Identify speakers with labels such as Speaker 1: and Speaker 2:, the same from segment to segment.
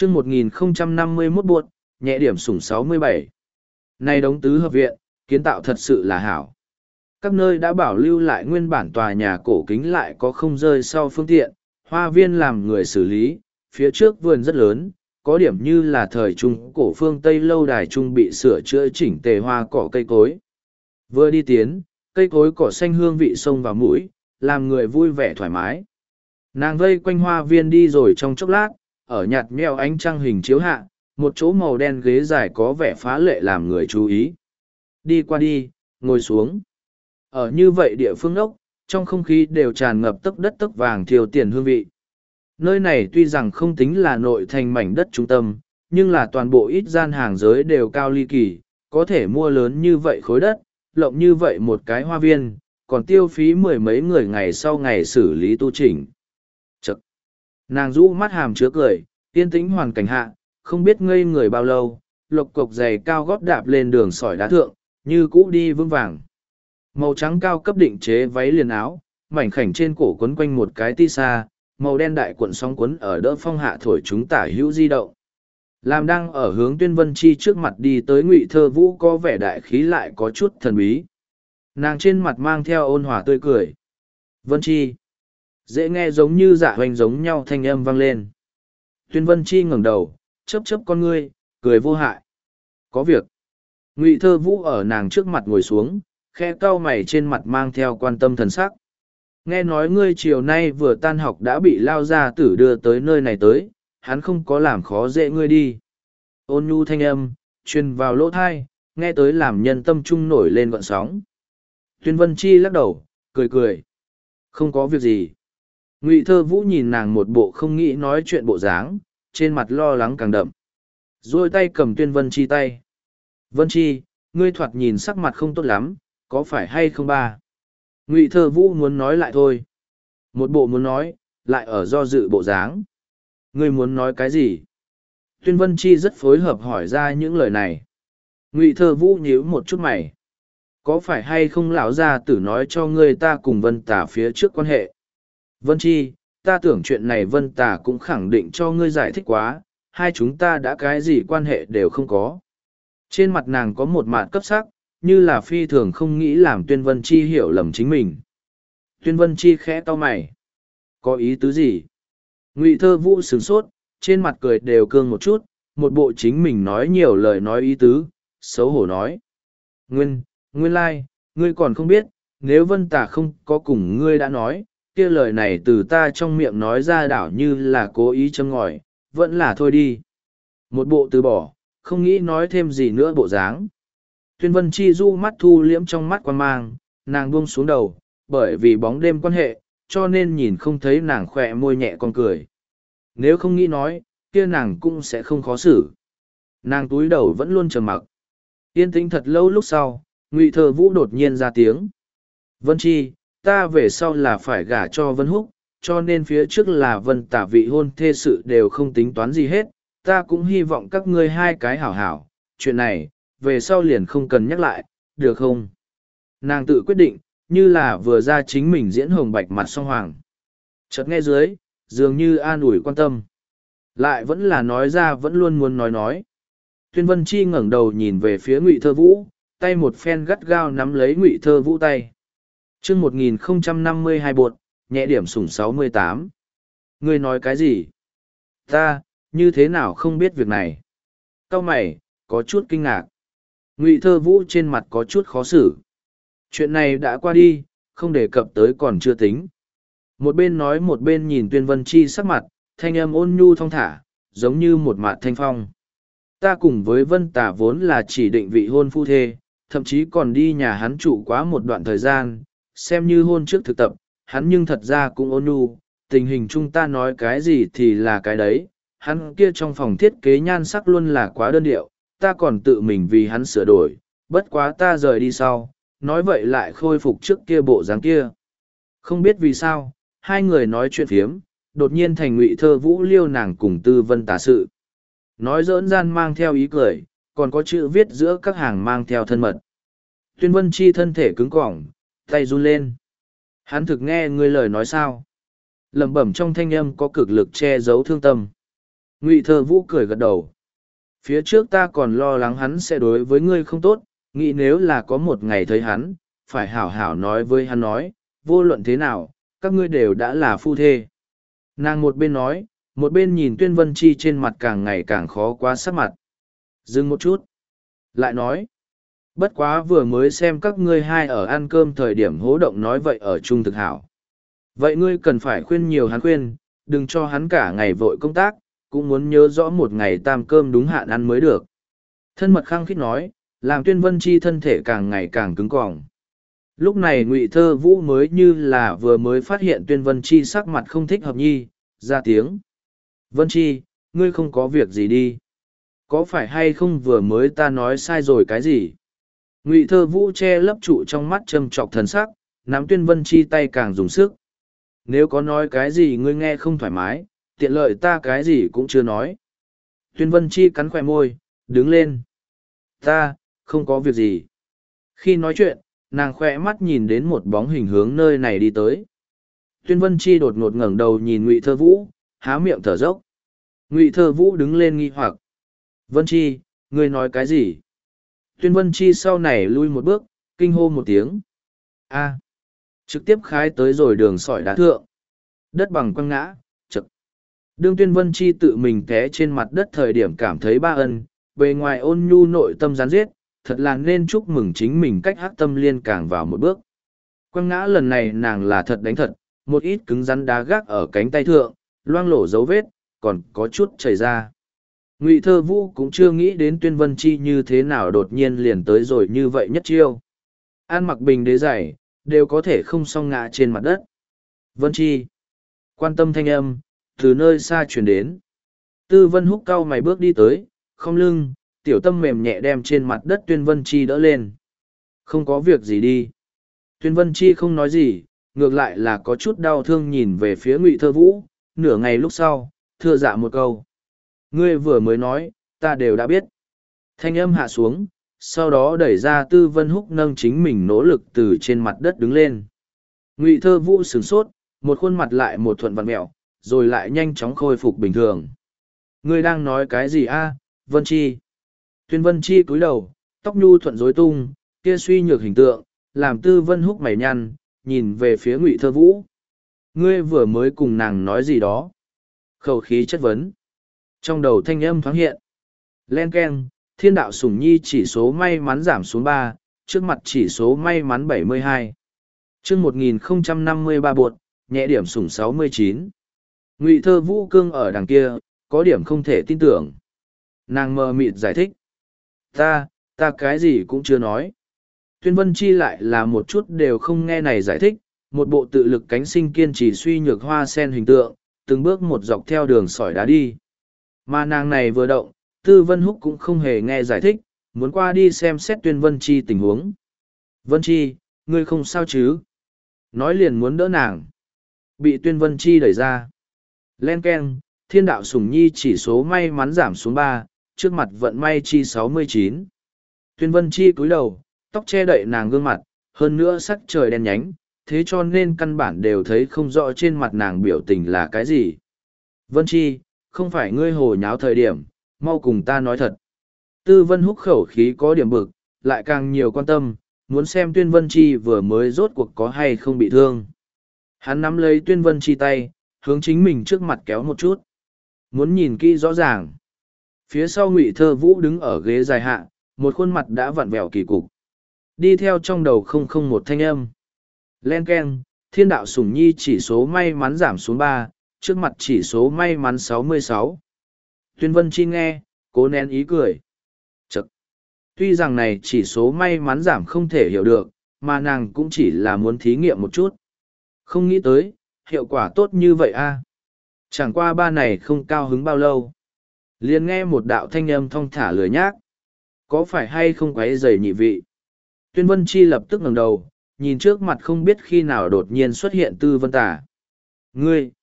Speaker 1: chương 1051 buốt, nhẹ điểm sủng 67. Nay đống tứ hợp viện, kiến tạo thật sự là hảo. Các nơi đã bảo lưu lại nguyên bản tòa nhà cổ kính lại có không rơi sau phương tiện, hoa viên làm người xử lý, phía trước vườn rất lớn, có điểm như là thời trung cổ phương Tây lâu đài trung bị sửa chữa chỉnh tề hoa cỏ cây cối. Vừa đi tiến, cây cối cỏ xanh hương vị sông vào mũi, làm người vui vẻ thoải mái. Nàng vây quanh hoa viên đi rồi trong chốc lát, ở nhạt nhẽo ánh trăng hình chiếu hạ, một chỗ màu đen ghế dài có vẻ phá lệ làm người chú ý. Đi qua đi, ngồi xuống. Ở như vậy địa phương ốc, trong không khí đều tràn ngập tấc đất tấc vàng thiêu tiền hương vị. Nơi này tuy rằng không tính là nội thành mảnh đất trung tâm, nhưng là toàn bộ ít gian hàng giới đều cao ly kỳ, có thể mua lớn như vậy khối đất, lộng như vậy một cái hoa viên, còn tiêu phí mười mấy người ngày sau ngày xử lý tu chỉnh. Chật! Nàng rũ mắt hàm chứa cười, yên tĩnh hoàn cảnh hạ, không biết ngây người bao lâu, lộc cộc giày cao gót đạp lên đường sỏi đá thượng, như cũ đi vững vàng. Màu trắng cao cấp định chế váy liền áo, mảnh khảnh trên cổ quấn quanh một cái ti sa, màu đen đại cuộn sóng quấn ở đỡ phong hạ thổi chúng tả hữu di động. Làm đang ở hướng Tuyên Vân Chi trước mặt đi tới Ngụy Thơ Vũ có vẻ đại khí lại có chút thần bí. Nàng trên mặt mang theo ôn hòa tươi cười. Vân Chi. Dễ nghe giống như dạ hoành giống nhau thanh âm vang lên. Tuyên Vân Chi ngẩng đầu, chớp chớp con ngươi, cười vô hại. Có việc. Ngụy Thơ Vũ ở nàng trước mặt ngồi xuống, khe cau mày trên mặt mang theo quan tâm thần sắc. Nghe nói ngươi chiều nay vừa tan học đã bị lao gia tử đưa tới nơi này tới, hắn không có làm khó dễ ngươi đi. Ôn nhu thanh âm, truyền vào lỗ thai, nghe tới làm nhân tâm trung nổi lên gọn sóng. Tuyên Vân Chi lắc đầu, cười cười. Không có việc gì. Ngụy Thơ Vũ nhìn nàng một bộ không nghĩ nói chuyện bộ dáng, trên mặt lo lắng càng đậm. Rồi tay cầm Tuyên Vân Chi tay. Vân Chi, ngươi thoạt nhìn sắc mặt không tốt lắm, có phải hay không ba? Ngụy Thơ Vũ muốn nói lại thôi. Một bộ muốn nói, lại ở do dự bộ dáng. Ngươi muốn nói cái gì? Tuyên Vân Chi rất phối hợp hỏi ra những lời này. Ngụy Thơ Vũ nhíu một chút mày. Có phải hay không lão gia tử nói cho ngươi ta cùng Vân Tà phía trước quan hệ? Vân Chi, ta tưởng chuyện này Vân Tà cũng khẳng định cho ngươi giải thích quá, hai chúng ta đã cái gì quan hệ đều không có. Trên mặt nàng có một mạt cấp sắc, như là phi thường không nghĩ làm Tuyên Vân Chi hiểu lầm chính mình. Tuyên Vân Chi khẽ cau mày. Có ý tứ gì? Ngụy Thơ Vũ sửng sốt, trên mặt cười đều cương một chút, một bộ chính mình nói nhiều lời nói ý tứ, xấu hổ nói. Nguyên lai, ngươi còn không biết, nếu Vân Tà không có cùng ngươi đã nói, kia lời này từ ta trong miệng nói ra đảo như là cố ý châm ngòi, vẫn là thôi đi. Một bộ từ bỏ, không nghĩ nói thêm gì nữa bộ dáng. Tuyên Vân Chi du mắt thu liễm trong mắt quan mang, nàng buông xuống đầu, bởi vì bóng đêm quan hệ, cho nên nhìn không thấy nàng khỏe môi nhẹ con cười. Nếu không nghĩ nói, kia nàng cũng sẽ không khó xử. Nàng túi đầu vẫn luôn trầm mặc. Yên tĩnh thật lâu lúc sau, Ngụy Thơ Vũ đột nhiên ra tiếng. Vân Chi, ta về sau là phải gả cho Vân Húc, cho nên phía trước là Vân Tả vị hôn thê sự đều không tính toán gì hết. Ta cũng hy vọng các ngươi hai cái hảo hảo, chuyện này, về sau liền không cần nhắc lại, được không? Nàng tự quyết định, như là vừa ra chính mình diễn hồng bạch mặt song hoàng. Chợt nghe dưới, dường như an ủi quan tâm. Lại vẫn là nói ra vẫn luôn muốn nói. Tuyên Vân Chi ngẩng đầu nhìn về phía Ngụy Thơ Vũ, tay một phen gắt gao nắm lấy Ngụy Thơ Vũ tay. Chương 1052 bột, nhẹ điểm sủng 68. Ngươi nói cái gì? Ta, như thế nào không biết việc này? Cau mày, có chút kinh ngạc. Ngụy Thơ Vũ trên mặt có chút khó xử. Chuyện này đã qua đi, không đề cập tới còn chưa tính. Một bên nói một bên nhìn Tuyên Vân Chi sắc mặt, thanh âm ôn nhu thong thả, giống như một mạt thanh phong. Ta cùng với Vân Tả vốn là chỉ định vị hôn phu thê, thậm chí còn đi nhà hắn trụ quá một đoạn thời gian, xem như hôn trước thực tập, hắn nhưng thật ra cũng ôn nhu, tình hình chúng ta nói cái gì thì là cái đấy, hắn kia trong phòng thiết kế nhan sắc luôn là quá đơn điệu, ta còn tự mình vì hắn sửa đổi, bất quá ta rời đi sau, nói vậy lại khôi phục trước kia bộ dáng kia. Không biết vì sao, hai người nói chuyện phiếm, đột nhiên thành Ngụy Thơ Vũ liêu nàng cùng Tư Vân Tả sự. Nói giỡn gian mang theo ý cười, còn có chữ viết giữa các hàng mang theo thân mật. Tuyên Vân Chi thân thể cứng cỏng, tay run lên. Hắn thực nghe ngươi lời nói sao? Lẩm bẩm trong thanh âm có cực lực che giấu thương tâm. Ngụy Thơ Vũ cười gật đầu. Phía trước ta còn lo lắng hắn sẽ đối với ngươi không tốt, nghĩ nếu là có một ngày thấy hắn, phải hảo hảo nói với hắn nói, vô luận thế nào, các ngươi đều đã là phu thê. Nàng một bên nói, một bên nhìn Tuyên Vân Chi trên mặt càng ngày càng khó quá sắc mặt. Dừng một chút. Lại nói, bất quá vừa mới xem các ngươi hai ở ăn cơm thời điểm hố động nói vậy ở chung thực hảo. Vậy ngươi cần phải khuyên nhiều hắn khuyên, đừng cho hắn cả ngày vội công tác, cũng muốn nhớ rõ một ngày tam cơm đúng hạn ăn mới được. Thân mật khăng khít nói, làm Tuyên Vân Chi thân thể càng ngày càng cứng cỏi. Lúc này Ngụy Thơ Vũ mới như là vừa mới phát hiện Tuyên Vân Chi sắc mặt không thích hợp nhi, ra tiếng. Vân Chi, ngươi không có việc gì đi. Có phải hay không vừa mới ta nói sai rồi cái gì? Ngụy Thơ Vũ che lấp trụ trong mắt châm trọc thần sắc, nắm Tuyên Vân Chi tay càng dùng sức. Nếu có nói cái gì ngươi nghe không thoải mái, tiện lợi ta cái gì cũng chưa nói. Tuyên Vân Chi cắn khỏe môi, đứng lên. Ta, không có việc gì. Khi nói chuyện, nàng khỏe mắt nhìn đến một bóng hình hướng nơi này đi tới. Tuyên Vân Chi đột ngột ngẩng đầu nhìn Ngụy Thơ Vũ, há miệng thở dốc. Ngụy Thơ Vũ đứng lên nghi hoặc. Vân Chi, ngươi nói cái gì? Tuyên Vân Chi sau này lui một bước, kinh hô một tiếng. A, trực tiếp khái tới rồi đường sỏi đá thượng. Đất bằng quăng ngã, chật. Đương Tuyên Vân Chi tự mình té trên mặt đất thời điểm cảm thấy ba ân, bề ngoài ôn nhu nội tâm gián giết, thật là nên chúc mừng chính mình cách hắc tâm liên càng vào một bước. Quăng ngã lần này nàng là thật đánh thật, một ít cứng rắn đá gác ở cánh tay thượng, loang lổ dấu vết, còn có chút chảy ra. Ngụy Thơ Vũ cũng chưa nghĩ đến Tuyên Vân Chi như thế nào đột nhiên liền tới rồi như vậy nhất chiêu. An mặc bình đế giày, đều có thể không song ngã trên mặt đất. Vân Chi. Quan tâm thanh âm, từ nơi xa truyền đến. Tư Vân Húc cau mày bước đi tới, không lưng, tiểu tâm mềm nhẹ đem trên mặt đất Tuyên Vân Chi đỡ lên. Không có việc gì đi. Tuyên Vân Chi không nói gì, ngược lại là có chút đau thương nhìn về phía Ngụy Thơ Vũ, nửa ngày lúc sau, thưa dạ một câu. Ngươi vừa mới nói, ta đều đã biết. Thanh âm hạ xuống, sau đó đẩy ra Tư Vân Húc nâng chính mình nỗ lực từ trên mặt đất đứng lên. Ngụy Thơ Vũ sửng sốt, một khuôn mặt lại một thuận vặn mẹo, rồi lại nhanh chóng khôi phục bình thường. Ngươi đang nói cái gì a, Vân Chi? Tuyên Vân Chi cúi đầu, tóc nhu thuận rối tung, kia suy nhược hình tượng, làm Tư Vân Húc mày nhăn, nhìn về phía Ngụy Thơ Vũ. Ngươi vừa mới cùng nàng nói gì đó? Khẩu khí chất vấn. Trong đầu thanh âm thoáng hiện. Len keng, thiên đạo sủng nhi chỉ số may mắn giảm xuống 3, trước mặt chỉ số may mắn 72. Chương 1053 bột, nhẹ điểm sủng 69. Ngụy Thơ Vũ cương ở đằng kia, có điểm không thể tin tưởng. Nàng mờ mịt giải thích. Ta cái gì cũng chưa nói. Tuyên Vân Chi lại là một chút đều không nghe này giải thích, một bộ tự lực cánh sinh kiên trì suy nhược hoa sen hình tượng, từng bước một dọc theo đường sỏi đá đi. Mà nàng này vừa động, Tư Vân Húc cũng không hề nghe giải thích, muốn qua đi xem xét Tuyên Vân Chi tình huống. Vân Chi, ngươi không sao chứ? Nói liền muốn đỡ nàng. Bị Tuyên Vân Chi đẩy ra. Len keng, thiên đạo sủng nhi chỉ số may mắn giảm xuống 3, trước mặt vận may chi 69. Tuyên Vân Chi cúi đầu, tóc che đậy nàng gương mặt, hơn nữa sắc trời đen nhánh, thế cho nên căn bản đều thấy không rõ trên mặt nàng biểu tình là cái gì. Vân Chi, không phải ngươi hồ nháo thời điểm, mau cùng ta nói thật. Tư Vân Húc khẩu khí có điểm bực, lại càng nhiều quan tâm, muốn xem Tuyên Vân Chi vừa mới rốt cuộc có hay không bị thương. Hắn nắm lấy Tuyên Vân Chi tay, hướng chính mình trước mặt kéo một chút. Muốn nhìn kỹ rõ ràng. Phía sau Ngụy Thơ Vũ đứng ở ghế dài hạ, một khuôn mặt đã vặn vẹo kỳ cục. Đi theo trong đầu không một thanh âm. Len keng, thiên đạo sủng nhi chỉ số may mắn giảm xuống 3, trước mặt chỉ số may mắn 66. Tuyên Vân Chi nghe, cố nén ý cười. Chậc. Tuy rằng này chỉ số may mắn giảm không thể hiểu được, mà nàng cũng chỉ là muốn thí nghiệm một chút. Không nghĩ tới, hiệu quả tốt như vậy a. Chẳng qua ba này không cao hứng bao lâu. Liền nghe một đạo thanh âm thong thả lười nhác. Có phải hay không quấy rầy nhị vị? Tuyên Vân Chi lập tức ngẩng đầu, nhìn trước mặt không biết khi nào đột nhiên xuất hiện Tư Vân Tả. Ngươi,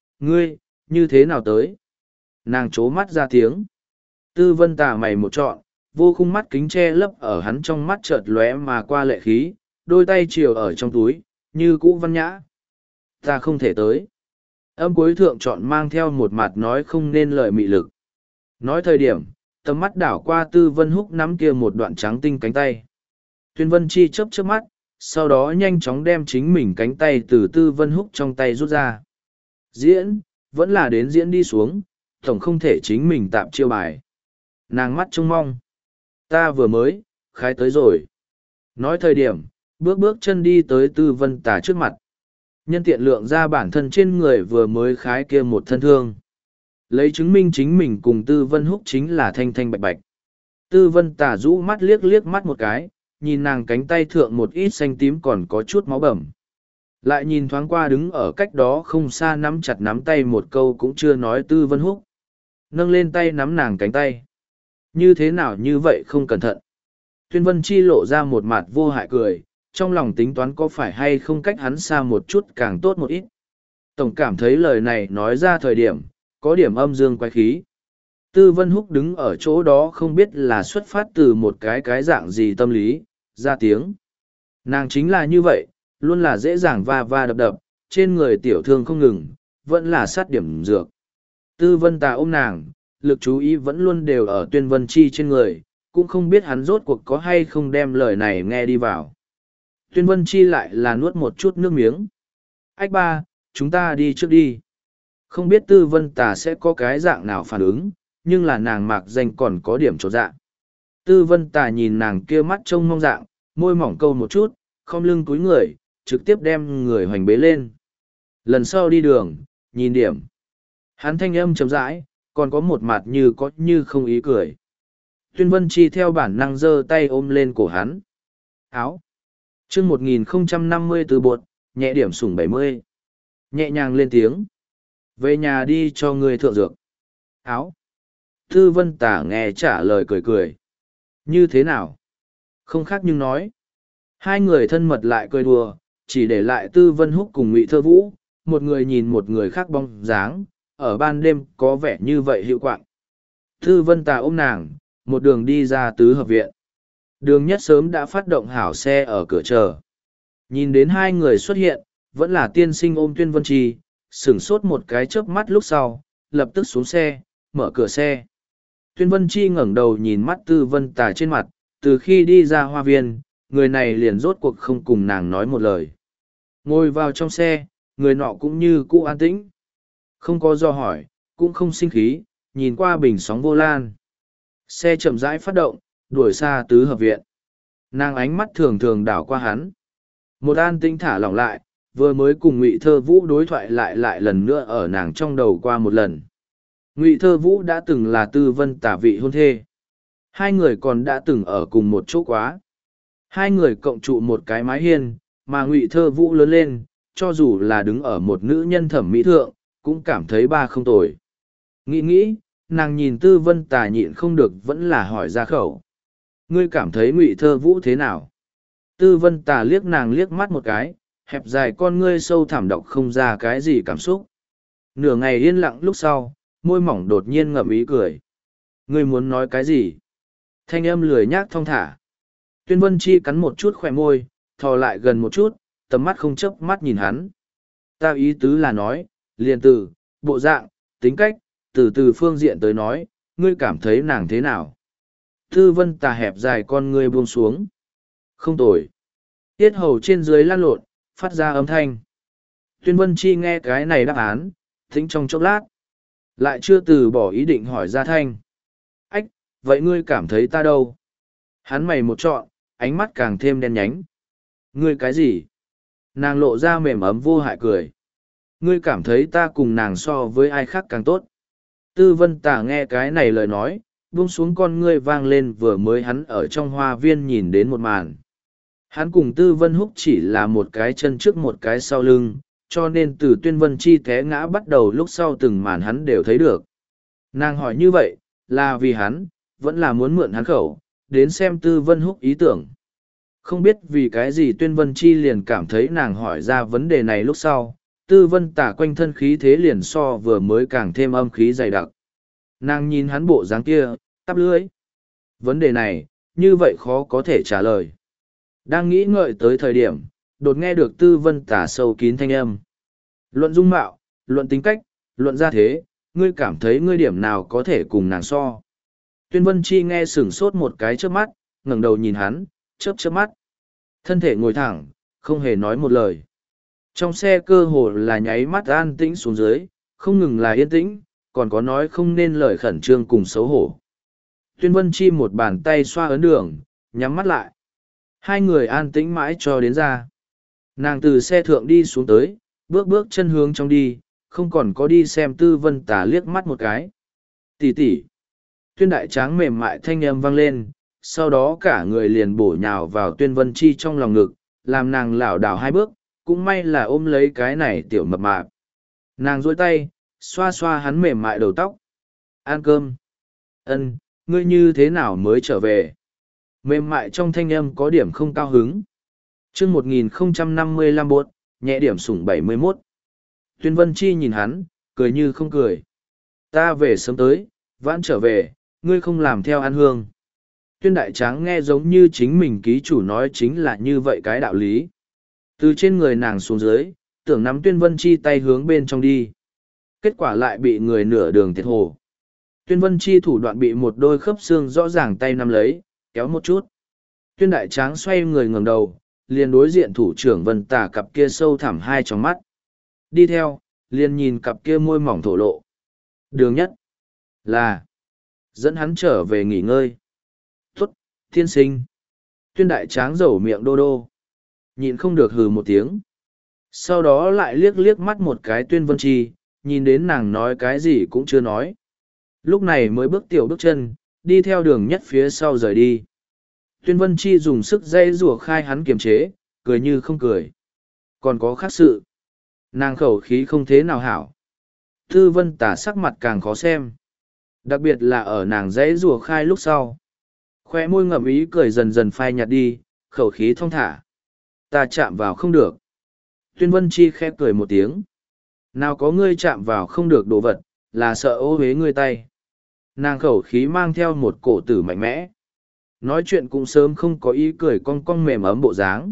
Speaker 1: như thế nào tới? Nàng trố mắt ra tiếng. Tư Vân Tả mày một trọn, vô khung mắt kính che lấp ở hắn trong mắt chợt lóe mà qua lệ khí, đôi tay chiều ở trong túi, như cũ văn nhã. Ta không thể tới. Âm cuối thượng chọn mang theo một mặt nói không nên lời mị lực. Nói thời điểm, tầm mắt đảo qua Tư Vân Húc nắm kia một đoạn trắng tinh cánh tay. Tuyên Vân Chi chớp chớp mắt, sau đó nhanh chóng đem chính mình cánh tay từ Tư Vân Húc trong tay rút ra. Diễn, vẫn là đến diễn đi xuống, tổng không thể chính mình tạm chiêu bài. Nàng mắt trông mong. Ta vừa mới, khai tới rồi. Nói thời điểm, bước bước chân đi tới Tư Vân Tà trước mặt. Nhân tiện lượng ra bản thân trên người vừa mới khái kia một thân thương. Lấy chứng minh chính mình cùng Tư Vân Húc chính là thanh thanh bạch bạch. Tư Vân Tà rũ mắt liếc liếc mắt một cái, nhìn nàng cánh tay thượng một ít xanh tím còn có chút máu bầm. Lại nhìn thoáng qua đứng ở cách đó không xa nắm chặt nắm tay một câu cũng chưa nói Tư Vân Húc. Nâng lên tay nắm nàng cánh tay. Như thế nào như vậy không cẩn thận. Tuyên Vân Chi lộ ra một mặt vô hại cười, trong lòng tính toán có phải hay không cách hắn xa một chút càng tốt một ít. Tổng cảm thấy lời này nói ra thời điểm, có điểm âm dương quái khí. Tư Vân Húc đứng ở chỗ đó không biết là xuất phát từ một cái dạng gì tâm lý, ra tiếng. Nàng chính là như vậy, luôn là dễ dàng va va đập đập, trên người tiểu thương không ngừng, vẫn là sát điểm dược. Tư Vân Tà ôm nàng, lực chú ý vẫn luôn đều ở Tuyên Vân Chi trên người, cũng không biết hắn rốt cuộc có hay không đem lời này nghe đi vào. Tuyên Vân Chi lại là nuốt một chút nước miếng. Ách ba, chúng ta đi trước đi. Không biết Tư Vân Tà sẽ có cái dạng nào phản ứng, nhưng là nàng mạc danh còn có điểm trột dạ. Tư Vân Tà nhìn nàng kia mắt trông mong dạng, môi mỏng câu một chút, không lưng cúi người, trực tiếp đem người hoành bế lên. Lần sau đi đường, nhìn điểm. Hắn thanh âm chấm rãi, còn có một mặt như có như không ý cười. Tuyên Vân Chi theo bản năng giơ tay ôm lên cổ hắn. Áo. Chương 1050 từ bột, nhẹ điểm sủng 70. Nhẹ nhàng lên tiếng. Về nhà đi cho người thượng dược. Áo. Tư Vân Tả nghe trả lời cười cười. Như thế nào? Không khác nhưng nói. Hai người thân mật lại cười đùa, chỉ để lại Tư Vân Húc cùng Ngụy Thơ Vũ, một người nhìn một người khác bóng dáng, ở ban đêm có vẻ như vậy hiệu quạng. Tư Vân Tà ôm nàng, một đường đi ra tứ hợp viện. Đường Nhất sớm đã phát động hảo xe ở cửa chờ. Nhìn đến hai người xuất hiện, vẫn là tiên sinh ôm Tuyên Vân Chi, sửng sốt một cái chớp mắt lúc sau, lập tức xuống xe, mở cửa xe. Tuyên Vân Chi ngẩng đầu nhìn mắt Tư Vân Tà trên mặt, từ khi đi ra hoa viên, người này liền rốt cuộc không cùng nàng nói một lời. Ngồi vào trong xe, người nọ cũng như cũ an tĩnh. Không có do hỏi, cũng không sinh khí, nhìn qua bình sóng vô lan. Xe chậm rãi phát động, đuổi xa tứ hợp viện. Nàng ánh mắt thường thường đảo qua hắn. Một an tĩnh thả lỏng lại, vừa mới cùng Ngụy Thơ Vũ đối thoại lại lần nữa ở nàng trong đầu qua một lần. Ngụy Thơ Vũ đã từng là Tư Vân Tả vị hôn thê. Hai người còn đã từng ở cùng một chỗ quá. Hai người cộng trụ một cái mái hiên, mà Ngụy Thơ Vũ lớn lên, cho dù là đứng ở một nữ nhân thẩm mỹ thượng, cũng cảm thấy ba không tồi. Nghĩ, nàng nhìn Tư Vân Tà nhịn không được vẫn là hỏi ra khẩu. Ngươi cảm thấy Ngụy Thơ Vũ thế nào? Tư Vân Tà liếc nàng liếc mắt một cái, hẹp dài con ngươi sâu thẳm đọc không ra cái gì cảm xúc. Nửa ngày yên lặng lúc sau, môi mỏng đột nhiên ngậm ý cười. Ngươi muốn nói cái gì? Thanh âm lười nhác thong thả. Tuyên Vân Chi cắn một chút khỏe môi, thò lại gần một chút, tầm mắt không chớp mắt nhìn hắn. Ta ý tứ là nói, liền từ, bộ dạng, tính cách, từ phương diện tới nói, ngươi cảm thấy nàng thế nào? Tư Vân Tà hẹp dài con ngươi buông xuống. Không tồi. Tiết hầu trên dưới lan lộn, phát ra âm thanh. Tuyên Vân Chi nghe cái này đáp án, thính trong chốc lát. Lại chưa từ bỏ ý định hỏi ra thanh. Ách, vậy ngươi cảm thấy ta đâu? Hắn mày một trọn, ánh mắt càng thêm đen nhánh. Ngươi cái gì? Nàng lộ ra mềm ấm vô hại cười. Ngươi cảm thấy ta cùng nàng so với ai khác càng tốt. Tư Vân Tà nghe cái này lời nói, buông xuống con ngươi vang lên vừa mới hắn ở trong hoa viên nhìn đến một màn. Hắn cùng Tư Vân Húc chỉ là một cái chân trước một cái sau lưng, cho nên từ Tuyên Vân Chi té ngã bắt đầu lúc sau từng màn hắn đều thấy được. Nàng hỏi như vậy, là vì hắn, vẫn là muốn mượn hắn khẩu, đến xem Tư Vân Húc ý tưởng. Không biết vì cái gì Tuyên Vân Chi liền cảm thấy nàng hỏi ra vấn đề này lúc sau, Tư Vân Tả quanh thân khí thế liền so vừa mới càng thêm âm khí dày đặc. Nàng nhìn hắn bộ dáng kia, tắp lưỡi. Vấn đề này, như vậy khó có thể trả lời. Đang nghĩ ngợi tới thời điểm, đột nghe được Tư Vân Tả sâu kín thanh âm. Luận dung mạo, luận tính cách, luận gia thế, ngươi cảm thấy ngươi điểm nào có thể cùng nàng so. Tuyên Vân Chi nghe sửng sốt một cái chớp mắt, ngẩng đầu nhìn hắn, chớp chớp mắt. Thân thể ngồi thẳng, không hề nói một lời. Trong xe cơ hồ là nháy mắt an tĩnh xuống dưới, không ngừng là yên tĩnh, còn có nói không nên lời khẩn trương cùng xấu hổ. Tuyên Vân Chi một bàn tay xoa ấn đường, nhắm mắt lại. Hai người an tĩnh mãi cho đến ra. Nàng từ xe thượng đi xuống tới, bước bước chân hướng trong đi, không còn có đi xem Tư Vân Tà liếc mắt một cái. Tỷ tỷ. Tuyên Đại Tráng mềm mại thanh âm vang lên, sau đó cả người liền bổ nhào vào Tuyên Vân Chi trong lòng ngực, làm nàng lảo đảo hai bước, cũng may là ôm lấy cái này tiểu mập mạp. Nàng duỗi tay, xoa xoa hắn mềm mại đầu tóc. Ăn cơm. Ân, ngươi như thế nào mới trở về? Mềm mại trong thanh âm có điểm không cao hứng. Chương 1055 bột, nhẹ điểm sủng 71. Tuyên Vân Chi nhìn hắn, cười như không cười. Ta về sớm tới, vãn trở về, ngươi không làm theo ăn hương. Tuyên Đại Tráng nghe giống như chính mình ký chủ nói chính là như vậy cái đạo lý. Từ trên người nàng xuống dưới, tưởng nắm Tuyên Vân Chi tay hướng bên trong đi. Kết quả lại bị người nửa đường thiệt hồ. Tuyên Vân Chi thủ đoạn bị một đôi khớp xương rõ ràng tay nắm lấy, kéo một chút. Tuyên Đại Tráng xoay người ngẩng đầu, liền đối diện thủ trưởng Vân Tà cặp kia sâu thẳm hai trong mắt. Đi theo, liền nhìn cặp kia môi mỏng thổ lộ. Đường nhất là dẫn hắn trở về nghỉ ngơi. Tốt, thiên sinh. Tuyên Đại Tráng rầu miệng đô đô. Nhịn không được hừ một tiếng. Sau đó lại liếc liếc mắt một cái Tuyên Vân Chi, nhìn đến nàng nói cái gì cũng chưa nói. Lúc này mới bước tiểu bước chân, đi theo đường nhất phía sau rời đi. Tuyên Vân Chi dùng sức dây rủa khai hắn kiềm chế, cười như không cười. Còn có khác sự. Nàng khẩu khí không thế nào hảo. Tư Vân Tả sắc mặt càng khó xem. Đặc biệt là ở nàng dãy rùa khai lúc sau. Khoe môi ngậm ý cười dần dần phai nhạt đi, khẩu khí thong thả. Ta chạm vào không được. Tuyên Vân Chi khẽ cười một tiếng. Nào có ngươi chạm vào không được đồ vật, là sợ ô huế ngươi tay. Nàng khẩu khí mang theo một cổ tử mạnh mẽ. Nói chuyện cũng sớm không có ý cười cong cong mềm ấm bộ dáng.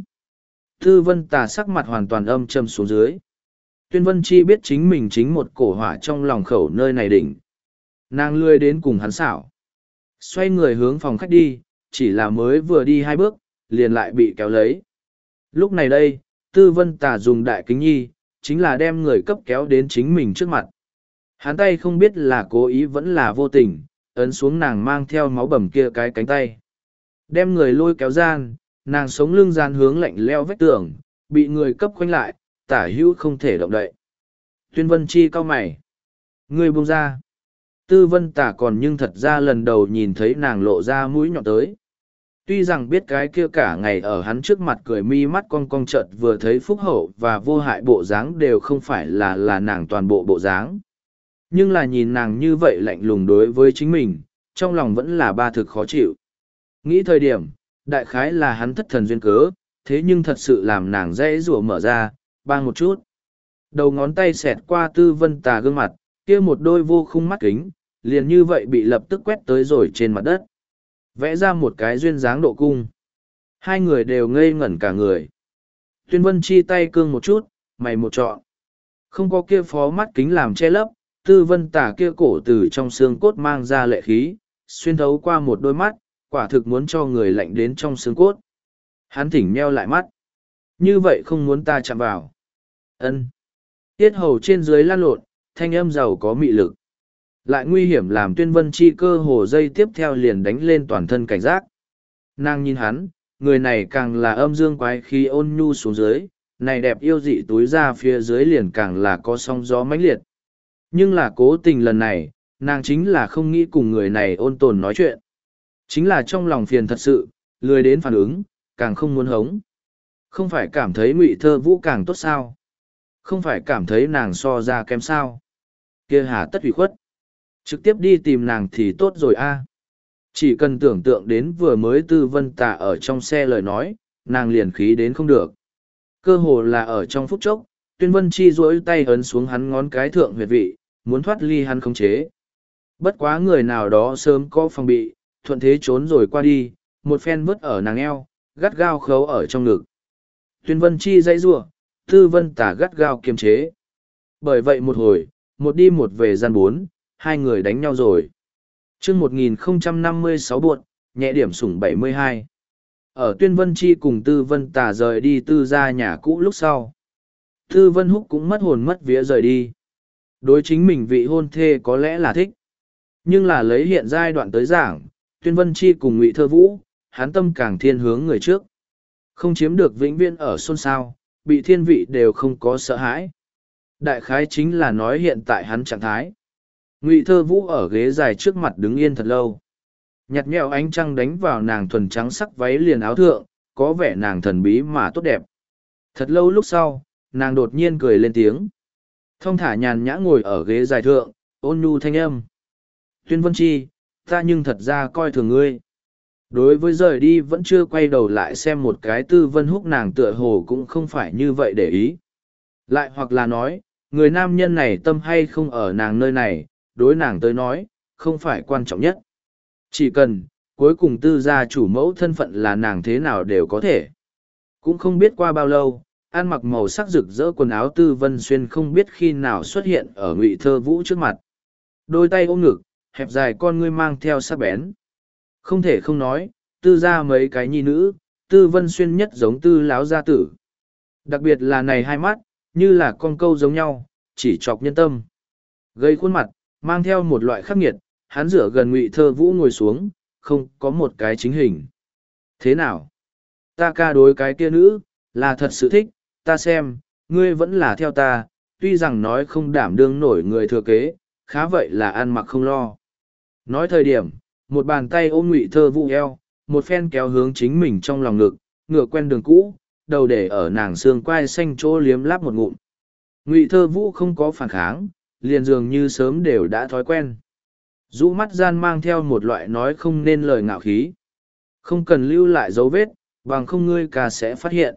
Speaker 1: Tư Vân Tà sắc mặt hoàn toàn âm châm xuống dưới. Tuyên Vân Chi biết chính mình chính một cổ hỏa trong lòng khẩu nơi này đỉnh. Nàng lươi đến cùng hắn xảo. Xoay người hướng phòng khách đi, chỉ là mới vừa đi hai bước, liền lại bị kéo lấy. Lúc này đây, Tư Vân Tà dùng đại kính nhi, chính là đem người cấp kéo đến chính mình trước mặt. Hắn tay không biết là cố ý vẫn là vô tình, ấn xuống nàng mang theo máu bầm kia cái cánh tay. Đem người lôi kéo gian, nàng sống lưng gian hướng lạnh leo vách tường, bị người cấp khoanh lại, tả hữu không thể động đậy. Tuyên Vân Chi cau mày. Người buông ra. Tư Vân Tả còn nhưng thật ra lần đầu nhìn thấy nàng lộ ra mũi nhọn tới. Tuy rằng biết cái kia cả ngày ở hắn trước mặt cười mi mắt cong cong chợt vừa thấy phúc hậu và vô hại bộ dáng đều không phải là nàng toàn bộ bộ dáng. Nhưng là nhìn nàng như vậy lạnh lùng đối với chính mình, trong lòng vẫn là ba thực khó chịu. Nghĩ thời điểm, đại khái là hắn thất thần duyên cớ, thế nhưng thật sự làm nàng dễ rủa mở ra, bang một chút. Đầu ngón tay xẹt qua Tư Vân Tà gương mặt, kia một đôi vô khung mắt kính, liền như vậy bị lập tức quét tới rồi trên mặt đất. Vẽ ra một cái duyên dáng độ cung. Hai người đều ngây ngẩn cả người. Tuyên Vân Chi tay cương một chút, mày một trọn. Không có kia phó mắt kính làm che lấp, Tư Vân Tà kia cổ từ trong xương cốt mang ra lệ khí, xuyên thấu qua một đôi mắt, quả thực muốn cho người lạnh đến trong xương cốt. Hắn thỉnh meo lại mắt. Như vậy không muốn ta chạm vào. Ân. Tiết hầu trên dưới lan lộn, thanh âm giàu có mị lực. Lại nguy hiểm làm Tuyên Vân Chi cơ hồ dây tiếp theo liền đánh lên toàn thân cảnh giác. Nàng nhìn hắn, người này càng là âm dương quái khí ôn nhu xuống dưới, này đẹp yêu dị túi ra phía dưới liền càng là có sóng gió mãnh liệt. Nhưng là cố tình lần này, nàng chính là không nghĩ cùng người này ôn tồn nói chuyện. Chính là trong lòng phiền thật sự, lười đến phản ứng, càng không muốn hống. Không phải cảm thấy Ngụy Thơ Vũ càng tốt sao? Không phải cảm thấy nàng so ra kém sao? Kia hà tất ủy khuất. Trực tiếp đi tìm nàng thì tốt rồi a. Chỉ cần tưởng tượng đến vừa mới Tư Vân Tà ở trong xe lời nói, nàng liền khí đến không được. Cơ hồ là ở trong phút chốc, Tuyên Vân Chi duỗi tay ấn xuống hắn ngón cái thượng huyệt vị, muốn thoát ly hắn khống chế. Bất quá người nào đó sớm có phòng bị, thuận thế trốn rồi qua đi, một phen vứt ở nàng eo, gắt gao khấu ở trong ngực. Tuyên Vân Chi dãy rủa, Tư Vân Tà gắt gao kiềm chế. Bởi vậy một hồi, một đi một về gian bốn, hai người đánh nhau rồi. Chương 1056 buột, nhẹ điểm sủng 72. Ở Tuyên Vân Chi cùng Tư Vân Tà rời đi Tư gia nhà cũ lúc sau. Tư Vân Húc cũng mất hồn mất vía rời đi. Đối chính mình vị hôn thê có lẽ là thích. Nhưng là lấy hiện giai đoạn tới giảng, Tuyên Vân Chi cùng Ngụy Thơ Vũ, hắn tâm càng thiên hướng người trước. Không chiếm được vĩnh viễn ở xôn xao, bị thiên vị đều không có sợ hãi. Đại khái chính là nói hiện tại hắn trạng thái. Ngụy Thơ Vũ ở ghế dài trước mặt đứng yên thật lâu. Nhạt nhẽo ánh trăng đánh vào nàng thuần trắng sắc váy liền áo thượng, có vẻ nàng thần bí mà tốt đẹp. Thật lâu lúc sau, nàng đột nhiên cười lên tiếng. Thong thả nhàn nhã ngồi ở ghế dài thượng, ôn nhu thanh âm. Tuyên Vân Chi, ta nhưng thật ra coi thường ngươi. Đối với rời đi vẫn chưa quay đầu lại xem một cái Tư Vân Húc, nàng tựa hồ cũng không phải như vậy để ý. Lại hoặc là nói, người nam nhân này tâm hay không ở nàng nơi này, đối nàng tới nói, không phải quan trọng nhất. Chỉ cần, cuối cùng Tư gia chủ mẫu thân phận là nàng thế nào đều có thể. Cũng không biết qua bao lâu, ăn mặc màu sắc rực rỡ quần áo Tư Vân Xuyên không biết khi nào xuất hiện ở Ngụy Thơ Vũ trước mặt. Đôi tay ôm ngực, hẹp dài con ngươi mang theo sắc bén. Không thể không nói, Tư gia mấy cái nhi nữ, Tư Vân Xuyên nhất giống Tư láo gia tử. Đặc biệt là này hai mắt, như là con câu giống nhau, chỉ chọc nhân tâm. Gây khuôn mặt, mang theo một loại khắc nghiệt, hắn rửa gần Ngụy Thơ Vũ ngồi xuống, không có một cái chính hình. Thế nào? Ta ca đối cái kia nữ, là thật sự thích, ta xem, ngươi vẫn là theo ta, tuy rằng nói không đảm đương nổi người thừa kế, khá vậy là ăn mặc không lo. Nói thời điểm, một bàn tay ôm Ngụy Thơ Vũ eo, một phen kéo hướng chính mình trong lòng ngực, ngựa quen đường cũ, đầu để ở nàng xương quai xanh chỗ liếm láp một ngụm. Ngụy Thơ Vũ không có phản kháng, liền dường như sớm đều đã thói quen. Rũ mắt gian mang theo một loại nói không nên lời ngạo khí. Không cần lưu lại dấu vết, bằng không ngươi ca sẽ phát hiện.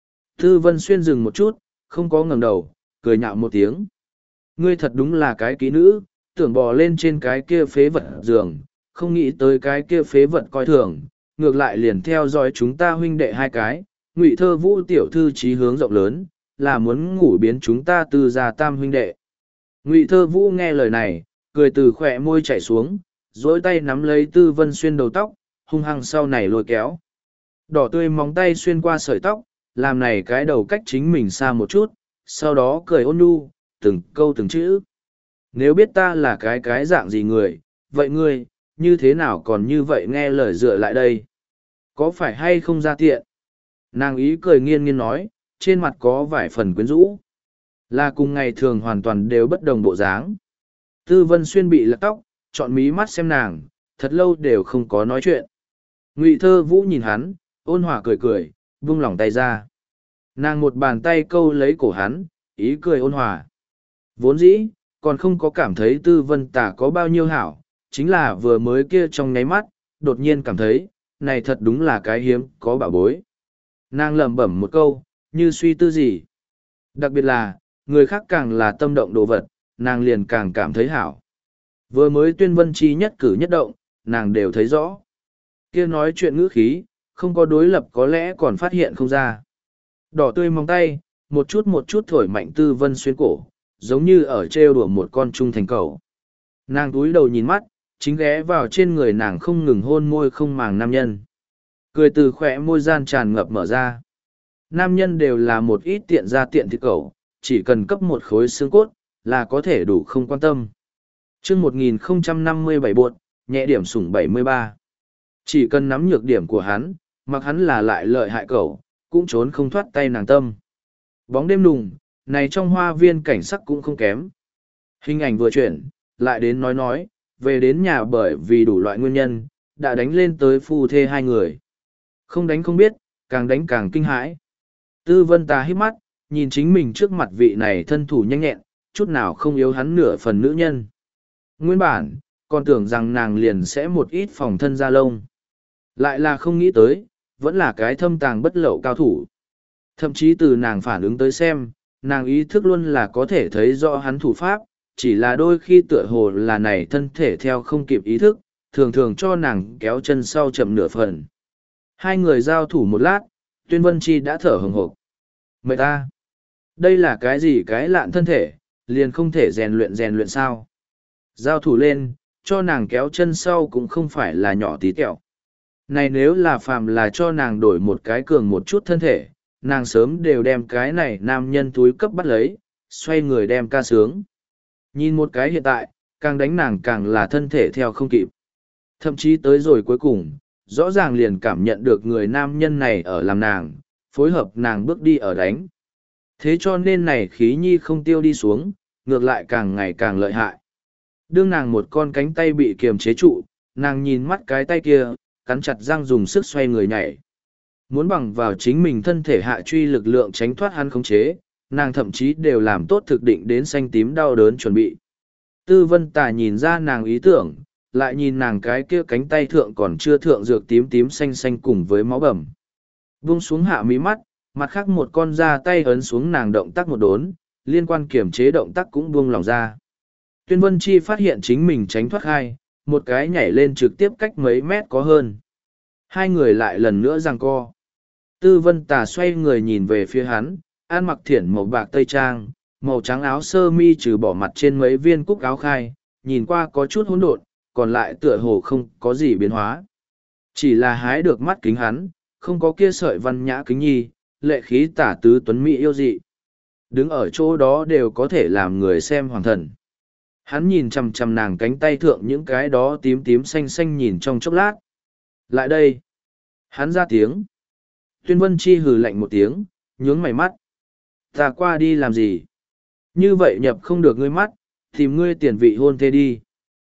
Speaker 1: Tư Vân Xuyên dừng một chút, không có ngẩng đầu, cười nhạo một tiếng. Ngươi thật đúng là cái kỹ nữ, tưởng bò lên trên cái kia phế vật giường, không nghĩ tới cái kia phế vật coi thường, ngược lại liền theo dõi chúng ta huynh đệ hai cái. Ngụy Thơ Vũ tiểu thư chí hướng rộng lớn, là muốn ngủ biến chúng ta Tư gia tam huynh đệ. Ngụy Thơ Vũ nghe lời này, cười từ khỏe môi chảy xuống, dối tay nắm lấy Tư Vân Xuyên đầu tóc, hung hăng sau này lôi kéo. Đỏ tươi móng tay xuyên qua sợi tóc, làm này cái đầu cách chính mình xa một chút, sau đó cười ôn nhu, từng câu từng chữ. Nếu biết ta là cái dạng gì người, vậy ngươi, như thế nào còn như vậy nghe lời dựa lại đây? Có phải hay không ra tiện? Nàng ý cười nghiêng nghiêng nói, trên mặt có vài phần quyến rũ. Là cùng ngày thường hoàn toàn đều bất đồng bộ dáng. Tư Vân Xuyên bị lật tóc, chọn mí mắt xem nàng, thật lâu đều không có nói chuyện. Ngụy Thơ Vũ nhìn hắn, ôn hòa cười cười, vung lỏng tay ra. Nàng một bàn tay câu lấy cổ hắn, ý cười ôn hòa. Vốn dĩ, còn không có cảm thấy Tư Vân Tà có bao nhiêu hảo, chính là vừa mới kia trong nháy mắt, đột nhiên cảm thấy, này thật đúng là cái hiếm, có bảo bối. Nàng lẩm bẩm một câu, như suy tư gì. Đặc biệt là, người khác càng là tâm động đồ vật, nàng liền càng cảm thấy hảo. Vừa mới Tuyên Vân Chi nhất cử nhất động, nàng đều thấy rõ. Kia nói chuyện ngữ khí, không có đối lập có lẽ còn phát hiện không ra. Đỏ tươi móng tay, một chút thổi mạnh Tư Vân Xuyên cổ, giống như ở trêu đùa một con trung thành cầu. Nàng túi đầu nhìn mắt, chính ghé vào trên người nàng không ngừng hôn môi không màng nam nhân. Cười từ khỏe môi gian tràn ngập mở ra. Nam nhân đều là một ít tiện ra tiện thịt cẩu, chỉ cần cấp một khối xương cốt, là có thể đủ không quan tâm. chương 1057 buột, nhẹ điểm sủng 73. Chỉ cần nắm nhược điểm của hắn, mặc hắn là lại lợi hại cẩu, cũng trốn không thoát tay nàng tâm. Bóng đêm nùng, này trong hoa viên cảnh sắc cũng không kém. Hình ảnh vừa chuyển, lại đến nói, về đến nhà bởi vì đủ loại nguyên nhân, đã đánh lên tới phu thê hai người. Không đánh không biết, càng đánh càng kinh hãi. Tư Vân Tà hít mắt, nhìn chính mình trước mặt vị này thân thủ nhanh nhẹn, chút nào không yếu hắn nửa phần nữ nhân. Nguyên bản, còn tưởng rằng nàng liền sẽ một ít phòng thân da lông. Lại là không nghĩ tới, vẫn là cái thâm tàng bất lậu cao thủ. Thậm chí từ nàng phản ứng tới xem, nàng ý thức luôn là có thể thấy rõ hắn thủ pháp, chỉ là đôi khi tựa hồ là này thân thể theo không kịp ý thức, thường thường cho nàng kéo chân sau chậm nửa phần. Hai người giao thủ một lát, Tuyên Vân Chi đã thở hừng hộp. Mời ta! Đây là cái gì cái lạn thân thể, liền không thể rèn luyện sao? Giao thủ lên, cho nàng kéo chân sau cũng không phải là nhỏ tí tẹo. Này nếu là phàm là cho nàng đổi một cái cường một chút thân thể, nàng sớm đều đem cái này nam nhân túi cấp bắt lấy, xoay người đem ca sướng. Nhìn một cái hiện tại, càng đánh nàng càng là thân thể theo không kịp. Thậm chí tới rồi cuối cùng, rõ ràng liền cảm nhận được người nam nhân này ở làm nàng, phối hợp nàng bước đi ở đánh. Thế cho nên này khí nhi không tiêu đi xuống, ngược lại càng ngày càng lợi hại. Đương nàng một con cánh tay bị kiềm chế trụ, nàng nhìn mắt cái tay kia, cắn chặt răng dùng sức xoay người nhảy. Muốn bằng vào chính mình thân thể hạ truy lực lượng tránh thoát hắn khống chế, nàng thậm chí đều làm tốt thực định đến xanh tím đau đớn chuẩn bị. Tư Vân Tà nhìn ra nàng ý tưởng, lại nhìn nàng cái kia cánh tay thượng còn chưa thượng dược tím tím xanh xanh cùng với máu bầm. Buông xuống hạ mí mắt, mặt khác một con ra tay ấn xuống nàng động tác một đốn, liên quan kiểm chế động tác cũng buông lòng ra. Tuyên Vân Chi phát hiện chính mình tránh thoát hai, một cái nhảy lên trực tiếp cách mấy mét có hơn. Hai người lại lần nữa giằng co. Tư Vân Tà xoay người nhìn về phía hắn, ăn mặc thiển màu bạc tây trang, màu trắng áo sơ mi trừ bỏ mặt trên mấy viên cúc áo khai, nhìn qua có chút hỗn độn, còn lại tựa hồ không có gì biến hóa. Chỉ là hái được mắt kính hắn, không có kia sợi văn nhã kính nhi, lệ khí tả tứ tuấn mỹ yêu dị. Đứng ở chỗ đó đều có thể làm người xem hoàng thần. Hắn nhìn chằm chằm nàng cánh tay thượng những cái đó tím tím xanh xanh nhìn trong chốc lát. Lại đây. Hắn ra tiếng. Tuyên Vân Chi hừ lạnh một tiếng, nhướng mày mắt. Ta qua đi làm gì? Như vậy nhập không được ngươi mắt, tìm ngươi tiền vị hôn thê đi.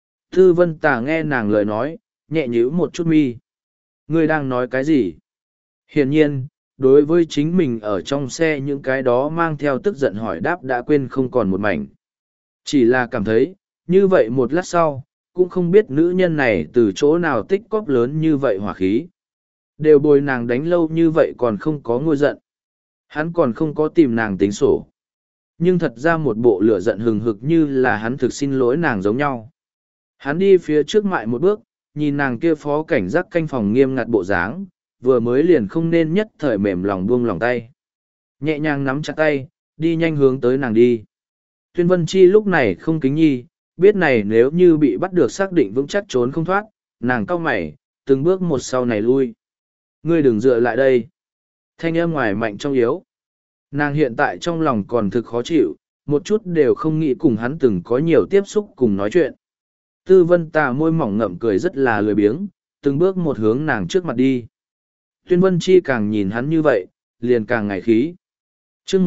Speaker 1: Tư Vân Tà nghe nàng lời nói, nhẹ nhíu một chút mi. Ngươi đang nói cái gì? Hiển nhiên, đối với chính mình ở trong xe những cái đó mang theo tức giận hỏi đáp đã quên không còn một mảnh. Chỉ là cảm thấy, như vậy một lát sau, cũng không biết nữ nhân này từ chỗ nào tích cóp lớn như vậy hỏa khí. Đều bồi nàng đánh lâu như vậy còn không có ngôi giận. Hắn còn không có tìm nàng tính sổ. Nhưng thật ra một bộ lửa giận hừng hực như là hắn thực xin lỗi nàng giống nhau. Hắn đi phía trước mại một bước, nhìn nàng kia phó cảnh giác canh phòng nghiêm ngặt bộ dáng, vừa mới liền không nên nhất thời mềm lòng buông lòng tay. Nhẹ nhàng nắm chặt tay, đi nhanh hướng tới nàng đi. Tuyên Vân Chi lúc này không kính nhi, biết này nếu như bị bắt được xác định vững chắc trốn không thoát, nàng cau mày, từng bước một sau này lui. Ngươi đừng dựa lại đây. Thanh âm ngoài mạnh trong yếu. Nàng hiện tại trong lòng còn thực khó chịu, một chút đều không nghĩ cùng hắn từng có nhiều tiếp xúc cùng nói chuyện. Tư Vân Tà môi mỏng ngậm cười rất là lười biếng, từng bước một hướng nàng trước mặt đi. Tuyên Vân Chi càng nhìn hắn như vậy, liền càng ngại khí. Chương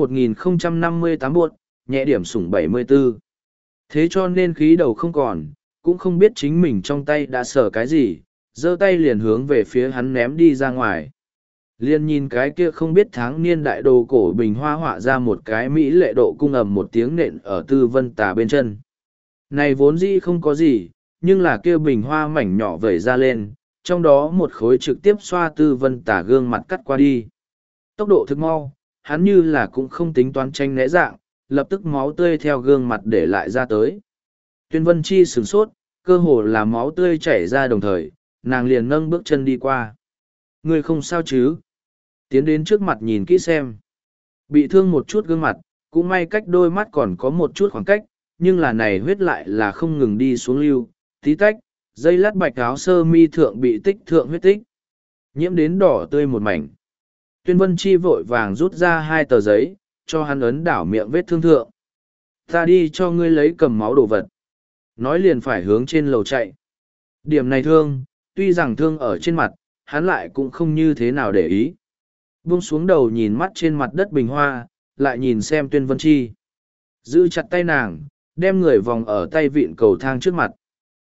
Speaker 1: 1058 buột, nhẹ điểm sủng 74. Thế cho nên khí đầu không còn, cũng không biết chính mình trong tay đã sở cái gì, giơ tay liền hướng về phía hắn ném đi ra ngoài. Liên nhìn cái kia không biết tháng niên đại đồ cổ bình hoa họa ra một cái mỹ lệ độ cung ầm một tiếng nện ở Tư Vân Tà bên chân. Này vốn dĩ không có gì, nhưng là kia bình hoa mảnh nhỏ vẩy ra lên, trong đó một khối trực tiếp xoa Tư Vân Tà gương mặt cắt qua đi. Tốc độ thực mau, hắn như là cũng không tính toán tranh né dạng, lập tức máu tươi theo gương mặt để lại ra tới. Tuyên Vân Chi sửng sốt, cơ hồ là máu tươi chảy ra đồng thời, nàng liền nâng bước chân đi qua. Ngươi không sao chứ? Tiến đến trước mặt nhìn kỹ xem. Bị thương một chút gương mặt, cũng may cách đôi mắt còn có một chút khoảng cách, nhưng là này huyết lại là không ngừng đi xuống lưu, tí tách, dây lát bạch áo sơ mi thượng bị tích thượng huyết tích. Nhiễm đến đỏ tươi một mảnh. Tuyên Vân Chi vội vàng rút ra 2 tờ giấy, cho hắn ấn đảo miệng vết thương thượng. Ta đi cho ngươi lấy cầm máu đồ vật. Nói liền phải hướng trên lầu chạy. Điểm này thương, tuy rằng thương ở trên mặt, hắn lại cũng không như thế nào để ý. Buông xuống đầu nhìn mắt trên mặt đất bình hoa, lại nhìn xem Tuyên Vân Chi. Giữ chặt tay nàng, đem người vòng ở tay vịn cầu thang trước mặt.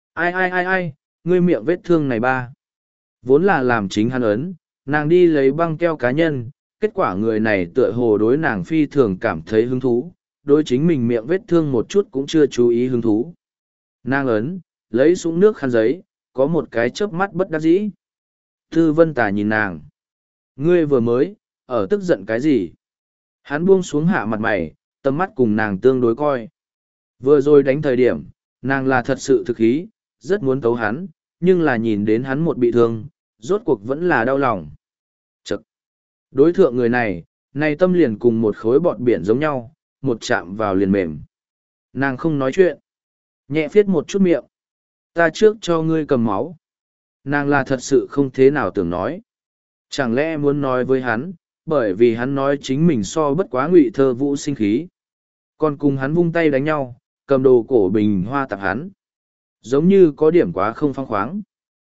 Speaker 1: Ai, ngươi miệng vết thương này ba. Vốn là làm chính hắn ấn, nàng đi lấy băng keo cá nhân, kết quả người này tựa hồ đối nàng phi thường cảm thấy hứng thú, đối chính mình miệng vết thương một chút cũng chưa chú ý hứng thú. Nàng ấn, lấy súng nước khăn giấy, có một cái chớp mắt bất đắc dĩ. Tư Vân Tà nhìn nàng. Ngươi vừa mới, ở tức giận cái gì? Hắn buông xuống hạ mặt mày, tầm mắt cùng nàng tương đối coi. Vừa rồi đánh thời điểm, nàng là thật sự thực ý, rất muốn tấu hắn, nhưng là nhìn đến hắn một bị thương, rốt cuộc vẫn là đau lòng. Chậc! Đối thượng người này, này tâm liền cùng một khối bọt biển giống nhau, một chạm vào liền mềm. Nàng không nói chuyện. Nhẹ phiết một chút miệng. Ta trước cho ngươi cầm máu. Nàng là thật sự không thế nào tưởng nói. Chẳng lẽ muốn nói với hắn, bởi vì hắn nói chính mình so bất quá Ngụy Thơ Vũ sinh khí. Còn cùng hắn vung tay đánh nhau, cầm đồ cổ bình hoa tạp hắn. Giống như có điểm quá không phăng khoáng.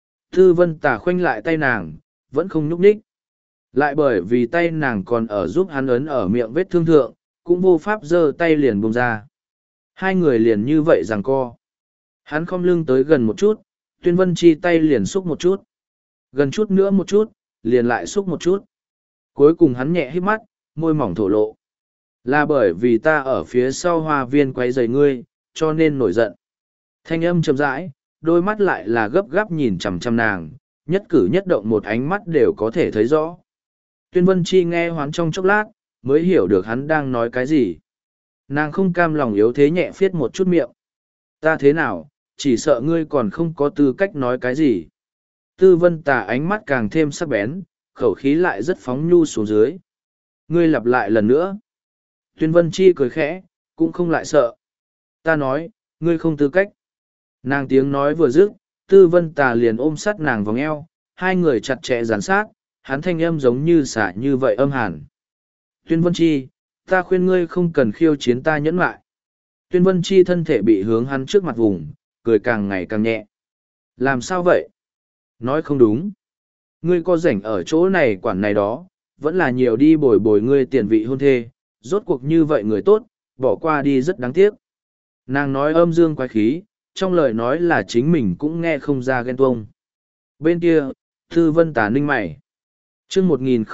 Speaker 1: Tư Vân Tà khoanh lại tay nàng, vẫn không nhúc nhích. Lại bởi vì tay nàng còn ở giúp hắn ấn ở miệng vết thương thượng, cũng vô pháp giơ tay liền buông ra. Hai người liền như vậy giằng co. Hắn khom lưng tới gần một chút, Tuyên Vân Chi tay liền xúc một chút. Gần chút nữa một chút, liền lại xúc một chút. Cuối cùng hắn nhẹ hít mắt, môi mỏng thổ lộ. Là bởi vì ta ở phía sau hoa viên quấy rầy ngươi, cho nên nổi giận. Thanh âm chậm rãi, đôi mắt lại là gấp gáp nhìn chằm chằm nàng, nhất cử nhất động một ánh mắt đều có thể thấy rõ. Tuyên Vân Chi nghe hoán trong chốc lát, mới hiểu được hắn đang nói cái gì. Nàng không cam lòng yếu thế nhẹ phiết một chút miệng. Ta thế nào, chỉ sợ ngươi còn không có tư cách nói cái gì. Tư Vân Tà ánh mắt càng thêm sắc bén, khẩu khí lại rất phóng nhu xuống dưới. Ngươi lặp lại lần nữa. Tuyên Vân Chi cười khẽ, cũng không lại sợ. Ta nói, ngươi không tư cách. Nàng tiếng nói vừa dứt, Tư Vân Tà liền ôm sát nàng vòng eo, hai người chặt chẽ gián sát, hắn thanh âm giống như xả như vậy âm hàn. Tuyên Vân Chi, ta khuyên ngươi không cần khiêu chiến ta nhẫn lại. Tuyên Vân Chi thân thể bị hướng hắn trước mặt vùng, cười càng ngày càng nhẹ. Làm sao vậy? Nói không đúng. Ngươi có rảnh ở chỗ này quản này đó, vẫn là nhiều đi bồi bồi ngươi tiền vị hôn thê, rốt cuộc như vậy người tốt, bỏ qua đi rất đáng tiếc. Nàng nói âm dương quái khí, trong lời nói là chính mình cũng nghe không ra ghen tuông. Bên kia, Tư Vân Tà ninh mày. chương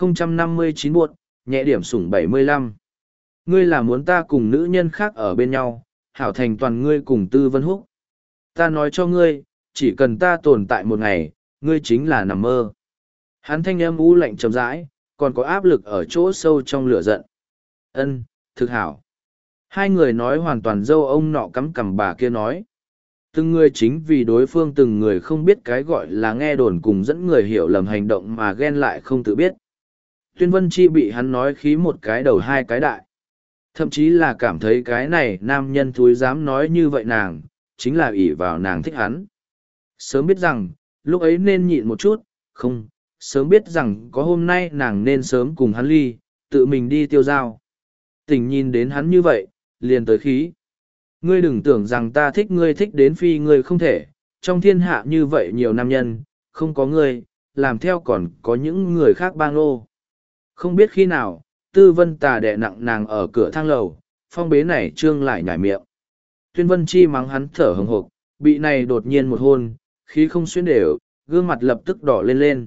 Speaker 1: 1059 buộc, nhẹ điểm sủng 75. Ngươi là muốn ta cùng nữ nhân khác ở bên nhau, hảo thành toàn ngươi cùng Tư Vân Húc. Ta nói cho ngươi, chỉ cần ta tồn tại một ngày, ngươi chính là nằm mơ. Hắn thanh âm u lạnh trầm rãi, còn có áp lực ở chỗ sâu trong lửa giận. Ân, thực hảo. Hai người nói hoàn toàn dâu ông nọ cắm cằm bà kia nói. Từng người chính vì đối phương từng người không biết cái gọi là nghe đồn cùng dẫn người hiểu lầm hành động mà ghen lại không tự biết. Tuyên Vân Chi bị hắn nói khí một cái đầu hai cái đại. Thậm chí là cảm thấy cái này nam nhân thúi dám nói như vậy nàng, chính là ỷ vào nàng thích hắn. Sớm biết rằng, lúc ấy nên nhịn một chút, không, sớm biết rằng có hôm nay nàng nên sớm cùng hắn ly, tự mình đi tiêu dao. Tình nhìn đến hắn như vậy, liền tới khí. Ngươi đừng tưởng rằng ta thích ngươi thích đến phi ngươi không thể, trong thiên hạ như vậy nhiều nam nhân, không có ngươi, làm theo còn có những người khác bang lô. Không biết khi nào, Tư Vân Tà đè nặng nàng ở cửa thang lầu, phong bế này trương lại nhảy miệng. Tuyên Vân Chi mắng hắn thở hừng hộp, bị này đột nhiên một hôn, khí không xuyên đều, gương mặt lập tức đỏ lên lên.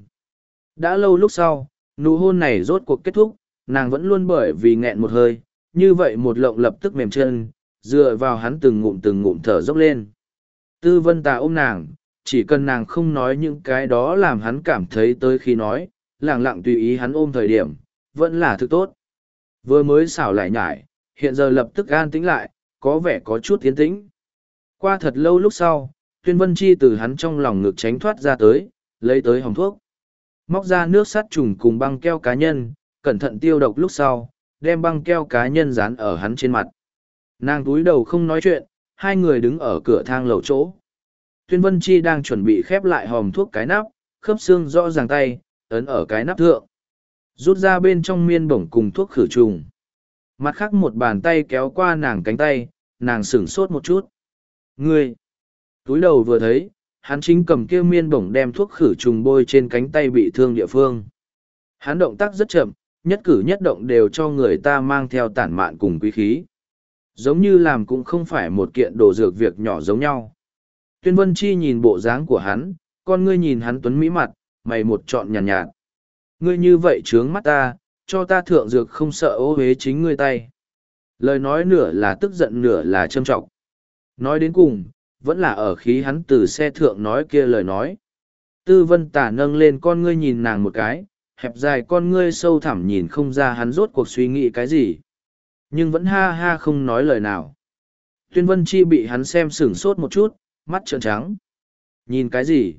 Speaker 1: Đã lâu lúc sau, nụ hôn này rốt cuộc kết thúc, nàng vẫn luôn bởi vì nghẹn một hơi, như vậy một lộng lập tức mềm chân, dựa vào hắn từng ngụm thở dốc lên. Tư Vân Tà ôm nàng, chỉ cần nàng không nói những cái đó làm hắn cảm thấy tới khi nói, lẳng lặng tùy ý hắn ôm thời điểm, vẫn là thứ tốt. Vừa mới xảo lại nhải, hiện giờ lập tức an tĩnh lại, có vẻ có chút tiến tĩnh. Qua thật lâu lúc sau, Tuyên Vân Chi từ hắn trong lòng ngực tránh thoát ra tới, lấy tới hồng thuốc. Móc ra nước sát trùng cùng băng keo cá nhân, cẩn thận tiêu độc lúc sau, đem băng keo cá nhân dán ở hắn trên mặt. Nàng túi đầu không nói chuyện, hai người đứng ở cửa thang lầu chỗ. Tuyên Vân Chi đang chuẩn bị khép lại hòm thuốc cái nắp, khớp xương rõ ràng tay, ấn ở cái nắp thượng. Rút ra bên trong miên bổng cùng thuốc khử trùng. Mặt khác một bàn tay kéo qua nàng cánh tay, nàng sửng sốt một chút. Ngươi! Túi đầu vừa thấy, hắn chính cầm kia miên bổng đem thuốc khử trùng bôi trên cánh tay bị thương địa phương. Hắn động tác rất chậm, nhất cử nhất động đều cho người ta mang theo tản mạn cùng quý khí. Giống như làm cũng không phải một kiện đồ dược việc nhỏ giống nhau. Tuyên Vân Chi nhìn bộ dáng của hắn, con ngươi nhìn hắn tuấn mỹ mặt, mày một trọn nhàn nhạt. Ngươi như vậy trướng mắt ta, cho ta thượng dược không sợ ô uế chính ngươi tay. Lời nói nửa là tức giận nửa là châm trọng. Nói đến cùng, vẫn là ở khí hắn từ xe thượng nói kia lời nói. Tư Vân Tà nâng lên con ngươi nhìn nàng một cái, hẹp dài con ngươi sâu thẳm nhìn không ra hắn rốt cuộc suy nghĩ cái gì. Nhưng vẫn ha ha không nói lời nào. Tuyên Vân Chi bị hắn xem sửng sốt một chút, mắt trợn trắng. Nhìn cái gì?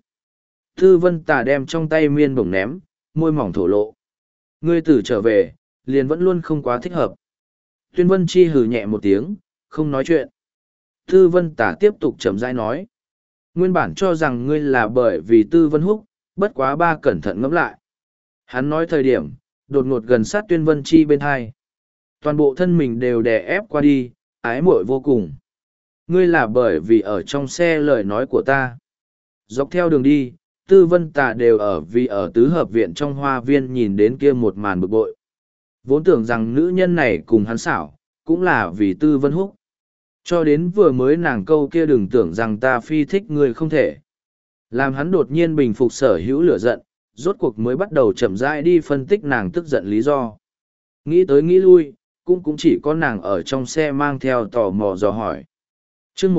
Speaker 1: Tư Vân Tà đem trong tay miên bổng ném, môi mỏng thổ lộ. Ngươi tử trở về, liền vẫn luôn không quá thích hợp. Tuyên Vân Chi hừ nhẹ một tiếng, không nói chuyện. Tư Vân Tả tiếp tục chậm rãi nói. Nguyên bản cho rằng ngươi là bởi vì Tư Vân Húc, bất quá ba cẩn thận ngẫm lại. Hắn nói thời điểm, đột ngột gần sát Tuyên Vân Chi bên hai. Toàn bộ thân mình đều đè ép qua đi, ái muội vô cùng. Ngươi là bởi vì ở trong xe lời nói của ta. Dọc theo đường đi, Tư Vân Tà đều ở vì ở tứ hợp viện trong hoa viên nhìn đến kia một màn bực bội. Vốn tưởng rằng nữ nhân này cùng hắn xảo, cũng là vì Tư Vân Húc. Cho đến vừa mới nàng câu kia đừng tưởng rằng ta phi thích người không thể. Làm hắn đột nhiên bình phục sở hữu lửa giận, rốt cuộc mới bắt đầu chậm rãi đi phân tích nàng tức giận lý do. Nghĩ tới nghĩ lui, cũng chỉ có nàng ở trong xe mang theo tò mò dò hỏi. Chương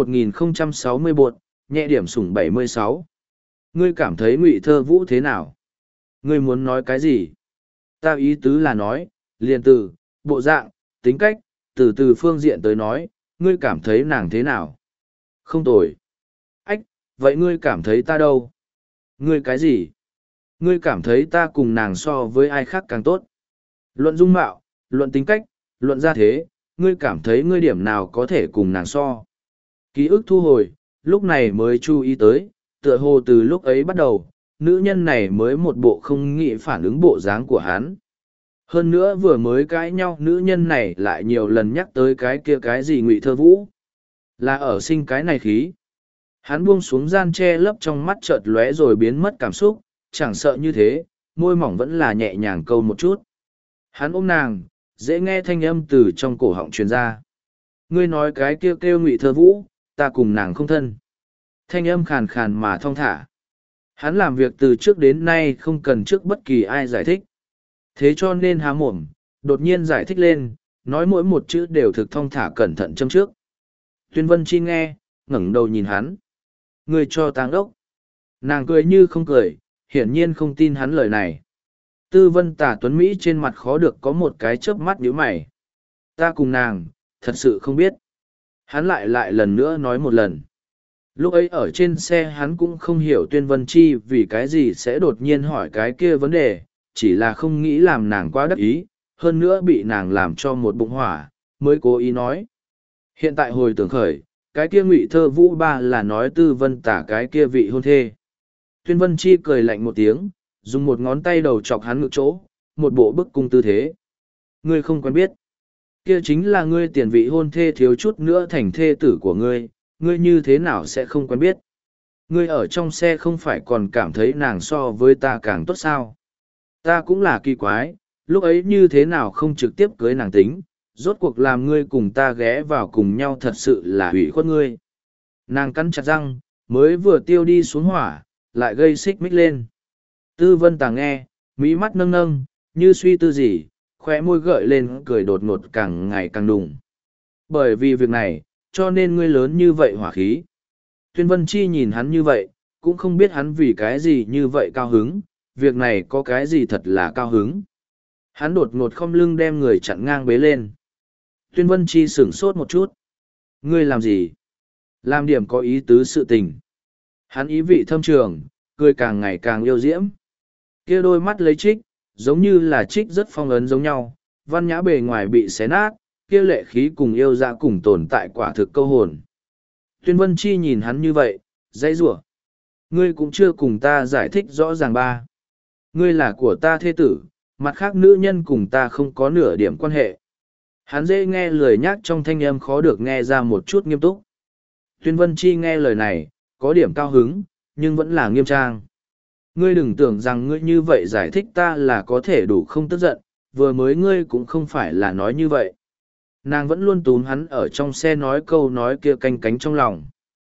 Speaker 1: 1060 bột, nhẹ điểm sủng 76. Ngươi cảm thấy Ngụy Thơ Vũ thế nào? Ngươi muốn nói cái gì? Ta ý tứ là nói, liền từ, bộ dạng, tính cách, từ phương diện tới nói, ngươi cảm thấy nàng thế nào? Không tồi. Ách, vậy ngươi cảm thấy ta đâu? Ngươi cái gì? Ngươi cảm thấy ta cùng nàng so với ai khác càng tốt? Luận dung mạo, luận tính cách, luận gia thế, ngươi cảm thấy ngươi điểm nào có thể cùng nàng so? Ký ức thu hồi, lúc này mới chú ý tới, tựa hồ từ lúc ấy bắt đầu, nữ nhân này mới một bộ không nghĩ phản ứng bộ dáng của hắn. Hơn nữa vừa mới cãi nhau nữ nhân này lại nhiều lần nhắc tới cái kia cái gì Ngụy Thơ Vũ. Là ở sinh cái này khí. Hắn buông xuống gian che lấp trong mắt chợt lóe rồi biến mất cảm xúc, chẳng sợ như thế, môi mỏng vẫn là nhẹ nhàng câu một chút. Hắn ôm nàng, dễ nghe thanh âm từ trong cổ họng truyền ra. Ngươi nói cái kia kêu Ngụy Thơ Vũ, ta cùng nàng không thân. Thanh âm khàn khàn mà thong thả. Hắn làm việc từ trước đến nay không cần trước bất kỳ ai giải thích. Thế cho nên há mồm, đột nhiên giải thích lên, nói mỗi một chữ đều thực thong thả cẩn thận châm trước. Tuyên Vân Chi nghe, ngẩng đầu nhìn hắn. Ngươi cho táng ốc. Nàng cười như không cười, hiển nhiên không tin hắn lời này. Tư Vân Tả Tuấn Mỹ trên mặt khó được có một cái chớp mắt nhíu mày. Ta cùng nàng, thật sự không biết. Hắn lại lần nữa nói một lần. Lúc ấy ở trên xe hắn cũng không hiểu Tuyên Vân Chi vì cái gì sẽ đột nhiên hỏi cái kia vấn đề, chỉ là không nghĩ làm nàng quá đắc ý, hơn nữa bị nàng làm cho một bụng hỏa, mới cố ý nói. Hiện tại hồi tưởng khởi, cái kia Ngụy Thơ Vũ ba là nói Tư Vân Tả cái kia vị hôn thê. Tuyên Vân Chi cười lạnh một tiếng, dùng một ngón tay đầu chọc hắn ngực chỗ, một bộ bức cung tư thế. Ngươi không quen biết. Kia chính là ngươi tiền vị hôn thê thiếu chút nữa thành thê tử của ngươi, ngươi như thế nào sẽ không quen biết. Ngươi ở trong xe không phải còn cảm thấy nàng so với ta càng tốt sao. Ta cũng là kỳ quái, lúc ấy như thế nào không trực tiếp cưới nàng tính, rốt cuộc làm ngươi cùng ta ghé vào cùng nhau thật sự là hủy khuất ngươi. Nàng cắn chặt răng, mới vừa tiêu đi xuống hỏa, lại gây xích mích lên. Tư Vân Tà nghe, mỹ mắt nâng nâng, như suy tư gì, khóe môi gợi lên cười đột ngột càng ngày càng đùng. Bởi vì việc này, cho nên ngươi lớn như vậy hỏa khí. Tuyên Vân Chi nhìn hắn như vậy, cũng không biết hắn vì cái gì như vậy cao hứng, việc này có cái gì thật là cao hứng. Hắn đột ngột không lưng đem người chặn ngang bế lên. Tuyên Vân Chi sửng sốt một chút. Ngươi làm gì? Làm điểm có ý tứ sự tình. Hắn ý vị thâm trường, cười càng ngày càng yêu diễm. Kia đôi mắt lấy trích, giống như là trích rất phong ấn giống nhau, văn nhã bề ngoài bị xé nát, kia lệ khí cùng yêu dạ cùng tồn tại quả thực câu hồn. Tuyên Vân Chi nhìn hắn như vậy, dãy rủa. Ngươi cũng chưa cùng ta giải thích rõ ràng ba. Ngươi là của ta thê tử, mặt khác nữ nhân cùng ta không có nửa điểm quan hệ. Hắn dễ nghe lời nhắc trong thanh âm khó được nghe ra một chút nghiêm túc. Tuyên Vân Chi nghe lời này, có điểm cao hứng, nhưng vẫn là nghiêm trang. Ngươi đừng tưởng rằng ngươi như vậy giải thích ta là có thể đủ không tức giận, vừa mới ngươi cũng không phải là nói như vậy. Nàng vẫn luôn túm hắn ở trong xe nói câu nói kia canh cánh trong lòng.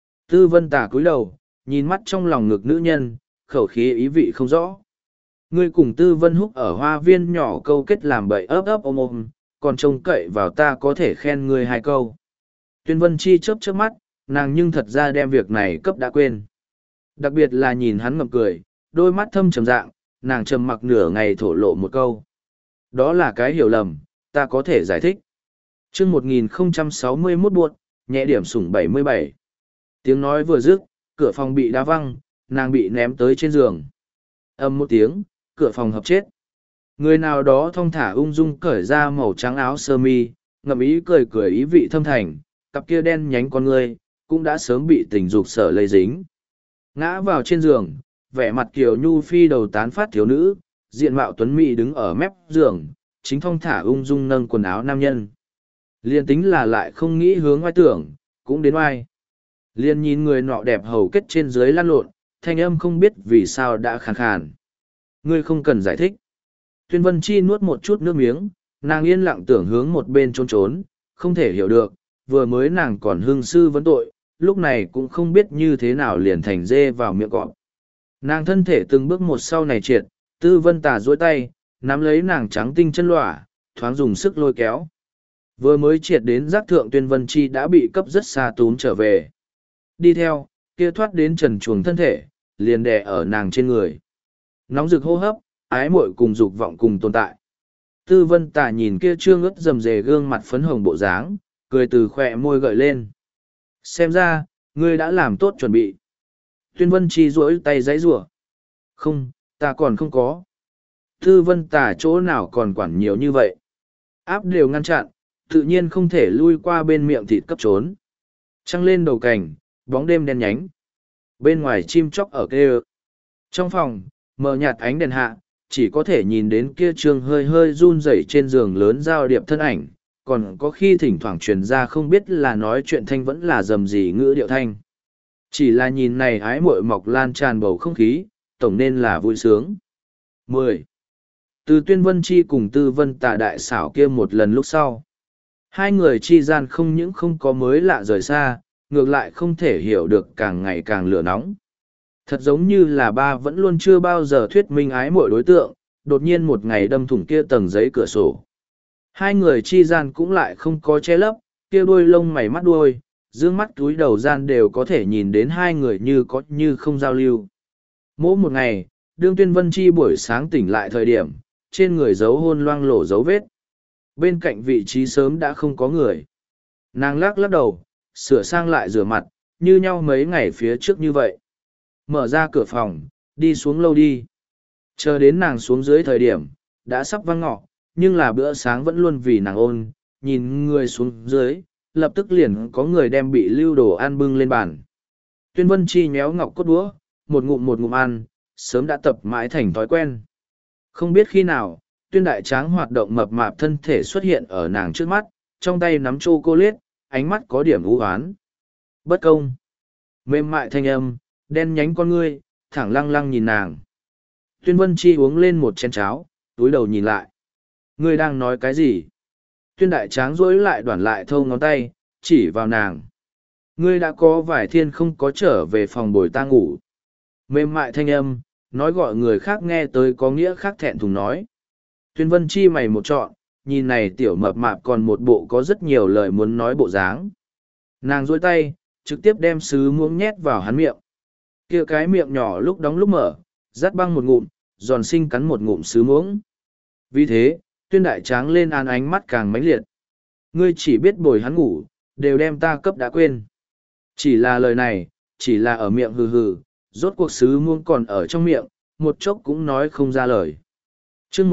Speaker 1: Tư Vân Tả cúi đầu, nhìn mắt trong lòng ngực nữ nhân, khẩu khí ý vị không rõ. Ngươi cùng Tư Vân Húc ở hoa viên nhỏ câu kết làm bậy ấp ấp ôm ôm, còn trông cậy vào ta có thể khen ngươi hai câu. Tuyên Vân Chi chớp chớp mắt, nàng nhưng thật ra đem việc này cấp đã quên. Đặc biệt là nhìn hắn ngậm cười, đôi mắt thâm trầm dạng, nàng trầm mặc nửa ngày thổ lộ một câu. Đó là cái hiểu lầm, ta có thể giải thích. Chương 1061 buộc, nhẹ điểm sủng 77. Tiếng nói vừa dứt, cửa phòng bị đá văng, nàng bị ném tới trên giường. Âm một tiếng, cửa phòng hợp chết. Người nào đó thong thả ung dung cởi ra màu trắng áo sơ mi, ngậm ý cười cười ý vị thâm thành, cặp kia đen nhánh con người, cũng đã sớm bị tình dục sở lây dính. Ngã vào trên giường, vẻ mặt kiều nhu phi đầu tán phát thiếu nữ, diện mạo tuấn mỹ đứng ở mép giường, chính thong thả ung dung nâng quần áo nam nhân. Liên tính là lại không nghĩ hướng oai tưởng, cũng đến oai. Liên nhìn người nọ đẹp hầu kết trên dưới lăn lộn, thanh âm không biết vì sao đã khàn khàn. Ngươi không cần giải thích. Tuyên Vân Chi nuốt một chút nước miếng, nàng yên lặng tưởng hướng một bên trốn trốn, không thể hiểu được, vừa mới nàng còn hương sư vấn tội, lúc này cũng không biết như thế nào liền thành dê vào miệng cọp. Nàng thân thể từng bước một sau này triệt, Tư Vân Tà duỗi tay, nắm lấy nàng trắng tinh chân lỏa, thoáng dùng sức lôi kéo. Vừa mới triệt đến giác thượng Tuyên Vân Chi đã bị cấp rất xa túm trở về. Đi theo, kia thoát đến trần chuồng thân thể, liền đè ở nàng trên người. Nóng rực hô hấp, ái muội cùng dục vọng cùng tồn tại. Tư Vân Tà nhìn kia trương ướt rầm rề gương mặt phấn hồng bộ dáng, cười từ khỏe môi gợi lên. Xem ra, ngươi đã làm tốt chuẩn bị. Tuyên Vân Chi duỗi tay giãy giụa. Không, ta còn không có. Tư Vân Tà chỗ nào còn quản nhiều như vậy. Áp đều ngăn chặn, tự nhiên không thể lui qua bên miệng thịt cấp trốn. Trăng lên đầu cành, bóng đêm đen nhánh. Bên ngoài chim chóc ở kêu. Trong phòng, mờ nhạt ánh đèn hạ, chỉ có thể nhìn đến kia trương hơi hơi run rẩy trên giường lớn giao điệp thân ảnh, còn có khi thỉnh thoảng truyền ra không biết là nói chuyện thanh vẫn là dầm gì ngữ điệu thanh. Chỉ là nhìn này ái muội mọc lan tràn bầu không khí, tổng nên là vui sướng. 10. Từ Tuyên Vân Chi cùng Tư Vân Tà đại xảo kia một lần lúc sau. Hai người chi gian không những không có mới lạ rời xa, ngược lại không thể hiểu được càng ngày càng lửa nóng. Thật giống như là ba vẫn luôn chưa bao giờ thuyết minh ái mỗi đối tượng, đột nhiên một ngày đâm thủng kia tầng giấy cửa sổ. Hai người chi gian cũng lại không có che lấp, kia đuôi lông mày mắt đuôi, dương mắt túi đầu gian đều có thể nhìn đến hai người như có như không giao lưu. Mỗi một ngày, đương Tuyên Vân Chi buổi sáng tỉnh lại thời điểm, trên người dấu hôn loang lổ dấu vết. Bên cạnh vị trí sớm đã không có người. Nàng lắc lắc đầu, sửa sang lại rửa mặt, như nhau mấy ngày phía trước như vậy. Mở ra cửa phòng, đi xuống lâu đi. Chờ đến nàng xuống dưới thời điểm, đã sắp văng ngọ, nhưng là bữa sáng vẫn luôn vì nàng ôn, nhìn người xuống dưới, lập tức liền có người đem bị lưu đồ ăn bưng lên bàn. Tuyên Vân Chi nhéo ngọc cốt đũa, một ngụm ăn, sớm đã tập mãi thành thói quen. Không biết khi nào, Tuyên Đại Tráng hoạt động mập mạp thân thể xuất hiện ở nàng trước mắt, trong tay nắm chocolate, ánh mắt có điểm u hoán. Bất công. Mềm mại thanh âm, đen nhánh con ngươi, thẳng lăng lăng nhìn nàng. Tuyên Vân Chi uống lên một chén cháo, túi đầu nhìn lại. Ngươi đang nói cái gì? Tuyên Đại Tráng rối lại đoản lại thâu ngón tay, chỉ vào nàng. Ngươi đã có vài thiên không có trở về phòng bồi ta ngủ. Mềm mại thanh âm, nói gọi người khác nghe tới có nghĩa khác thẹn thùng nói. Tuyên Vân Chi mày một trọn, nhìn này tiểu mập mạp còn một bộ có rất nhiều lời muốn nói bộ dáng. Nàng duỗi tay, trực tiếp đem sứ muỗng nhét vào hắn miệng. Kia cái miệng nhỏ lúc đóng lúc mở, rát băng một ngụm, giòn xinh cắn một ngụm sứ muỗng. Vì thế, Tuyên Đại Tráng lên an ánh mắt càng mãnh liệt. Ngươi chỉ biết bồi hắn ngủ, đều đem ta cấp đã quên. Chỉ là lời này, chỉ là ở miệng hừ hừ, rốt cuộc sứ muỗng còn ở trong miệng, một chốc cũng nói không ra lời. Chương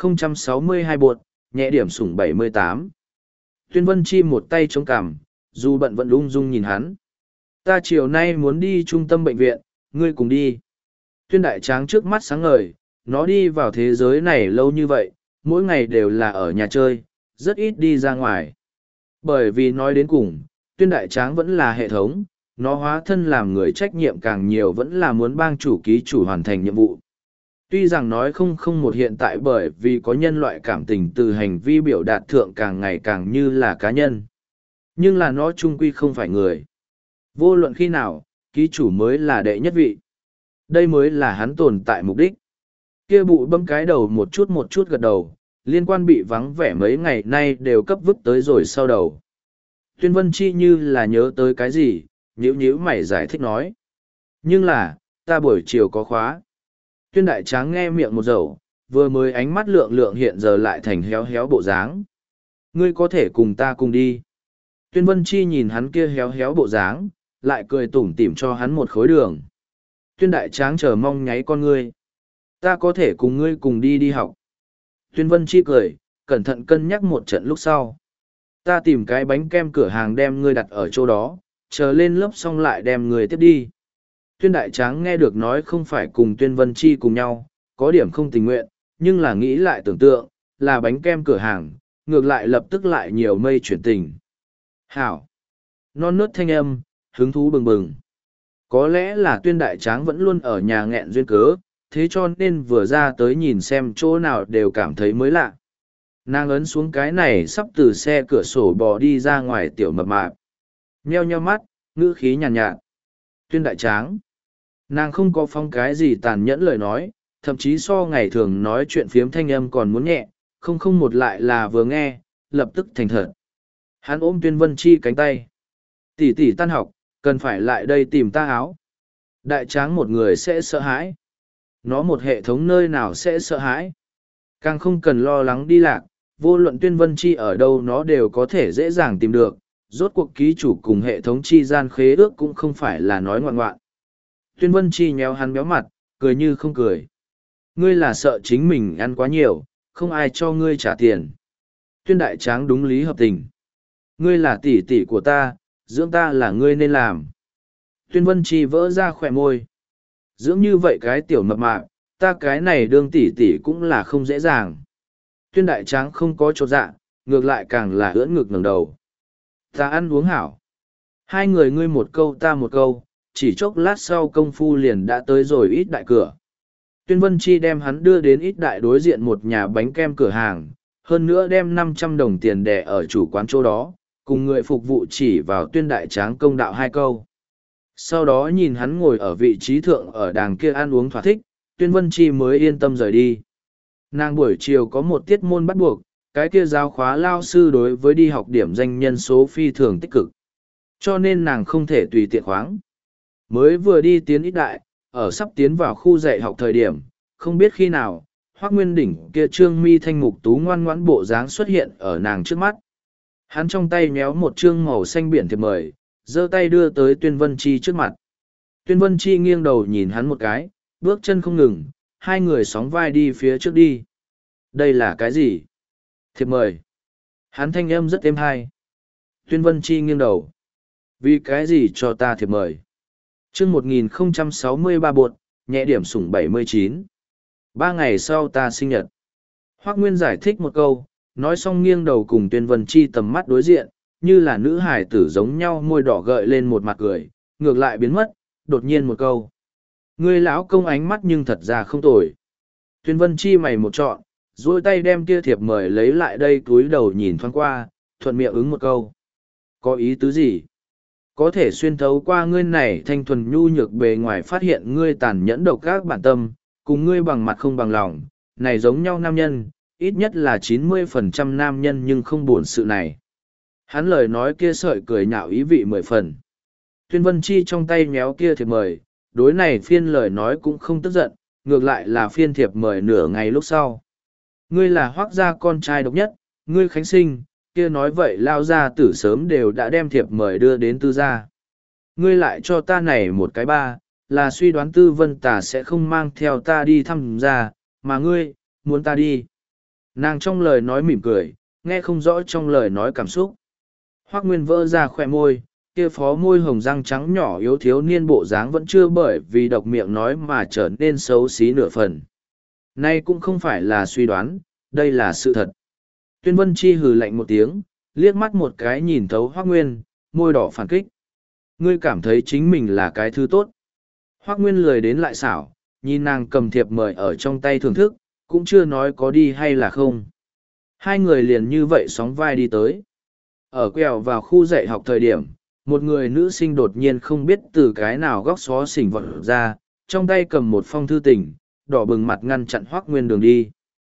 Speaker 1: 1062 buột, nhẹ điểm sủng 78. Tuyên Vân Chi một tay chống cằm, dù bận vẫn ung dung nhìn hắn. Ta chiều nay muốn đi trung tâm bệnh viện, ngươi cùng đi. Tuyên Đại Tráng trước mắt sáng ngời, nó đi vào thế giới này lâu như vậy, mỗi ngày đều là ở nhà chơi, rất ít đi ra ngoài. Bởi vì nói đến cùng, Tuyên Đại Tráng vẫn là hệ thống, nó hóa thân làm người trách nhiệm càng nhiều vẫn là muốn bang chủ ký chủ hoàn thành nhiệm vụ. Tuy rằng nói không một hiện tại bởi vì có nhân loại cảm tình từ hành vi biểu đạt thượng càng ngày càng như là cá nhân. Nhưng là nó trung quy không phải người. Vô luận khi nào, ký chủ mới là đệ nhất vị. Đây mới là hắn tồn tại mục đích. Kia bụ bấm cái đầu một chút gật đầu, liên quan bị vắng vẻ mấy ngày nay đều cấp vứt tới rồi sau đầu. Tuyên Vân Chi như là nhớ tới cái gì, nhíu mày giải thích nói. Nhưng là, ta buổi chiều có khóa. Tuyên Đại Tráng nghe miệng một dầu, vừa mới ánh mắt lượng lượng hiện giờ lại thành héo héo bộ dáng. Ngươi có thể cùng ta cùng đi. Tuyên Vân Chi nhìn hắn kia héo héo bộ dáng, lại cười tủm tỉm cho hắn một khối đường. Tuyên Đại Tráng chờ mong nháy con ngươi. Ta có thể cùng ngươi cùng đi học. Tuyên Vân Chi cười, cẩn thận cân nhắc một trận lúc sau. Ta tìm cái bánh kem cửa hàng đem ngươi đặt ở chỗ đó, chờ lên lớp xong lại đem người tiếp đi. Tuyên Đại Tráng nghe được nói không phải cùng Tuyên Vân Chi cùng nhau, có điểm không tình nguyện, nhưng là nghĩ lại tưởng tượng, là bánh kem cửa hàng, ngược lại lập tức lại nhiều mây chuyển tình. Hảo! Non nớt thanh âm, hứng thú bừng bừng. Có lẽ là Tuyên Đại Tráng vẫn luôn ở nhà nghẹn duyên cớ, thế cho nên vừa ra tới nhìn xem chỗ nào đều cảm thấy mới lạ. Nàng ấn xuống cái này sắp từ xe cửa sổ bò đi ra ngoài tiểu mập mạp. Nheo nheo mắt, ngữ khí nhàn nhạt. Tuyên Đại Tráng. Nàng không có phong cái gì tàn nhẫn lời nói, thậm chí so ngày thường nói chuyện phiếm thanh âm còn muốn nhẹ, không một lại là vừa nghe, lập tức thành thật. Hắn ôm Tuyên Vân Chi cánh tay. Tỷ tỷ tan học, cần phải lại đây tìm ta áo. Đại Tráng một người sẽ sợ hãi. Nó một hệ thống nơi nào sẽ sợ hãi. Càng không cần lo lắng đi lạc, vô luận Tuyên Vân Chi ở đâu nó đều có thể dễ dàng tìm được. Rốt cuộc ký chủ cùng hệ thống chi gian khế ước cũng không phải là nói ngoạn ngoạn. Tuyên Vân Chi nhéo hắn béo mặt, cười như không cười. Ngươi là sợ chính mình ăn quá nhiều, không ai cho ngươi trả tiền. Tuyên Đại Tráng đúng lý hợp tình. Ngươi là tỷ tỷ của ta, dưỡng ta là ngươi nên làm. Tuyên Vân Chi vỡ ra khỏe môi. Dưỡng như vậy cái tiểu mập mạp, ta cái này đương tỷ tỷ cũng là không dễ dàng. Tuyên Đại Tráng không có chột dạ, ngược lại càng là ưỡn ngực ngẩng đầu. Ta ăn uống hảo. Hai người ngươi một câu ta một câu, chỉ chốc lát sau công phu liền đã tới rồi ít đại cửa. Tuyên Vân Chi đem hắn đưa đến ít đại đối diện một nhà bánh kem cửa hàng, hơn nữa đem 500 đồng tiền đẻ ở chủ quán chỗ đó, cùng người phục vụ chỉ vào Tuyên Đại Tráng công đạo hai câu. Sau đó nhìn hắn ngồi ở vị trí thượng ở đàng kia ăn uống thỏa thích, Tuyên Vân Chi mới yên tâm rời đi. Nàng buổi chiều có một tiết môn bắt buộc, cái kia giáo khóa lao sư đối với đi học điểm danh nhân số phi thường tích cực. Cho nên nàng không thể tùy tiện khoáng. Mới vừa đi tiến ít đại, ở sắp tiến vào khu dạy học thời điểm, không biết khi nào, Hoác Nguyên Đỉnh kia trương mi thanh mục tú ngoan ngoãn bộ dáng xuất hiện ở nàng trước mắt. Hắn trong tay méo một trương màu xanh biển thiệp mời, giơ tay đưa tới Tuyên Vân Chi trước mặt. Tuyên Vân Chi nghiêng đầu nhìn hắn một cái, bước chân không ngừng, hai người sóng vai đi phía trước đi. Đây là cái gì? Thiệp mời. Hắn thanh âm rất êm hai. Tuyên Vân Chi nghiêng đầu. Vì cái gì cho ta thiệp mời? Chương 1063 bột, nhẹ điểm sủng 79. 3 ngày sau ta sinh nhật. Hoác Nguyên giải thích một câu, nói xong nghiêng đầu cùng Tuyên Vân Chi tầm mắt đối diện, như là nữ hải tử giống nhau môi đỏ gợi lên một mặt cười, ngược lại biến mất, đột nhiên một câu. Ngươi lão công ánh mắt nhưng thật ra không tồi. Tuyên Vân Chi mày một trọn, duỗi tay đem kia thiệp mời lấy lại đây túi đầu nhìn thoáng qua, thuận miệng ứng một câu. Có ý tứ gì? Có thể xuyên thấu qua ngươi này thanh thuần nhu nhược bề ngoài phát hiện ngươi tàn nhẫn độc các bản tâm, cùng ngươi bằng mặt không bằng lòng, này giống nhau nam nhân, ít nhất là 90% nam nhân nhưng không buồn sự này. Hắn lời nói kia sợi cười nhạo ý vị 10 phần. Tuyên Vân Chi trong tay méo kia thiệp mời, đối này phiên lời nói cũng không tức giận, ngược lại là phiên thiệp mời nửa ngày lúc sau. Ngươi là Hoác gia con trai độc nhất, ngươi khánh sinh, kia nói vậy lao gia tử sớm đều đã đem thiệp mời đưa đến tư gia. Ngươi lại cho ta này một cái ba, là suy đoán Tư Vân Tà sẽ không mang theo ta đi thăm gia, mà ngươi, muốn ta đi. Nàng trong lời nói mỉm cười, nghe không rõ trong lời nói cảm xúc. Hoác Nguyên vỡ ra khỏe môi, kia phó môi hồng răng trắng nhỏ yếu thiếu niên bộ dáng vẫn chưa bởi vì độc miệng nói mà trở nên xấu xí nửa phần. Nay cũng không phải là suy đoán, đây là sự thật. Tuyên Vân Chi hừ lạnh một tiếng, liếc mắt một cái nhìn thấu Hoác Nguyên, môi đỏ phản kích. Ngươi cảm thấy chính mình là cái thứ tốt. Hoác Nguyên lười đến lại xảo, nhìn nàng cầm thiệp mời ở trong tay thưởng thức, cũng chưa nói có đi hay là không. Hai người liền như vậy sóng vai đi tới. Ở quẹo vào khu dạy học thời điểm, một người nữ sinh đột nhiên không biết từ cái nào góc xó xỉnh vật ra, trong tay cầm một phong thư tình, đỏ bừng mặt ngăn chặn Hoác Nguyên đường đi.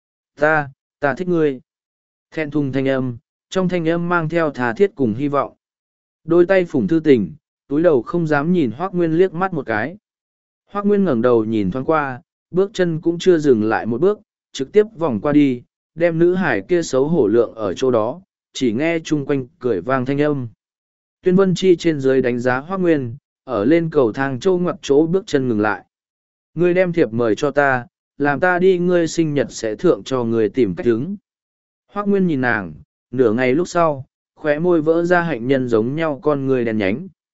Speaker 1: Ta thích ngươi. Thẹn thùng thanh âm, trong thanh âm mang theo thà thiết cùng hy vọng. Đôi tay phủng thư tình, túi đầu không dám nhìn Hoác Nguyên liếc mắt một cái. Hoác Nguyên ngẩng đầu nhìn thoáng qua, bước chân cũng chưa dừng lại một bước, trực tiếp vòng qua đi, đem nữ hải kia xấu hổ lượng ở chỗ đó, chỉ nghe chung quanh cười vang thanh âm. Tuyên Vân Chi trên dưới đánh giá Hoác Nguyên, ở lên cầu thang châu ngoặt chỗ bước chân ngừng lại. Ngươi đem thiệp mời cho ta, làm ta đi ngươi sinh nhật sẽ thượng cho ngươi tìm cách đứng. Hoác Nguyên nhìn nàng, nửa ngày lúc sau, khóe môi vỡ ra hạnh nhân giống nhau con người đèn nhánh.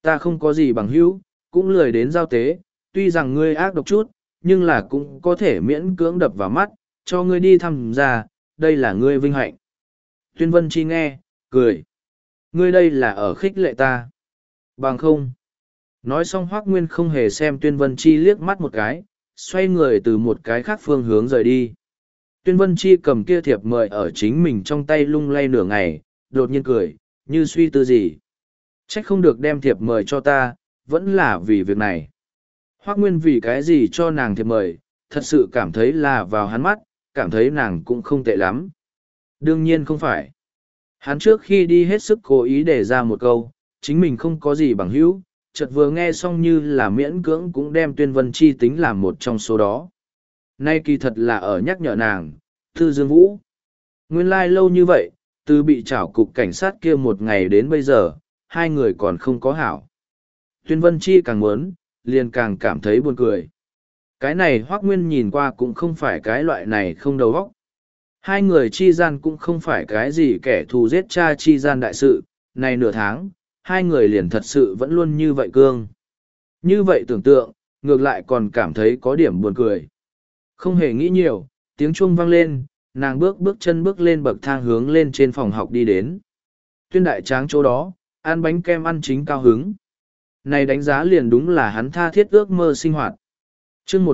Speaker 1: Ta không có gì bằng hữu, cũng lười đến giao tế, tuy rằng ngươi ác độc chút, nhưng là cũng có thể miễn cưỡng đập vào mắt, cho ngươi đi thăm ra, đây là ngươi vinh hạnh. Tuyên Vân Chi nghe, cười. Ngươi đây là ở khích lệ ta. Bằng không. Nói xong Hoác Nguyên không hề xem Tuyên Vân Chi liếc mắt một cái, xoay người từ một cái khác phương hướng rời đi. Tuyên Vân Chi cầm kia thiệp mời ở chính mình trong tay lung lay nửa ngày, đột nhiên cười, như suy tư gì. Trách không được đem thiệp mời cho ta, vẫn là vì việc này. Hoác Nguyên vì cái gì cho nàng thiệp mời, thật sự cảm thấy là vào hắn mắt, cảm thấy nàng cũng không tệ lắm. Đương nhiên không phải. Hắn trước khi đi hết sức cố ý để ra một câu, chính mình không có gì bằng hữu, chợt vừa nghe xong như là miễn cưỡng cũng đem Tuyên Vân Chi tính làm một trong số đó. Nay kỳ thật là ở nhắc nhở nàng, Thư Dương Vũ. Nguyên lai lâu như vậy, từ bị trảo cục cảnh sát kia một ngày đến bây giờ, hai người còn không có hảo. Tuyên Vân Chi càng muốn, liền càng cảm thấy buồn cười. Cái này Hoác Nguyên nhìn qua cũng không phải cái loại này không đầu óc. Hai người chi gian cũng không phải cái gì kẻ thù giết cha chi gian đại sự, này nửa tháng, hai người liền thật sự vẫn luôn như vậy cương. Như vậy tưởng tượng, ngược lại còn cảm thấy có điểm buồn cười. Không hề nghĩ nhiều, tiếng chuông vang lên, nàng bước chân bước lên bậc thang hướng lên trên phòng học đi đến. Tuyên Đại Tráng chỗ đó, ăn bánh kem ăn chính cao hứng. Này đánh giá liền đúng là hắn tha thiết ước mơ sinh hoạt. Chương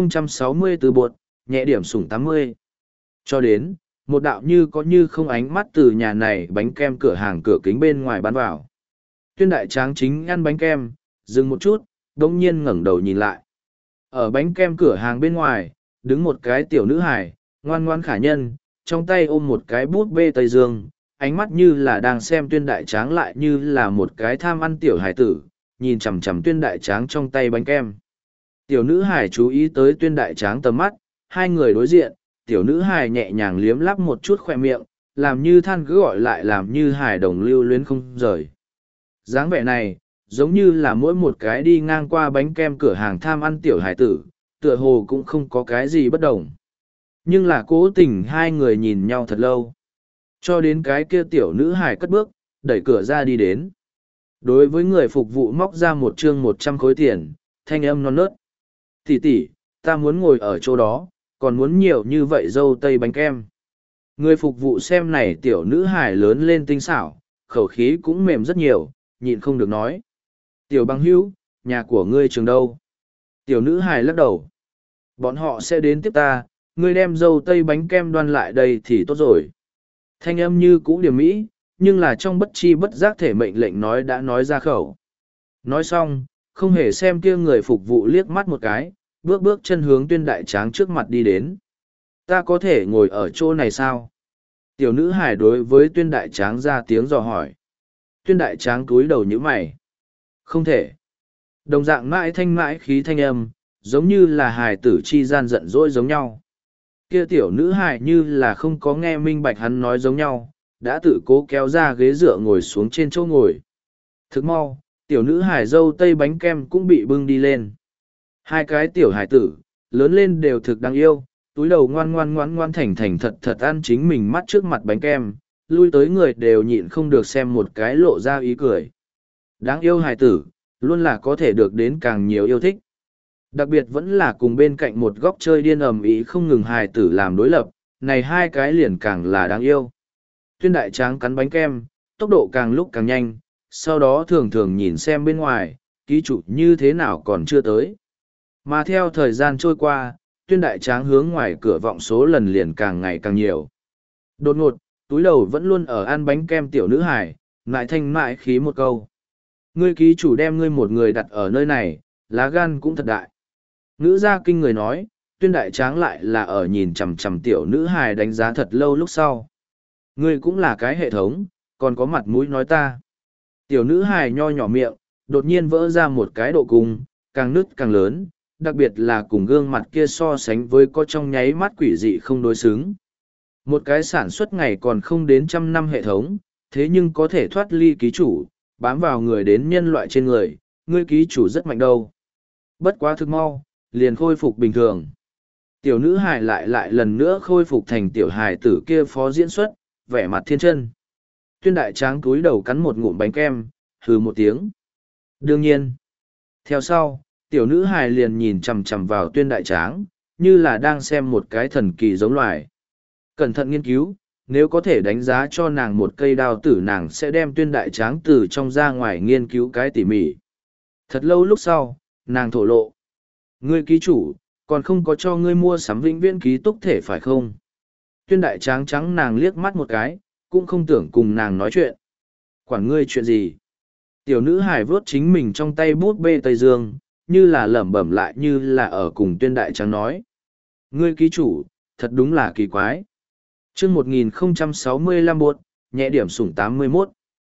Speaker 1: 1060 từ bột, nhẹ điểm sủng 80. Cho đến, một đạo như có như không ánh mắt từ nhà này bánh kem cửa hàng cửa kính bên ngoài bắn vào. Tuyên Đại Tráng chính ăn bánh kem, dừng một chút, đông nhiên ngẩng đầu nhìn lại. Ở bánh kem cửa hàng bên ngoài, đứng một cái tiểu nữ hài, ngoan ngoan khả nhân, trong tay ôm một cái bút bê Tây Dương, ánh mắt như là đang xem Tuyên Đại Tráng lại như là một cái tham ăn tiểu hài tử, nhìn chằm chằm Tuyên Đại Tráng trong tay bánh kem. Tiểu nữ hài chú ý tới Tuyên Đại Tráng tầm mắt, hai người đối diện, tiểu nữ hài nhẹ nhàng liếm lắp một chút khoe miệng, làm như than cứ gọi lại làm như hài đồng lưu luyến không rời. Dáng vẻ này, giống như là mỗi một cái đi ngang qua bánh kem cửa hàng tham ăn tiểu hài tử, tựa hồ cũng không có cái gì bất đồng. Nhưng là cố tình hai người nhìn nhau thật lâu. Cho đến cái kia tiểu nữ hài cất bước, đẩy cửa ra đi đến. Đối với người phục vụ móc ra một chương 100 khối tiền, thanh âm non nớt. Tỷ tỷ, ta muốn ngồi ở chỗ đó, còn muốn nhiều như vậy dâu tây bánh kem. Người phục vụ xem này tiểu nữ hài lớn lên tinh xảo, khẩu khí cũng mềm rất nhiều, nhịn không được nói. Tiểu băng hữu, nhà của ngươi trường đâu? Tiểu nữ hài lắc đầu. Bọn họ sẽ đến tiếp ta, ngươi đem dâu tây bánh kem đoan lại đây thì tốt rồi. Thanh âm như cũ điểm mỹ, nhưng là trong bất chi bất giác thể mệnh lệnh nói đã nói ra khẩu. Nói xong, không hề xem kia người phục vụ liếc mắt một cái, bước chân hướng Tuyên Đại Tráng trước mặt đi đến. Ta có thể ngồi ở chỗ này sao? Tiểu nữ hài đối với Tuyên Đại Tráng ra tiếng dò hỏi. Tuyên Đại Tráng cúi đầu nhíu mày. Không thể. Đồng dạng mãi thanh mãi khí thanh âm, giống như là hài tử chi gian giận dỗi giống nhau. Kia tiểu nữ hài như là không có nghe minh bạch hắn nói giống nhau, đã tự cố kéo ra ghế dựa ngồi xuống trên chỗ ngồi. Thức mau, tiểu nữ hài dâu tây bánh kem cũng bị bưng đi lên. Hai cái tiểu hài tử, lớn lên đều thực đáng yêu, túi đầu ngoan thành thật ăn chính mình mắt trước mặt bánh kem, lui tới người đều nhịn không được xem một cái lộ ra ý cười. Đáng yêu hài tử, luôn là có thể được đến càng nhiều yêu thích. Đặc biệt vẫn là cùng bên cạnh một góc chơi điên ầm ĩ không ngừng hài tử làm đối lập, này hai cái liền càng là đáng yêu. Tuyên Đại Tráng cắn bánh kem, tốc độ càng lúc càng nhanh, sau đó thường thường nhìn xem bên ngoài, ký chủ như thế nào còn chưa tới. Mà theo thời gian trôi qua, Tuyên Đại Tráng hướng ngoài cửa vọng số lần liền càng ngày càng nhiều. Đột ngột, túi đầu vẫn luôn ở ăn bánh kem tiểu nữ hải, mại thanh mại khí một câu. Ngươi ký chủ đem ngươi một người đặt ở nơi này, lá gan cũng thật đại. Nữ gia kinh người nói, Tuyên Đại Tráng lại là ở nhìn chằm chằm tiểu nữ hài đánh giá thật lâu lúc sau. Ngươi cũng là cái hệ thống, còn có mặt mũi nói ta. Tiểu nữ hài nho nhỏ miệng, đột nhiên vỡ ra một cái độ cung, càng nứt càng lớn, đặc biệt là cùng gương mặt kia so sánh với có trong nháy mắt quỷ dị không đối xứng. Một cái sản xuất ngày còn không đến 100 năm hệ thống, thế nhưng có thể thoát ly ký chủ, bám vào người đến nhân loại trên người, ngươi ký chủ rất mạnh đâu. Bất quá thực mau, liền khôi phục bình thường. Tiểu nữ hài lại lần nữa khôi phục thành tiểu hài tử kia phó diễn xuất, vẻ mặt thiên chân. Tuyên Đại Tráng cúi đầu cắn một ngụm bánh kem, hừ một tiếng. Đương nhiên, theo sau, tiểu nữ hài liền nhìn chằm chằm vào tuyên đại tráng, như là đang xem một cái thần kỳ giống loài. Cẩn thận nghiên cứu, nếu có thể đánh giá cho nàng một cây đao tử nàng sẽ đem tuyên đại tráng từ trong ra ngoài nghiên cứu cái tỉ mỉ. Thật lâu lúc sau, nàng thổ lộ. Ngươi ký chủ, còn không có cho ngươi mua sắm vĩnh viễn ký túc thể phải không? Tuyên đại tráng trắng nàng liếc mắt một cái, cũng không tưởng cùng nàng nói chuyện. Quản ngươi chuyện gì? Tiểu nữ hài vớt chính mình trong tay bút bê Tây Dương, như là lẩm bẩm lại như là ở cùng tuyên đại tráng nói. Ngươi ký chủ, thật đúng là kỳ quái. chương 1065 buốt, nhẹ điểm sủng 81.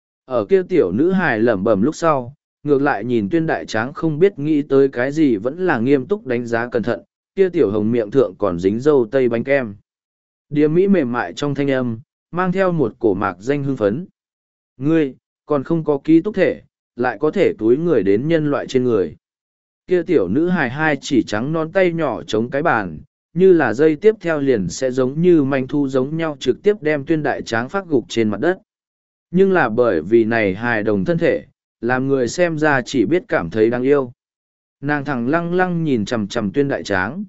Speaker 1: Ở kia tiểu nữ hài lẩm bẩm lúc sau, ngược lại nhìn tuyên đại tráng không biết nghĩ tới cái gì vẫn là nghiêm túc đánh giá cẩn thận, kia tiểu hồng miệng thượng còn dính dâu tây bánh kem. Điềm mỹ mềm mại trong thanh âm, mang theo một cổ mạc danh hưng phấn. Ngươi, còn không có ký túc thể, lại có thể túi người đến nhân loại trên người. Kia tiểu nữ hài hai chỉ trắng non tay nhỏ chống cái bàn, như là dây tiếp theo liền sẽ giống như manh thu giống nhau trực tiếp đem tuyên đại tráng phát gục trên mặt đất. Nhưng là bởi vì này hài đồng thân thể, làm người xem ra chỉ biết cảm thấy đáng yêu. Nàng thẳng lăng lăng nhìn chằm chằm tuyên đại tráng.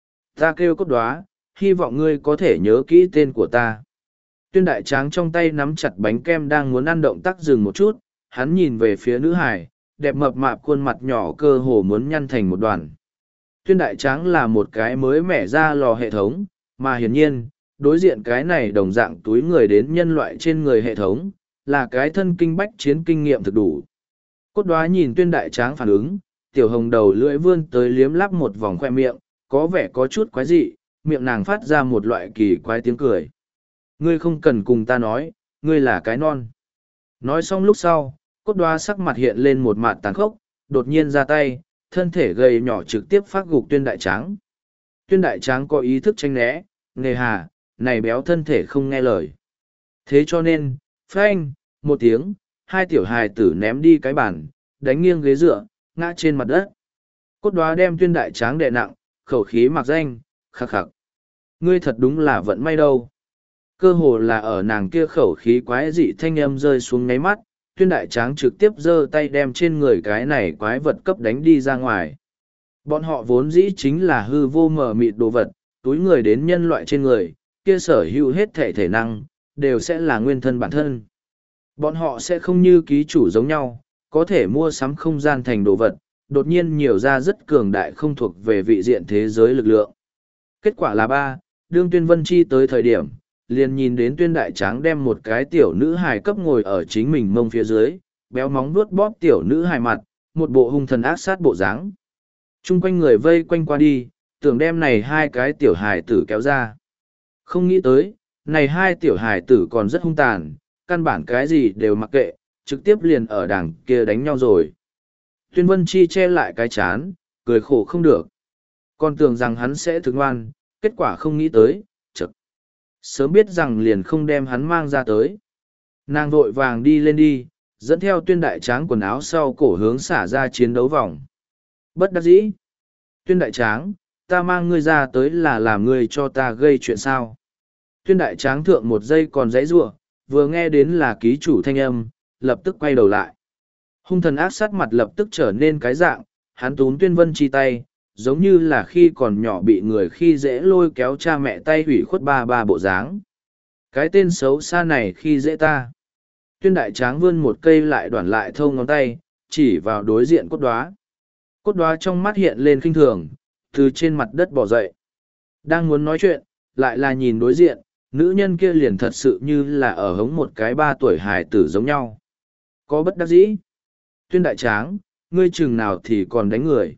Speaker 1: Ta kêu Cốt Đóa, hy vọng ngươi có thể nhớ kỹ tên của ta. Tuyên đại tráng trong tay nắm chặt bánh kem đang muốn ăn động tác dừng một chút, hắn nhìn về phía nữ hải, đẹp mập mạp khuôn mặt nhỏ cơ hồ muốn nhăn thành một đoàn. Tuyên đại tráng là một cái mới mẻ ra lò hệ thống, mà hiển nhiên, đối diện cái này đồng dạng túi người đến nhân loại trên người hệ thống, là cái thân kinh bách chiến kinh nghiệm thực đủ. Cốt Đóa nhìn tuyên đại tráng phản ứng, tiểu hồng đầu lưỡi vươn tới liếm lắp một vòng khoe miệng, có vẻ có chút quái dị, miệng nàng phát ra một loại kỳ quái tiếng cười. Ngươi không cần cùng ta nói, ngươi là cái non. Nói xong lúc sau, Cốt Đóa sắc mặt hiện lên một mặt tàn khốc, đột nhiên ra tay, thân thể gầy nhỏ trực tiếp phát gục tuyên đại tráng. Tuyên đại tráng có ý thức tranh né, nghề hà, này béo thân thể không nghe lời. Thế cho nên, phanh, một tiếng, hai tiểu hài tử ném đi cái bàn, đánh nghiêng ghế dựa, ngã trên mặt đất. Cốt Đóa đem tuyên đại tráng đè nặng, khẩu khí mặc danh, khắc khắc. Ngươi thật đúng là vận may đâu. Cơ hồ là ở nàng kia khẩu khí quái dị thanh âm rơi xuống ngáy mắt, tuyên đại tráng trực tiếp giơ tay đem trên người cái này quái vật cấp đánh đi ra ngoài. Bọn họ vốn dĩ chính là hư vô mờ mịt đồ vật, túi người đến nhân loại trên người, kia sở hữu hết thể thể năng, đều sẽ là nguyên thân bản thân. Bọn họ sẽ không như ký chủ giống nhau, có thể mua sắm không gian thành đồ vật, đột nhiên nhiều ra rất cường đại không thuộc về vị diện thế giới lực lượng. Kết quả là đương Tuyên Vân Chi tới thời điểm, liền nhìn đến tuyên đại tráng đem một cái tiểu nữ hài cấp ngồi ở chính mình mông phía dưới, béo móng vuốt bóp tiểu nữ hài mặt, một bộ hung thần ác sát bộ dáng. Trung quanh người vây quanh qua đi, tưởng đem này hai cái tiểu hài tử kéo ra. Không nghĩ tới, này hai tiểu hài tử còn rất hung tàn, căn bản cái gì đều mặc kệ, trực tiếp liền ở đằng kia đánh nhau rồi. Tuyên Vân Chi che lại cái chán, cười khổ không được. Còn tưởng rằng hắn sẽ thức ngoan, kết quả không nghĩ tới, chực. Sớm biết rằng liền không đem hắn mang ra tới. Nàng vội vàng đi lên đi, dẫn theo tuyên đại tráng quần áo sau cổ hướng xả ra chiến đấu vòng. Bất đắc dĩ. Tuyên đại tráng, ta mang ngươi ra tới là làm ngươi cho ta gây chuyện sao. Tuyên đại tráng thượng một giây còn dãy giụa, vừa nghe đến là ký chủ thanh âm, lập tức quay đầu lại. Hung thần ác sát mặt lập tức trở nên cái dạng, hắn túm Tuyên Vân Chi tay, giống như là khi còn nhỏ bị người khi dễ lôi kéo cha mẹ tay hủy khuất ba bộ dáng. Cái tên xấu xa này khi dễ ta. Tuyên đại tráng vươn một cây lại đoản lại thâu ngón tay, chỉ vào đối diện Cốt Đóa. Cốt Đóa trong mắt hiện lên khinh thường, từ trên mặt đất bỏ dậy. Đang muốn nói chuyện, lại là nhìn đối diện, nữ nhân kia liền thật sự như là ở hống một cái 3 tuổi hài tử giống nhau. Có bất đắc dĩ. Tuyên đại tráng, ngươi chừng nào thì còn đánh người.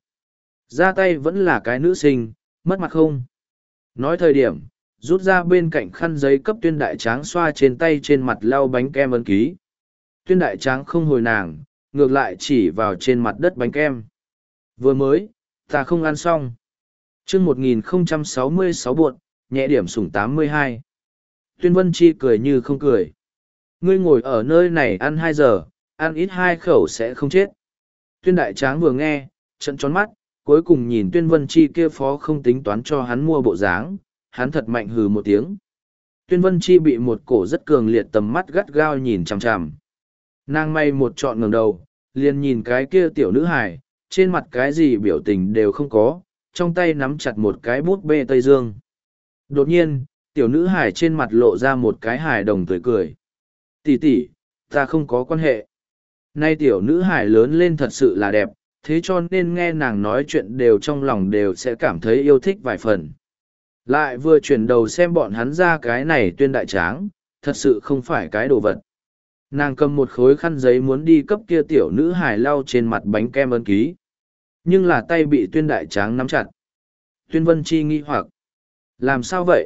Speaker 1: Ra tay vẫn là cái nữ sinh, mất mặt không? Nói thời điểm, rút ra bên cạnh khăn giấy cấp tuyên đại tráng xoa trên tay trên mặt lau bánh kem ấn ký. Tuyên đại tráng không hồi nàng, ngược lại chỉ vào trên mặt đất bánh kem. Vừa mới, ta không ăn xong. chương 1066 buột, nhẹ điểm sủng 82. Tuyên Vân Chi cười như không cười. Ngươi ngồi ở nơi này ăn 2 giờ, ăn ít 2 khẩu sẽ không chết. Tuyên đại tráng vừa nghe, trận tròn mắt, cuối cùng nhìn Tuyên Vân Chi kia phó không tính toán cho hắn mua bộ dáng, hắn thật mạnh hừ một tiếng. Tuyên Vân Chi bị một cổ rất cường liệt tầm mắt gắt gao nhìn chằm chằm. Nàng may một trọn ngẩng đầu, liền nhìn cái kia tiểu nữ hài, trên mặt cái gì biểu tình đều không có, trong tay nắm chặt một cái bút bê Tây Dương. Đột nhiên, tiểu nữ hài trên mặt lộ ra một cái hài đồng tươi cười. Tỷ tỷ, ta không có quan hệ. Nay tiểu nữ hài lớn lên thật sự là đẹp, thế cho nên nghe nàng nói chuyện đều trong lòng đều sẽ cảm thấy yêu thích vài phần. Lại vừa chuyển đầu xem bọn hắn ra cái này Tuyên Đại Tráng, thật sự không phải cái đồ vật. Nàng cầm một khối khăn giấy muốn đi cấp kia tiểu nữ hài lau trên mặt bánh kem ấn ký. Nhưng là tay bị Tuyên Đại Tráng nắm chặt. Tuyên Vân Chi nghi hoặc. Làm sao vậy?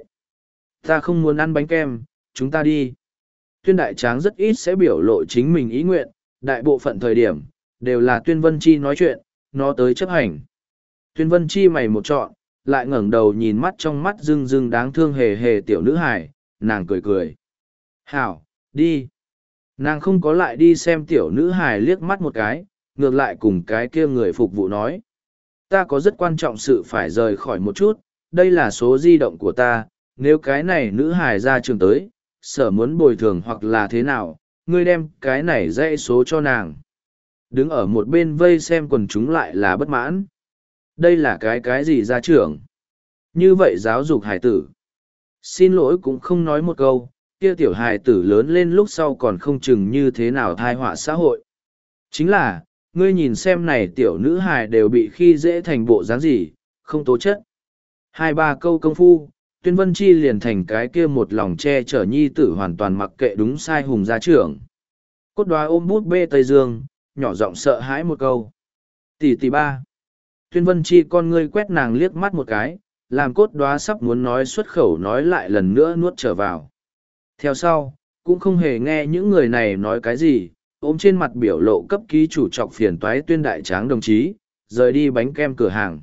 Speaker 1: Ta không muốn ăn bánh kem, chúng ta đi. Tuyên Đại Tráng rất ít sẽ biểu lộ chính mình ý nguyện, đại bộ phận thời điểm, đều là Tuyên Vân Chi nói chuyện, nó tới chấp hành. Tuyên Vân Chi mày một trọn, lại ngẩng đầu nhìn mắt trong mắt rưng rưng đáng thương hề hề tiểu nữ hài, nàng cười cười. Hảo, đi. Nàng không có lại đi xem tiểu nữ hài liếc mắt một cái, ngược lại cùng cái kia người phục vụ nói. Ta có rất quan trọng sự phải rời khỏi một chút, đây là số di động của ta, nếu cái này nữ hài ra trường tới, sở muốn bồi thường hoặc là thế nào, ngươi đem cái này dãy số cho nàng. Đứng ở một bên vây xem quần chúng lại là bất mãn. Đây là cái gì ra trưởng? Như vậy giáo dục hài tử. Xin lỗi cũng không nói một câu, kia tiểu hài tử lớn lên lúc sau còn không chừng như thế nào thai họa xã hội. Chính là, ngươi nhìn xem này tiểu nữ hài đều bị khi dễ thành bộ dáng gì, không tố chất. Hai ba câu công phu, Tuyên Vân Chi liền thành cái kia một lòng che chở nhi tử hoàn toàn mặc kệ đúng sai hùng gia trưởng. Cốt đoá ôm bút bê Tây Dương, nhỏ giọng sợ hãi một câu. Tỷ tỷ ba. Tuyên Vân Chi con ngươi quét nàng liếc mắt một cái, làm cốt đoá sắp muốn nói xuất khẩu nói lại lần nữa nuốt trở vào. Theo sau, cũng không hề nghe những người này nói cái gì, ôm trên mặt biểu lộ cấp ký chủ trọc phiền toái Tuyên Đại Tráng đồng chí, rời đi bánh kem cửa hàng.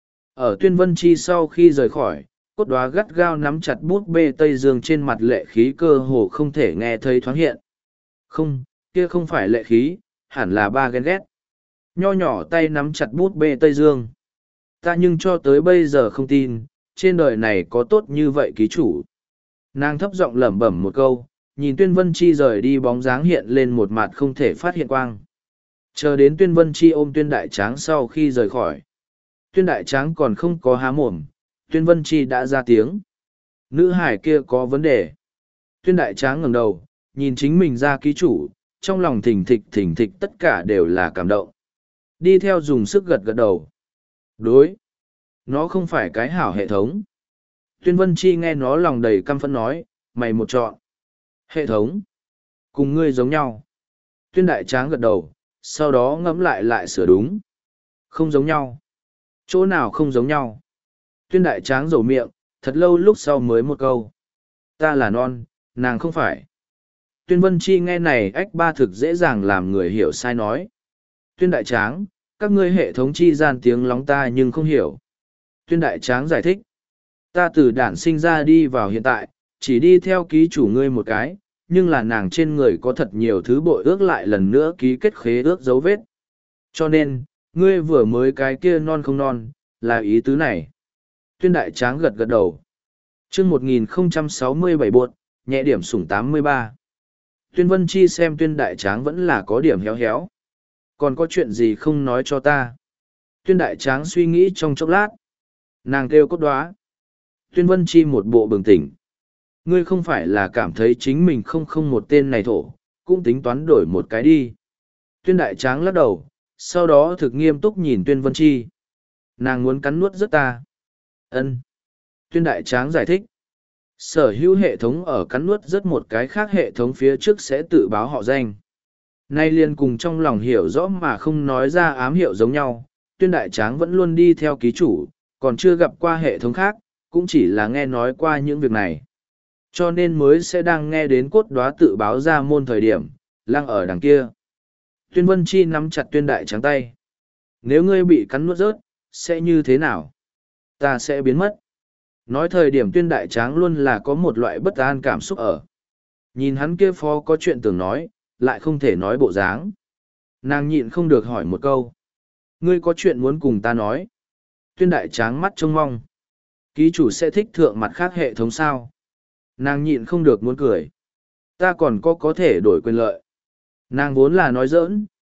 Speaker 1: Ở Tuyên Vân Chi sau khi rời khỏi, cốt đoá gắt gao nắm chặt bút bê Tây Dương trên mặt lệ khí cơ hồ không thể nghe thấy thoáng hiện. Không, kia không phải lệ khí, hẳn là ba ghen ghét. Nho nhỏ tay nắm chặt bút bê Tây Dương. Ta nhưng cho tới bây giờ không tin, trên đời này có tốt như vậy ký chủ. Nàng thấp giọng lẩm bẩm một câu, nhìn Tuyên Vân Chi rời đi bóng dáng hiện lên một mặt không thể phát hiện quang. Chờ đến Tuyên Vân Chi ôm Tuyên Đại Tráng sau khi rời khỏi. Tuyên Đại Tráng còn không có há mồm, Tuyên Vân Chi đã ra tiếng. Nữ hải kia có vấn đề. Tuyên Đại Tráng ngẩng đầu, nhìn chính mình ra ký chủ, trong lòng thỉnh thịch tất cả đều là cảm động. Đi theo dùng sức gật gật đầu. Đối. Nó không phải cái hảo hệ thống. Tuyên Vân Chi nghe nó lòng đầy căm phẫn nói, mày một chọn. Hệ thống. Cùng ngươi giống nhau. Tuyên Đại Tráng gật đầu, sau đó ngẫm lại sửa đúng. Không giống nhau. Chỗ nào không giống nhau. Tuyên Đại Tráng rầu miệng, thật lâu lúc sau mới một câu. Ta là non, nàng không phải. Tuyên Vân Chi nghe này ách ba thực dễ dàng làm người hiểu sai nói. Tuyên Đại Tráng, các ngươi hệ thống chi gian tiếng lóng ta nhưng không hiểu. Tuyên Đại Tráng giải thích. Ta từ đản sinh ra đi vào hiện tại, chỉ đi theo ký chủ ngươi một cái, nhưng là nàng trên người có thật nhiều thứ bội ước lại lần nữa ký kết khế ước dấu vết. Cho nên, ngươi vừa mới cái kia non không non, là ý tứ này. Tuyên Đại Tráng gật gật đầu. Chương 1067 buột, nhẹ điểm sủng 83. Tuyên Vân Chi xem Tuyên Đại Tráng vẫn là có điểm héo héo. Còn có chuyện gì không nói cho ta? Tuyên Đại Tráng suy nghĩ trong chốc lát. Nàng kêu cốt đoá. Tuyên Vân Chi một bộ bừng tỉnh. Ngươi không phải là cảm thấy chính mình không một tên này thổ, cũng tính toán đổi một cái đi. Tuyên Đại Tráng lắc đầu, sau đó thực nghiêm túc nhìn Tuyên Vân Chi. Nàng muốn cắn nuốt rất ta. Ân. Tuyên Đại Tráng giải thích. Sở hữu hệ thống ở cắn nuốt rất một cái khác hệ thống phía trước sẽ tự báo họ danh. Nay liền cùng trong lòng hiểu rõ mà không nói ra ám hiệu giống nhau, Tuyên Đại Tráng vẫn luôn đi theo ký chủ, còn chưa gặp qua hệ thống khác, cũng chỉ là nghe nói qua những việc này. Cho nên mới sẽ đang nghe đến cốt đoá tự báo ra môn thời điểm, lăng ở đằng kia. Tuyên Vân Chi nắm chặt Tuyên Đại Tráng tay. Nếu ngươi bị cắn nuốt rớt, sẽ như thế nào? Ta sẽ biến mất. Nói thời điểm Tuyên Đại Tráng luôn là có một loại bất an cảm xúc ở. Nhìn hắn kia phó có chuyện tưởng nói, lại không thể nói bộ dáng. Nàng nhịn không được hỏi một câu. Ngươi có chuyện muốn cùng ta nói? Tuyên Đại Tráng mắt trông mong. Ký chủ sẽ thích thượng mặt khác hệ thống sao? Nàng nhịn không được muốn cười. Ta còn có thể đổi quyền lợi. Nàng vốn là nói giỡn,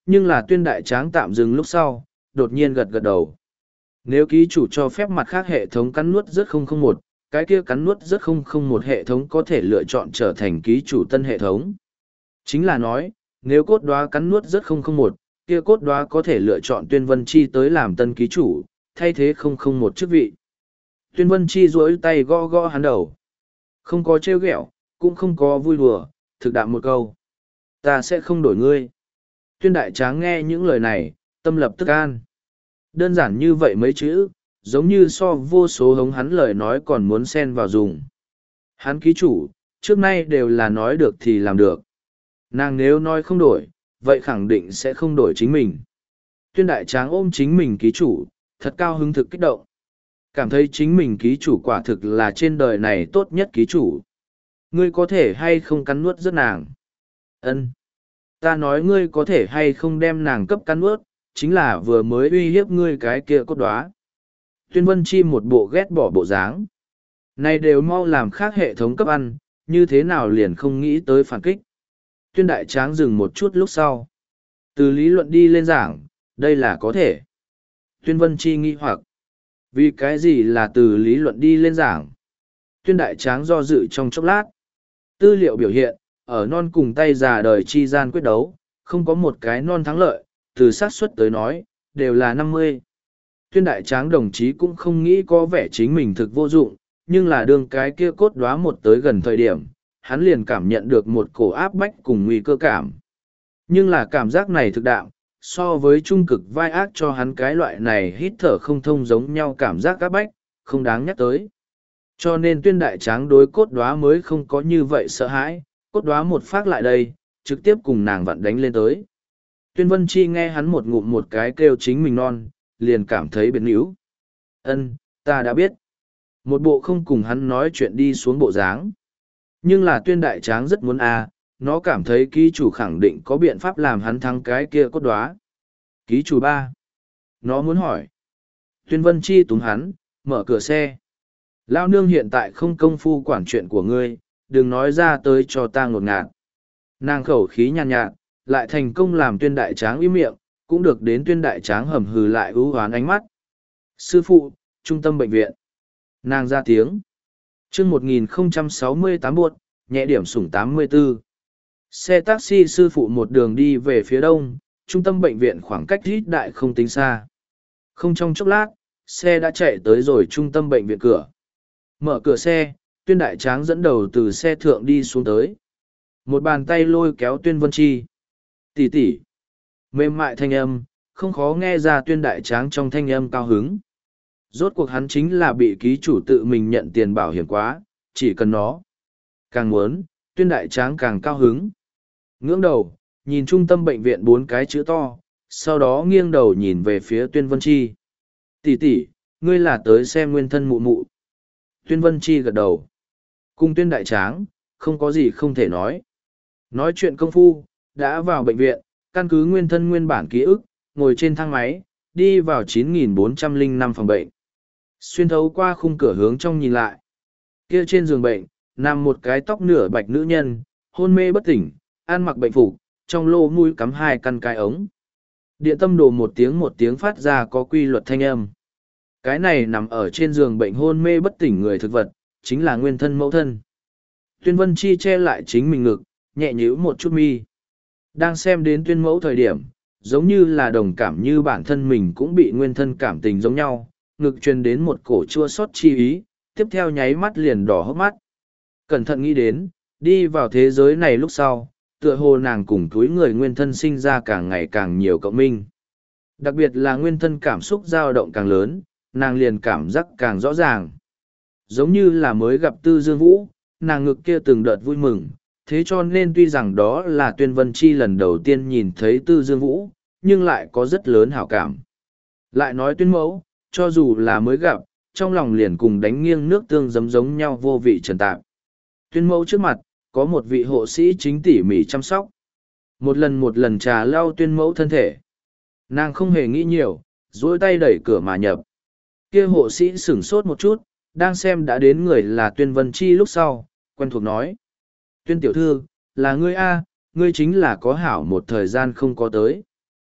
Speaker 1: nhưng là tuyên đại tráng tạm dừng lúc sau, đột nhiên gật gật đầu. Nếu ký chủ cho phép mặt khác hệ thống cắn nuốt rất 001, cái kia cắn nuốt rất 001 hệ thống có thể lựa chọn trở thành ký chủ tân hệ thống. Chính là nói, nếu cốt đoá cắn nuốt rất 001, kia cốt đoá có thể lựa chọn Tuyên Vân Chi tới làm tân ký chủ, thay thế 001 chức vị. Tuyên Vân Chi duỗi tay gõ gõ hắn đầu. Không có trêu ghẹo, cũng không có vui đùa, thực đạm một câu. Ta sẽ không đổi ngươi. Tuyên đại tráng nghe những lời này, tâm lập tức an. Đơn giản như vậy mấy chữ, giống như so vô số hống hắn lời nói còn muốn xen vào dùng. Hắn ký chủ, trước nay đều là nói được thì làm được. Nàng nếu nói không đổi, vậy khẳng định sẽ không đổi chính mình. Tuyên đại tráng ôm chính mình ký chủ, thật cao hứng thực kích động. Cảm thấy chính mình ký chủ quả thực là trên đời này tốt nhất ký chủ. Ngươi có thể hay không cắn nuốt rất nàng? Ân. Ta nói ngươi có thể hay không đem nàng cấp cắn nuốt, chính là vừa mới uy hiếp ngươi cái kia cốt đoá. Tuyên Vân Chi một bộ ghét bỏ bộ dáng. Này đều mau làm khác hệ thống cấp ăn, như thế nào liền không nghĩ tới phản kích. Tuyên đại tráng dừng một chút lúc sau. Từ lý luận đi lên giảng, đây là có thể. Tuyên Vân Chi nghi hoặc. Vì cái gì là từ lý luận đi lên giảng? Tuyên đại tráng do dự trong chốc lát. Tư liệu biểu hiện, ở non cùng tay già đời chi gian quyết đấu, không có một cái non thắng lợi, từ xác suất tới nói, đều là 50. Tuyên đại tráng đồng chí cũng không nghĩ có vẻ chính mình thực vô dụng, nhưng là đương cái kia cốt đoá một tới gần thời điểm, hắn liền cảm nhận được một cổ áp bách cùng nguy cơ cảm. Nhưng là cảm giác này thực đạm, so với trung cực vai ác cho hắn cái loại này hít thở không thông giống nhau cảm giác áp bách, không đáng nhắc tới. Cho nên tuyên đại tráng đối cốt đoá mới không có như vậy sợ hãi, cốt đoá một phát lại đây, trực tiếp cùng nàng vặn đánh lên tới. Tuyên Vân Chi nghe hắn một ngụm một cái kêu chính mình non, liền cảm thấy biến níu. Ân, ta đã biết. Một bộ không cùng hắn nói chuyện đi xuống bộ dáng. Nhưng là tuyên đại tráng rất muốn nó cảm thấy ký chủ khẳng định có biện pháp làm hắn thắng cái kia cốt đoá. Ký chủ 3. Nó muốn hỏi. Tuyên Vân Chi túm hắn, mở cửa xe. Lao nương hiện tại không công phu quản chuyện của ngươi, đừng nói ra tới cho ta ngột ngạt. Nàng khẩu khí nhàn nhạt, lại thành công làm tuyên đại tráng im miệng, cũng được đến tuyên đại tráng hầm hừ lại ưu hoán ánh mắt. Sư phụ, trung tâm bệnh viện. Nàng ra tiếng. chương 1068 buộc, nhẹ điểm sủng 84. Xe taxi sư phụ một đường đi về phía đông, trung tâm bệnh viện khoảng cách ít đại không tính xa. Không trong chốc lát, xe đã chạy tới rồi trung tâm bệnh viện cửa. Mở cửa xe, tuyên đại tráng dẫn đầu từ xe thượng đi xuống tới. Một bàn tay lôi kéo tuyên Vân Chi. Tỷ tỷ. Mềm mại thanh âm, không khó nghe ra tuyên đại tráng trong thanh âm cao hứng. Rốt cuộc hắn chính là bị ký chủ tự mình nhận tiền bảo hiểm quá, chỉ cần nó. Càng muốn, tuyên đại tráng càng cao hứng. Ngưỡng đầu, nhìn trung tâm bệnh viện 4 cái chữ to, sau đó nghiêng đầu nhìn về phía tuyên Vân Chi. Tỷ tỷ, ngươi là tới xem nguyên thân mụ mụ. Tuyên Vân Chi gật đầu. Cùng tuyên đại tráng, không có gì không thể nói. Nói chuyện công phu, đã vào bệnh viện, căn cứ nguyên thân nguyên bản ký ức, ngồi trên thang máy, đi vào 9405 phòng bệnh. Xuyên thấu qua khung cửa hướng trong nhìn lại. Kia trên giường bệnh, nằm một cái tóc nửa bạch nữ nhân, hôn mê bất tỉnh, ăn mặc bệnh phục, trong lỗ mũi cắm 2 căn cái ống. Điện tâm đồ một tiếng phát ra có quy luật thanh âm. Cái này nằm ở trên giường bệnh hôn mê bất tỉnh người thực vật, chính là nguyên thân mẫu thân. Tuyên Vân Chi che lại chính mình ngực, nhẹ nhíu một chút mi. Đang xem đến tuyên mẫu thời điểm, giống như là đồng cảm như bản thân mình cũng bị nguyên thân cảm tình giống nhau, ngực truyền đến một cổ chua xót chi ý, tiếp theo nháy mắt liền đỏ hốc mắt. Cẩn thận nghĩ đến, đi vào thế giới này lúc sau, tựa hồ nàng cùng túi người nguyên thân sinh ra càng ngày càng nhiều cộng minh. Đặc biệt là nguyên thân cảm xúc dao động càng lớn, nàng liền cảm giác càng rõ ràng. Giống như là mới gặp Tư Dương Vũ, nàng ngực kia từng đợt vui mừng, thế cho nên tuy rằng đó là Tuyên Vân Chi lần đầu tiên nhìn thấy Tư Dương Vũ, nhưng lại có rất lớn hảo cảm. Lại nói Tuyên mẫu, cho dù là mới gặp, trong lòng liền cùng đánh nghiêng nước tương giống nhau vô vị trần tạp. Tuyên mẫu trước mặt, có một vị hộ sĩ chính tỉ mỉ chăm sóc. Một lần trà lau Tuyên mẫu thân thể. Nàng không hề nghĩ nhiều, duỗi tay đẩy cửa mà nhập. Kia hộ sĩ sửng sốt một chút, đang xem đã đến người là Tuyên Vân Chi lúc sau, quen thuộc nói. Tuyên tiểu thư, là ngươi A, ngươi chính là có hảo một thời gian không có tới.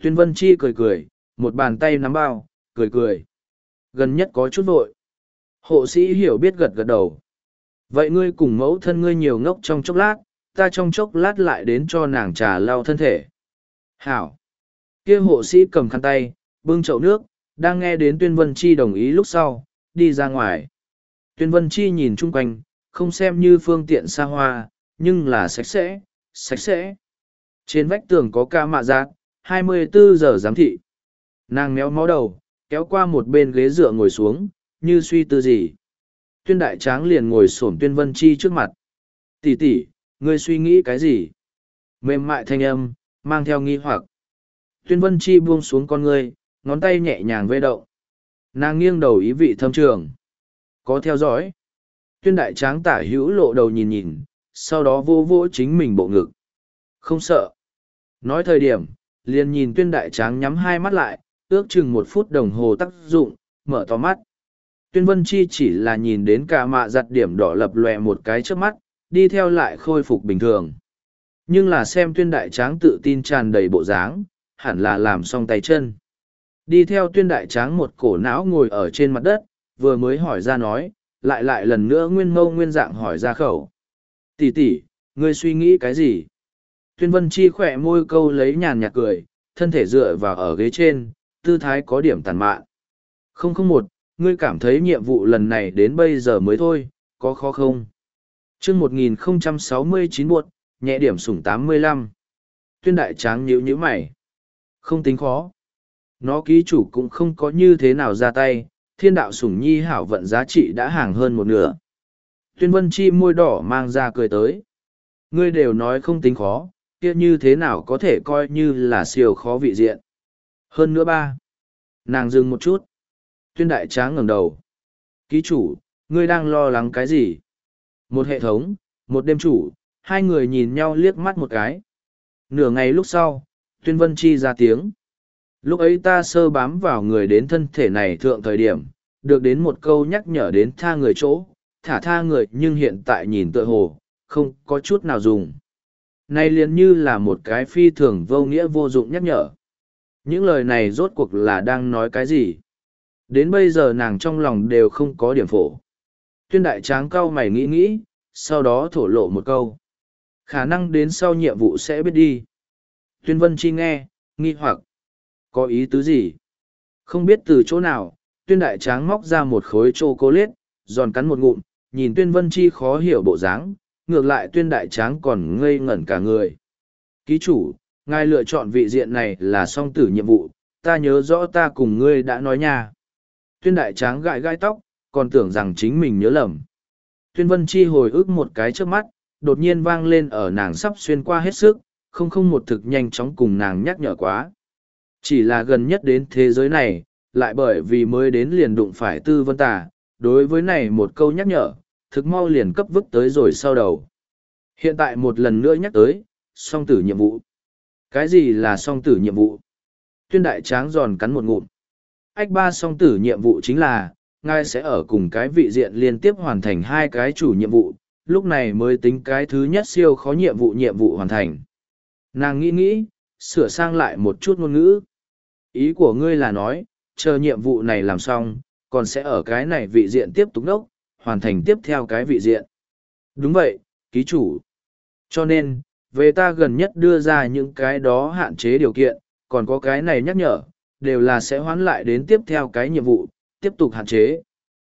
Speaker 1: Tuyên Vân Chi cười cười, một bàn tay nắm bao, cười cười. Gần nhất có chút vội. Hộ sĩ hiểu biết gật gật đầu. Vậy ngươi cùng mẫu thân ngươi nhiều ngốc trong chốc lát, ta trong chốc lát lại đến cho nàng trà lau thân thể. Hảo. Kia hộ sĩ cầm khăn tay, bưng chậu nước, đang nghe đến Tuyên Vân Chi đồng ý lúc sau, đi ra ngoài. Tuyên Vân Chi nhìn chung quanh, không xem như phương tiện xa hoa, nhưng là sạch sẽ, sạch sẽ. Trên vách tường có ca mạ giác, 24 giờ giám thị. Nàng méo mó đầu, kéo qua một bên ghế dựa ngồi xuống, như suy tư gì. Tuyên Đại Tráng liền ngồi xổm Tuyên Vân Chi trước mặt. Tỷ tỷ, ngươi suy nghĩ cái gì? Mềm mại thanh âm, mang theo nghi hoặc. Tuyên Vân Chi buông xuống con ngươi, ngón tay nhẹ nhàng vê động. Nàng nghiêng đầu ý vị thâm trường. Có theo dõi. Tuyên Đại Tráng tả hữu lộ đầu nhìn nhìn, sau đó vô vỗ chính mình bộ ngực. Không sợ. Nói thời điểm, liền nhìn Tuyên Đại Tráng nhắm hai mắt lại, ước chừng 1 phút đồng hồ tác dụng, mở to mắt. Tuyên Vân Chi chỉ là nhìn đến cả mạ giặt điểm đỏ lập lòe một cái trước mắt, đi theo lại khôi phục bình thường. Nhưng là xem Tuyên Đại Tráng tự tin tràn đầy bộ dáng, hẳn là làm xong tay chân. Đi theo Tuyên Đại Tráng một cổ não ngồi ở trên mặt đất, vừa mới hỏi ra nói, lại lần nữa nguyên mâu nguyên dạng hỏi ra khẩu. Tỷ tỷ, ngươi suy nghĩ cái gì? Tuyên Vân Chi khỏe môi câu lấy nhàn nhạt cười, thân thể dựa vào ở ghế trên, tư thái có điểm tàn mạn. 001, ngươi cảm thấy nhiệm vụ lần này đến bây giờ mới thôi, có khó không? Chương 1069 buột, nhẹ điểm sủng 85. Tuyên Đại Tráng nhíu mày. Không tính khó. Nó ký chủ cũng không có như thế nào ra tay, thiên đạo sủng nhi hảo vận giá trị đã hàng hơn 1/2. Tuyên Vân Chi môi đỏ mang ra cười tới. Ngươi đều nói không tính khó, kia như thế nào có thể coi như là siêu khó vị diện. Hơn nữa 3. Nàng dừng một chút. Tuyên Đại Tráng ngẩng đầu. Ký chủ, ngươi đang lo lắng cái gì? Một hệ thống, một đêm chủ, hai người nhìn nhau liếc mắt một cái. Nửa ngày lúc sau, Tuyên Vân Chi ra tiếng. Lúc ấy ta sơ bám vào người đến thân thể này thượng thời điểm, được đến một câu nhắc nhở đến tha người chỗ, thả tha người nhưng hiện tại nhìn tựa hồ, không có chút nào dùng. Này liền như là một cái phi thường vô nghĩa vô dụng nhắc nhở. Những lời này rốt cuộc là đang nói cái gì? Đến bây giờ nàng trong lòng đều không có điểm phổ. Tuyên Đại Tráng cau mày nghĩ, sau đó thổ lộ một câu. Khả năng đến sau nhiệm vụ sẽ biết đi. Tuyên Vân Chi nghe, nghi hoặc. Có ý tứ gì? Không biết từ chỗ nào, Tuyên Đại Tráng móc ra một khối chocolate, giòn cắn một ngụm, nhìn Tuyên Vân Chi khó hiểu bộ dáng, ngược lại Tuyên Đại Tráng còn ngây ngẩn cả người. Ký chủ, ngài lựa chọn vị diện này là song tử nhiệm vụ, ta nhớ rõ ta cùng ngươi đã nói nha. Tuyên Đại Tráng gãi tóc, còn tưởng rằng chính mình nhớ lầm. Tuyên Vân Chi hồi ức một cái trước mắt, đột nhiên vang lên ở nàng sắp xuyên qua hết sức, không một thực nhanh chóng cùng nàng nhắc nhở quá. Chỉ là gần nhất đến thế giới này, lại bởi vì mới đến liền đụng phải Tư Vân Tà, đối với này một câu nhắc nhở, thực mau liền cấp vứt tới rồi sau đầu. Hiện tại một lần nữa nhắc tới, song tử nhiệm vụ. Cái gì là song tử nhiệm vụ? Tuyên Đại Tráng giòn cắn một ngụm. Ách ba song tử nhiệm vụ chính là, ngài sẽ ở cùng cái vị diện liên tiếp hoàn thành 2 cái chủ nhiệm vụ, lúc này mới tính cái thứ nhất siêu khó nhiệm vụ hoàn thành. Nàng nghĩ, sửa sang lại một chút ngôn ngữ. Ý của ngươi là nói, chờ nhiệm vụ này làm xong, còn sẽ ở cái này vị diện tiếp tục đốc, hoàn thành tiếp theo cái vị diện. Đúng vậy, ký chủ. Cho nên, về ta gần nhất đưa ra những cái đó hạn chế điều kiện, còn có cái này nhắc nhở, đều là sẽ hoán lại đến tiếp theo cái nhiệm vụ, tiếp tục hạn chế.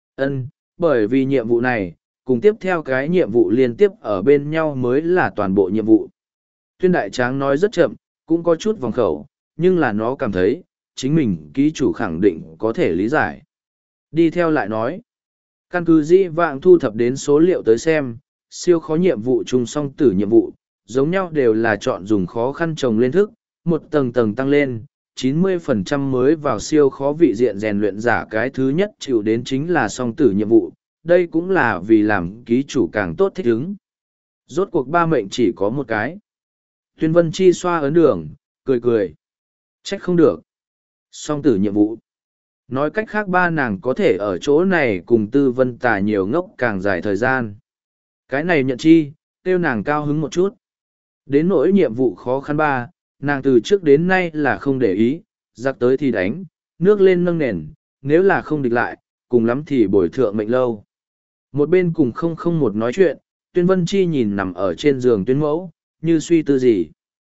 Speaker 1: Bởi vì nhiệm vụ này, cùng tiếp theo cái nhiệm vụ liên tiếp ở bên nhau mới là toàn bộ nhiệm vụ. Tuyên Đại Tráng nói rất chậm, cũng có chút vòng khẩu, nhưng là nó cảm thấy, chính mình ký chủ khẳng định có thể lý giải. Đi theo lại nói, căn cứ dĩ vãng thu thập đến số liệu tới xem, siêu khó nhiệm vụ chung song tử nhiệm vụ, giống nhau đều là chọn dùng khó khăn trồng lên thức, một tầng tầng tăng lên, 90% mới vào siêu khó vị diện rèn luyện giả cái thứ nhất chịu đến chính là song tử nhiệm vụ, đây cũng là vì làm ký chủ càng tốt thích ứng. Rốt cuộc 3 mệnh chỉ có một cái. Tuyên Vân Chi xoa ấn đường, cười. Trách không được. Song tử nhiệm vụ. Nói cách khác 3 nàng có thể ở chỗ này cùng Tư Vân Tà nhiều ngốc càng dài thời gian. Cái này nhận chi, tiêu nàng cao hứng một chút. Đến nỗi nhiệm vụ khó khăn 3, nàng từ trước đến nay là không để ý, giặc tới thì đánh, nước lên nâng nền, nếu là không địch lại, cùng lắm thì bồi thượng mệnh lâu. Một bên cùng không một nói chuyện, Tuyên Vân Chi nhìn nằm ở trên giường Tuyên Mẫu, như suy tư gì.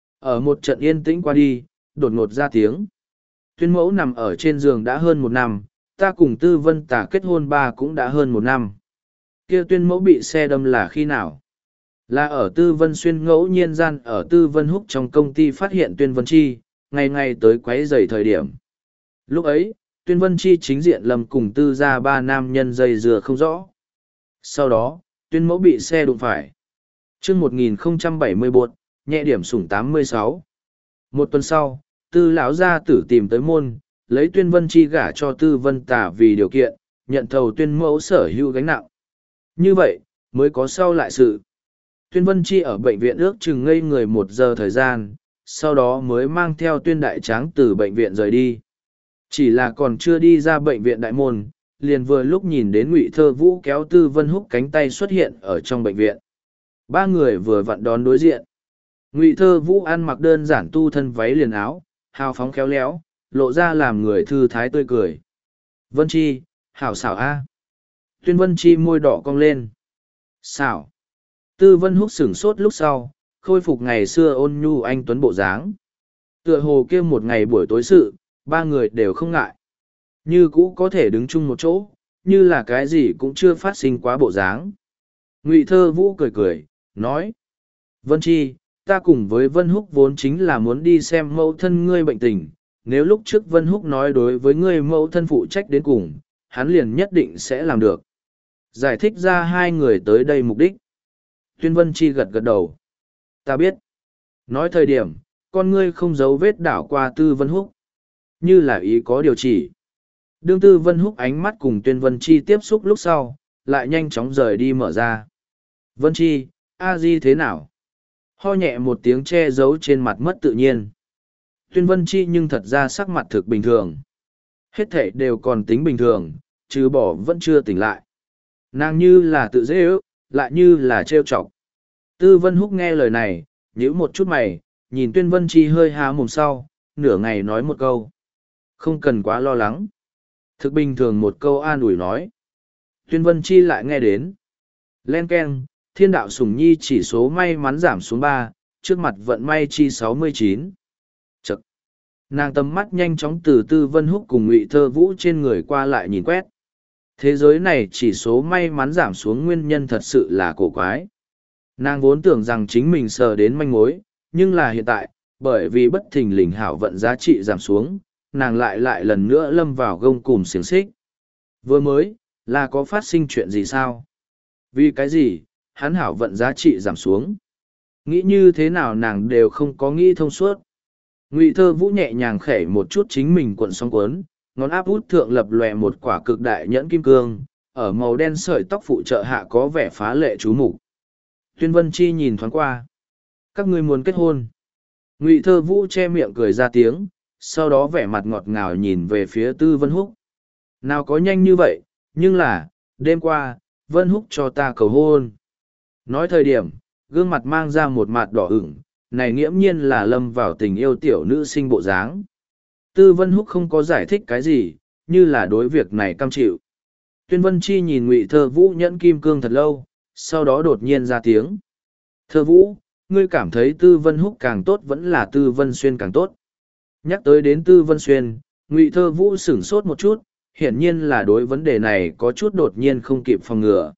Speaker 1: Ở một trận yên tĩnh qua đi, đột ngột ra tiếng. Tuyên Mẫu nằm ở trên giường đã hơn 1 năm, ta cùng Tư Vân Tả kết hôn cũng đã hơn 1 năm. Kia Tuyên Mẫu bị xe đâm là khi nào? Là ở Tư Vân Xuyên ngẫu nhiên gian ở Tư Vân Húc trong công ty phát hiện Tuyên Vân Chi, ngày ngày tới quấy rầy thời điểm. Lúc ấy, Tuyên Vân Chi chính diện lầm cùng Tư gia 3 nam nhân dây dừa không rõ. Sau đó, Tuyên Mẫu bị xe đụng phải. Chương 1071, nhẹ điểm sủng 86. Một tuần sau, Tư lão gia tử tìm tới môn, lấy Tuyên Vân Chi gả cho Tư Vân Tả vì điều kiện, nhận thầu Tuyên Mẫu sở hữu gánh nặng. Như vậy, mới có sau lại sự. Tuyên Vân Chi ở bệnh viện ước chừng ngây người 1 giờ thời gian, sau đó mới mang theo Tuyên Đại Tráng từ bệnh viện rời đi. Chỉ là còn chưa đi ra bệnh viện đại môn, liền vừa lúc nhìn đến Ngụy Thơ Vũ kéo Tư Vân Húc cánh tay xuất hiện ở trong bệnh viện. 3 người vừa vặn đón đối diện. Ngụy Thơ Vũ ăn mặc đơn giản tu thân váy liền áo, hào phóng khéo léo, lộ ra làm người thư thái tươi cười. Vân Chi, hảo xảo a. Tuyên Vân Chi môi đỏ cong lên. Xảo. Tư Vân Húc sửng sốt lúc sau, khôi phục ngày xưa ôn nhu anh tuấn bộ dáng. Tựa hồ kia một ngày buổi tối sự, 3 người đều không ngại. Như cũ có thể đứng chung một chỗ, như là cái gì cũng chưa phát sinh quá bộ dáng. Ngụy Thơ Vũ cười cười, nói. Vân Chi, ta cùng với Vân Húc vốn chính là muốn đi xem mẫu thân ngươi bệnh tình. Nếu lúc trước Vân Húc nói đối với ngươi mẫu thân phụ trách đến cùng, hắn liền nhất định sẽ làm được. Giải thích ra 2 người tới đây mục đích. Tuyên Vân Chi gật gật đầu. Ta biết. Nói thời điểm, con ngươi không giấu vết đảo qua Tư Vân Húc. Như là ý có điều chỉ. Đương Tư Vân Húc ánh mắt cùng Tuyên Vân Chi tiếp xúc lúc sau, lại nhanh chóng rời đi mở ra. Vân Chi, A-di thế nào? Ho nhẹ một tiếng che giấu trên mặt mất tự nhiên. Tuyên Vân Chi nhưng thật ra sắc mặt thực bình thường. Hết thảy đều còn tính bình thường, trừ bỏ vẫn chưa tỉnh lại. Nàng như là tự dễ ước, lại như là trêu chọc. Tư Vân Húc nghe lời này, nhíu một chút mày, nhìn Tuyên Vân Chi hơi há mồm sau, nửa ngày nói một câu. Không cần quá lo lắng. Thực bình thường một câu an ủi nói. Tuyên Vân Chi lại nghe đến. Len keng, thiên đạo sủng nhi chỉ số may mắn giảm xuống 3, trước mặt vận may chi 69. Chậc. Nàng tầm mắt nhanh chóng từ Tư Vân Húc cùng Ngụy Thơ Vũ trên người qua lại nhìn quét. Thế giới này chỉ số may mắn giảm xuống nguyên nhân thật sự là cổ quái. Nàng vốn tưởng rằng chính mình sờ đến manh mối, nhưng là hiện tại, bởi vì bất thình lình hảo vận giá trị giảm xuống, nàng lại lần nữa lâm vào gông cùm xiềng xích. Vừa mới, là có phát sinh chuyện gì sao? Vì cái gì, hắn hảo vận giá trị giảm xuống? Nghĩ như thế nào nàng đều không có nghĩ thông suốt. Ngụy Thơ Vũ nhẹ nhàng khẽ một chút chính mình cuộn song cuốn, ngón áp út thượng lập lòe một quả cực đại nhẫn kim cương, ở màu đen sợi tóc phụ trợ hạ có vẻ phá lệ chú mục. Tuyên Vân Chi nhìn thoáng qua. Các ngươi muốn kết hôn. Ngụy Thơ Vũ che miệng cười ra tiếng, sau đó vẻ mặt ngọt ngào nhìn về phía Tư Vân Húc. Nào có nhanh như vậy, nhưng là, đêm qua, Vân Húc cho ta cầu hôn. Nói thời điểm, gương mặt mang ra một mặt đỏ ửng, này nghiễm nhiên là lâm vào tình yêu tiểu nữ sinh bộ dáng. Tư Vân Húc không có giải thích cái gì, như là đối việc này cam chịu. Tuyên Vân Chi nhìn Ngụy Thơ Vũ nhẫn kim cương thật lâu, sau đó đột nhiên ra tiếng. Thơ Vũ, ngươi cảm thấy Tư Vân Húc càng tốt vẫn là Tư Vân Xuyên càng tốt. Nhắc tới đến Tư Vân Xuyên, Ngụy Thơ Vũ sửng sốt một chút, hiển nhiên là đối vấn đề này có chút đột nhiên không kịp phòng ngừa.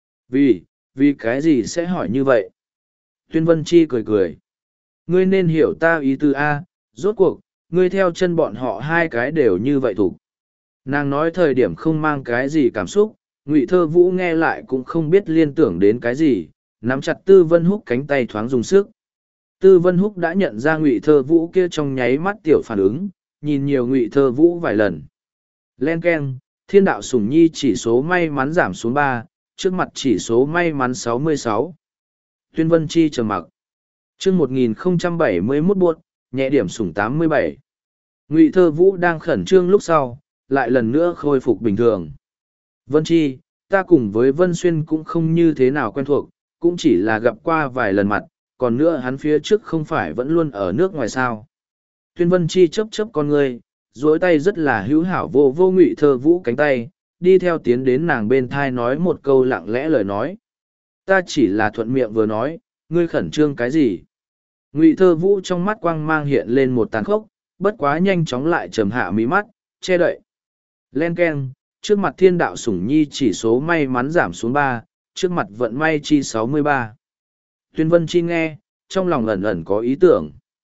Speaker 1: Vì cái gì sẽ hỏi như vậy? Tuyên Vân Chi cười cười. Ngươi nên hiểu ta ý tư A, rốt cuộc, ngươi theo chân bọn họ 2 cái đều như vậy thủ. Nàng nói thời điểm không mang cái gì cảm xúc, Ngụy Thơ Vũ nghe lại cũng không biết liên tưởng đến cái gì, nắm chặt Tư Vân Húc cánh tay thoáng dùng sức. Tư Vân Húc đã nhận ra Ngụy Thơ Vũ kia trong nháy mắt tiểu phản ứng, nhìn nhiều Ngụy Thơ Vũ vài lần. Len keng, thiên đạo sủng nhi chỉ số may mắn giảm xuống 3, trước mặt chỉ số may mắn 66. Tuyên Vân Chi trầm mặc. Chương 1071 buốt, nhẹ điểm sủng 87. Ngụy Thơ Vũ đang khẩn trương lúc sau, lại lần nữa khôi phục bình thường. Vân Chi, ta cùng với Vân Xuyên cũng không như thế nào quen thuộc, cũng chỉ là gặp qua vài lần mặt, còn nữa hắn phía trước không phải vẫn luôn ở nước ngoài sao. Tuyên Vân Chi chấp chấp con ngươi, duỗi tay rất là hữu hảo vô vô Ngụy Thơ Vũ cánh tay, đi theo tiến đến nàng bên thai nói một câu lặng lẽ lời nói. Ta chỉ là thuận miệng vừa nói, ngươi khẩn trương cái gì? Ngụy Thơ Vũ trong mắt quang mang hiện lên một tàn khốc, bất quá nhanh chóng lại trầm hạ mí mắt, che đậy. Len keng, trước mặt thiên đạo sủng nhi chỉ số may mắn giảm xuống 3, trước mặt vận may chi 63. Tuyên Vân Chi nghe, trong lòng ẩn ẩn có ý tưởng.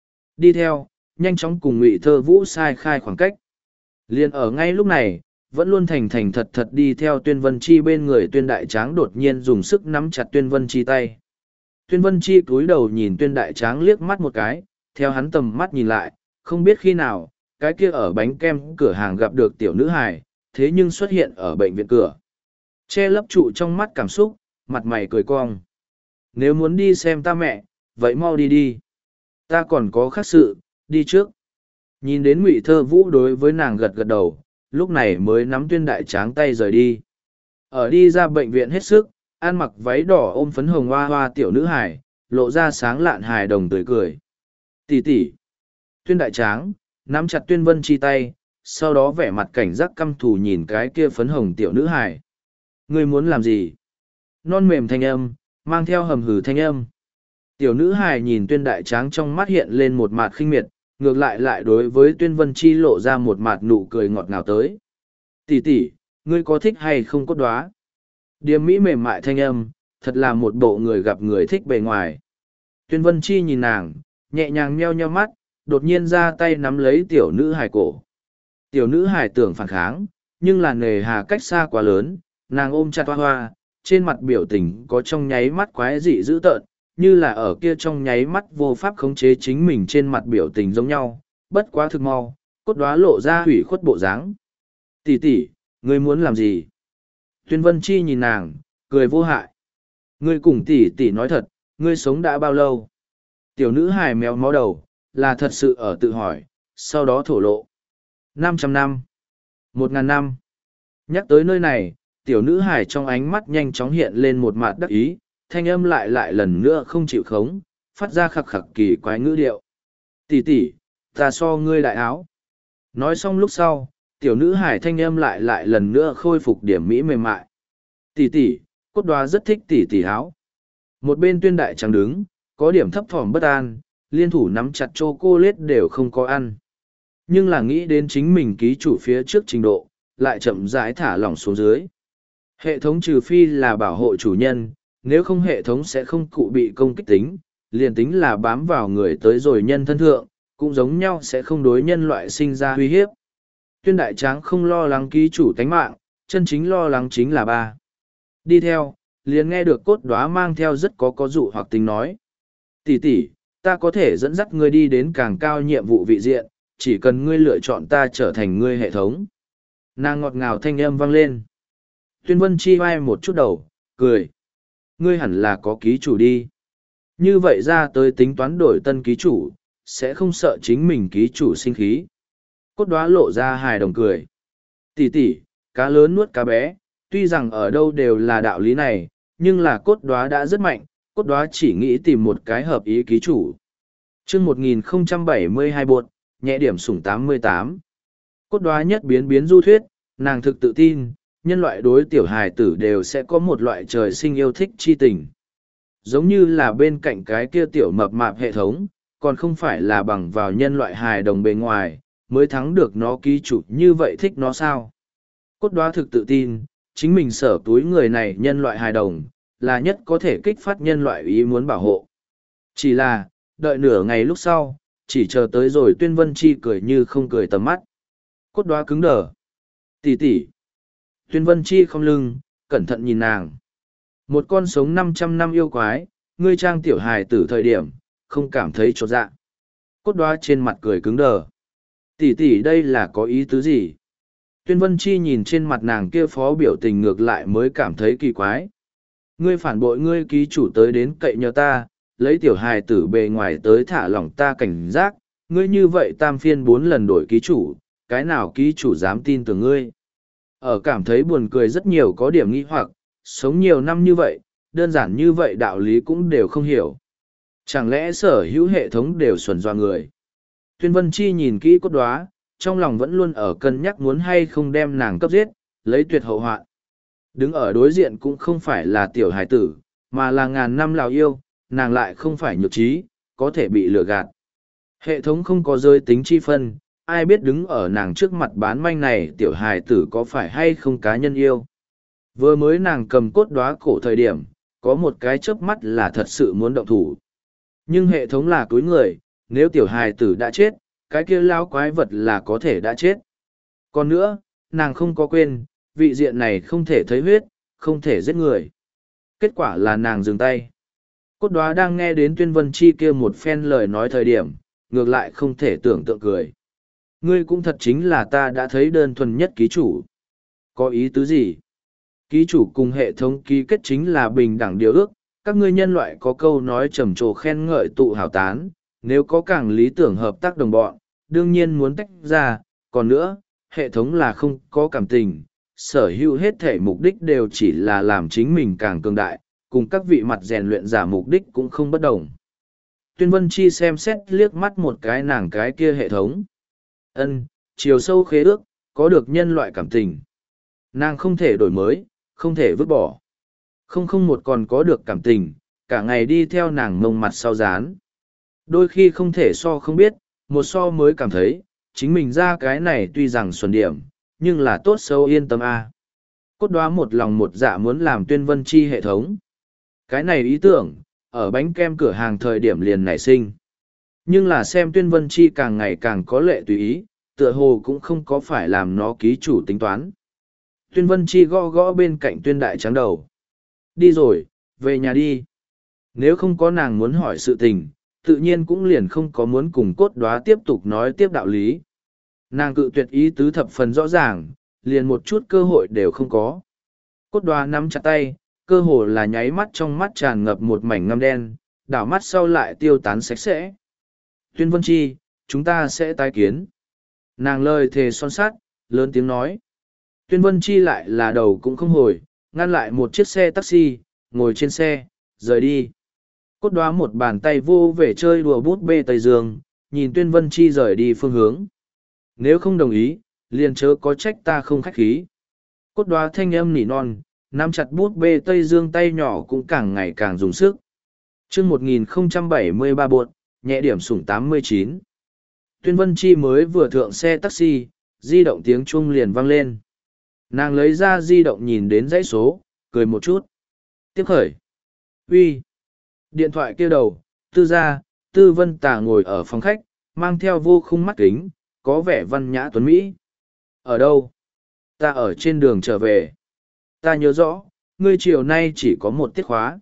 Speaker 1: Đi theo, nhanh chóng cùng Ngụy Thơ Vũ sai khai khoảng cách. Liền ở ngay lúc này, vẫn luôn thành thành thật thật đi theo Tuyên Vân Chi bên người Tuyên Đại Tráng đột nhiên dùng sức nắm chặt Tuyên Vân Chi tay. Tuyên Vân Chi cúi đầu nhìn Tuyên Đại Tráng liếc mắt một cái, theo hắn tầm mắt nhìn lại, không biết khi nào, cái kia ở bánh kem cửa hàng gặp được tiểu nữ hài, thế nhưng xuất hiện ở bệnh viện cửa. Che lấp trụ trong mắt cảm xúc, mặt mày cười cong. Nếu muốn đi xem ta mẹ, vậy mau đi đi. Ta còn có khác sự, đi trước. Nhìn đến Ngụy Thơ Vũ đối với nàng gật gật đầu, lúc này mới nắm Tuyên Đại Tráng tay rời đi. Ở đi ra bệnh viện hết sức, ăn mặc váy đỏ ôm phấn hồng hoa hoa tiểu nữ hài, lộ ra sáng lạn hài đồng tươi cười. Tỷ tỷ. Tuyên Đại Tráng, nắm chặt Tuyên Vân Chi tay, sau đó vẻ mặt cảnh giác căm thù nhìn cái kia phấn hồng tiểu nữ hài. Ngươi muốn làm gì? Non mềm thanh âm, mang theo hầm hừ thanh âm. Tiểu nữ hài nhìn Tuyên Đại Tráng trong mắt hiện lên một mặt khinh miệt, ngược lại đối với Tuyên Vân Chi lộ ra một mặt nụ cười ngọt ngào tới. Tỷ tỷ, ngươi có thích hay không cốt đoá? Điềm mỹ mềm mại thanh âm, thật là một bộ người gặp người thích bề ngoài. Tuyên Vân Chi nhìn nàng, nhẹ nhàng nheo nheo mắt, đột nhiên ra tay nắm lấy tiểu nữ hài cổ. Tiểu nữ hài tưởng phản kháng, nhưng là nề hà cách xa quá lớn, nàng ôm chặt hoa hoa, trên mặt biểu tình có trong nháy mắt quái dị dữ tợn, như là ở kia trong nháy mắt vô pháp khống chế chính mình trên mặt biểu tình giống nhau, bất quá thực mau, cốt đoá lộ ra hủy khuất bộ dáng. Tỷ tỷ, ngươi muốn làm gì? Tuyên Vân Chi nhìn nàng, cười vô hại. Ngươi cùng tỷ tỷ nói thật, ngươi sống đã bao lâu? Tiểu nữ hài méo mó đầu, là thật sự ở tự hỏi, sau đó thổ lộ. 500 năm. 1000 năm. Nhắc tới nơi này, tiểu nữ hài trong ánh mắt nhanh chóng hiện lên một mặt đắc ý, thanh âm lại lần nữa không chịu khống, phát ra khặc khặc kỳ quái ngữ điệu. Tỷ tỷ, ta so ngươi đại áo. Nói xong lúc sau, tiểu nữ hải thanh âm lại lần nữa khôi phục điểm mỹ mềm mại. Tỷ tỷ, cốt đoá rất thích tỷ tỷ áo. Một bên Tuyên Đại Tráng đứng, có điểm thấp thỏm bất an, liên thủ nắm chặt chocolate đều không có ăn. Nhưng là nghĩ đến chính mình ký chủ phía trước trình độ, lại chậm rãi thả lỏng xuống dưới. Hệ thống trừ phi là bảo hộ chủ nhân, nếu không hệ thống sẽ không cụ bị công kích tính, liền tính là bám vào người tới rồi nhân thân thượng, cũng giống nhau sẽ không đối nhân loại sinh ra uy hiếp. Tuyên Đại Tráng không lo lắng ký chủ tánh mạng, chân chính lo lắng chính là ba. Đi theo, liền nghe được cốt đoá mang theo rất có dụ hoặc tính nói. Tỷ tỷ, ta có thể dẫn dắt ngươi đi đến càng cao nhiệm vụ vị diện, chỉ cần ngươi lựa chọn ta trở thành ngươi hệ thống. Nàng ngọt ngào thanh âm vang lên. Tuyên Vân Chi vai một chút đầu, cười. Ngươi hẳn là có ký chủ đi. Như vậy ra tới tính toán đổi tân ký chủ, sẽ không sợ chính mình ký chủ sinh khí. Cốt đoá lộ ra hài đồng cười. Tỷ tỷ, cá lớn nuốt cá bé, tuy rằng ở đâu đều là đạo lý này, nhưng là cốt đoá đã rất mạnh, cốt đoá chỉ nghĩ tìm một cái hợp ý ký chủ. Chương 1072 bột, nhẹ điểm sủng 88. Cốt đoá nhất biến du thuyết, nàng thực tự tin, nhân loại đối tiểu hài tử đều sẽ có một loại trời sinh yêu thích chi tình. Giống như là bên cạnh cái kia tiểu mập mạp hệ thống, còn không phải là bằng vào nhân loại hài đồng bề ngoài, mới thắng được nó ký chủ như vậy thích nó sao. Cốt đoá thực tự tin, chính mình sở túi người này nhân loại hài đồng, là nhất có thể kích phát nhân loại ý muốn bảo hộ. Chỉ là, đợi nửa ngày lúc sau, chỉ chờ tới rồi Tuyên Vân Chi cười như không cười tầm mắt. Cốt đoá cứng đờ. Tỷ tỷ. Tuyên Vân Chi không lưng, cẩn thận nhìn nàng. Một con sống 500 năm yêu quái, ngươi trang tiểu hài tử thời điểm, không cảm thấy chột dạ. Cốt đoá trên mặt cười cứng đờ. Tỷ tỷ đây là có ý tứ gì? Tuyên Vân Chi nhìn trên mặt nàng kia phó biểu tình ngược lại mới cảm thấy kỳ quái. Ngươi phản bội ngươi ký chủ tới đến cậy nhờ ta, lấy tiểu hài tử bề ngoài tới thả lỏng ta cảnh giác, ngươi như vậy tam phiên 4 lần đổi ký chủ, cái nào ký chủ dám tin tưởng ngươi? Ở cảm thấy buồn cười rất nhiều có điểm nghi hoặc, sống nhiều năm như vậy, đơn giản như vậy đạo lý cũng đều không hiểu. Chẳng lẽ sở hữu hệ thống đều xuẩn doa người? Tuyên Vân Chi nhìn kỹ cốt đoá, trong lòng vẫn luôn ở cân nhắc muốn hay không đem nàng cấp giết, lấy tuyệt hậu hoạn. Đứng ở đối diện cũng không phải là tiểu hài tử, mà là ngàn năm lào yêu, nàng lại không phải nhược trí, có thể bị lừa gạt. Hệ thống không có rơi tính chi phân, ai biết đứng ở nàng trước mặt bán manh này tiểu hài tử có phải hay không cá nhân yêu. Vừa mới nàng cầm cốt đoá cổ thời điểm, có một cái chớp mắt là thật sự muốn động thủ. Nhưng hệ thống là túi người, nếu tiểu hài tử đã chết, cái kia lao quái vật là có thể đã chết. Còn nữa, nàng không có quên, vị diện này không thể thấy huyết, không thể giết người. Kết quả là nàng dừng tay. Cốt đoá đang nghe đến Tuyên Vân Chi kia một phen lời nói thời điểm, ngược lại không thể tưởng tượng cười. Ngươi cũng thật chính là ta đã thấy đơn thuần nhất ký chủ. Có ý tứ gì? Ký chủ cùng hệ thống ký kết chính là bình đẳng điều ước, các ngươi nhân loại có câu nói trầm trồ khen ngợi tụ hào tán, nếu có càng lý tưởng hợp tác đồng bọn, đương nhiên muốn tách ra, còn nữa, hệ thống là không có cảm tình, sở hữu hết thể mục đích đều chỉ là làm chính mình càng cường đại, cùng các vị mặt rèn luyện giả mục đích cũng không bất đồng. Tuyên Vân Chi xem xét liếc mắt một cái nàng cái kia hệ thống. Chiều sâu khế ước, có được nhân loại cảm tình. Nàng không thể đổi mới, không thể vứt bỏ. 001 còn có được cảm tình, cả ngày đi theo nàng mông mặt sau dán. Đôi khi không thể so không biết, một so mới cảm thấy, chính mình ra cái này tuy rằng xuẩn điểm, nhưng là tốt xấu yên tâm a. Cốt đoá một lòng một dạ muốn làm Tuyên Vân Chi hệ thống. Cái này ý tưởng, ở bánh kem cửa hàng thời điểm liền nảy sinh. Nhưng là xem Tuyên Vân Chi càng ngày càng có lệ tùy ý, tựa hồ cũng không có phải làm nó ký chủ tính toán. Tuyên Vân Chi gõ gõ bên cạnh Tuyên Đại Tráng đầu. Đi rồi, về nhà đi. Nếu không có nàng muốn hỏi sự tình, tự nhiên cũng liền không có muốn cùng cốt đoá tiếp tục nói tiếp đạo lý. Nàng cự tuyệt ý tứ thập phần rõ ràng, liền một chút cơ hội đều không có. Cốt đoá nắm chặt tay, cơ hồ là nháy mắt trong mắt tràn ngập một mảnh ngăm đen, đảo mắt sau lại tiêu tán sạch sẽ. Tuyên Vân Chi, chúng ta sẽ tái kiến. Nàng lời thề son sát, lớn tiếng nói. Tuyên Vân Chi lại là đầu cũng không hồi, ngăn lại một chiếc xe taxi, ngồi trên xe, rời đi. Cốt đoá một bàn tay vô về chơi đùa bút bê Tây Dương, nhìn Tuyên Vân Chi rời đi phương hướng. Nếu không đồng ý, liền chớ có trách ta không khách khí. Cốt đoá thanh âm nỉ non, nắm chặt bút bê Tây Dương tay nhỏ cũng càng ngày càng dùng sức. chương 1073 buột, nhẹ điểm sủng 89. Tuyên Vân Chi mới vừa thượng xe taxi, di động tiếng chuông liền vang lên. Nàng lấy ra di động nhìn đến dãy số, cười một chút. Tiếp khởi. Uy. Điện thoại kêu đầu, Tư gia, Tư Vân Tà ngồi ở phòng khách, mang theo vô khung mắt kính, có vẻ văn nhã tuấn Mỹ. Ở đâu? Ta ở trên đường trở về. Ta nhớ rõ, ngươi chiều nay chỉ có một tiết khóa.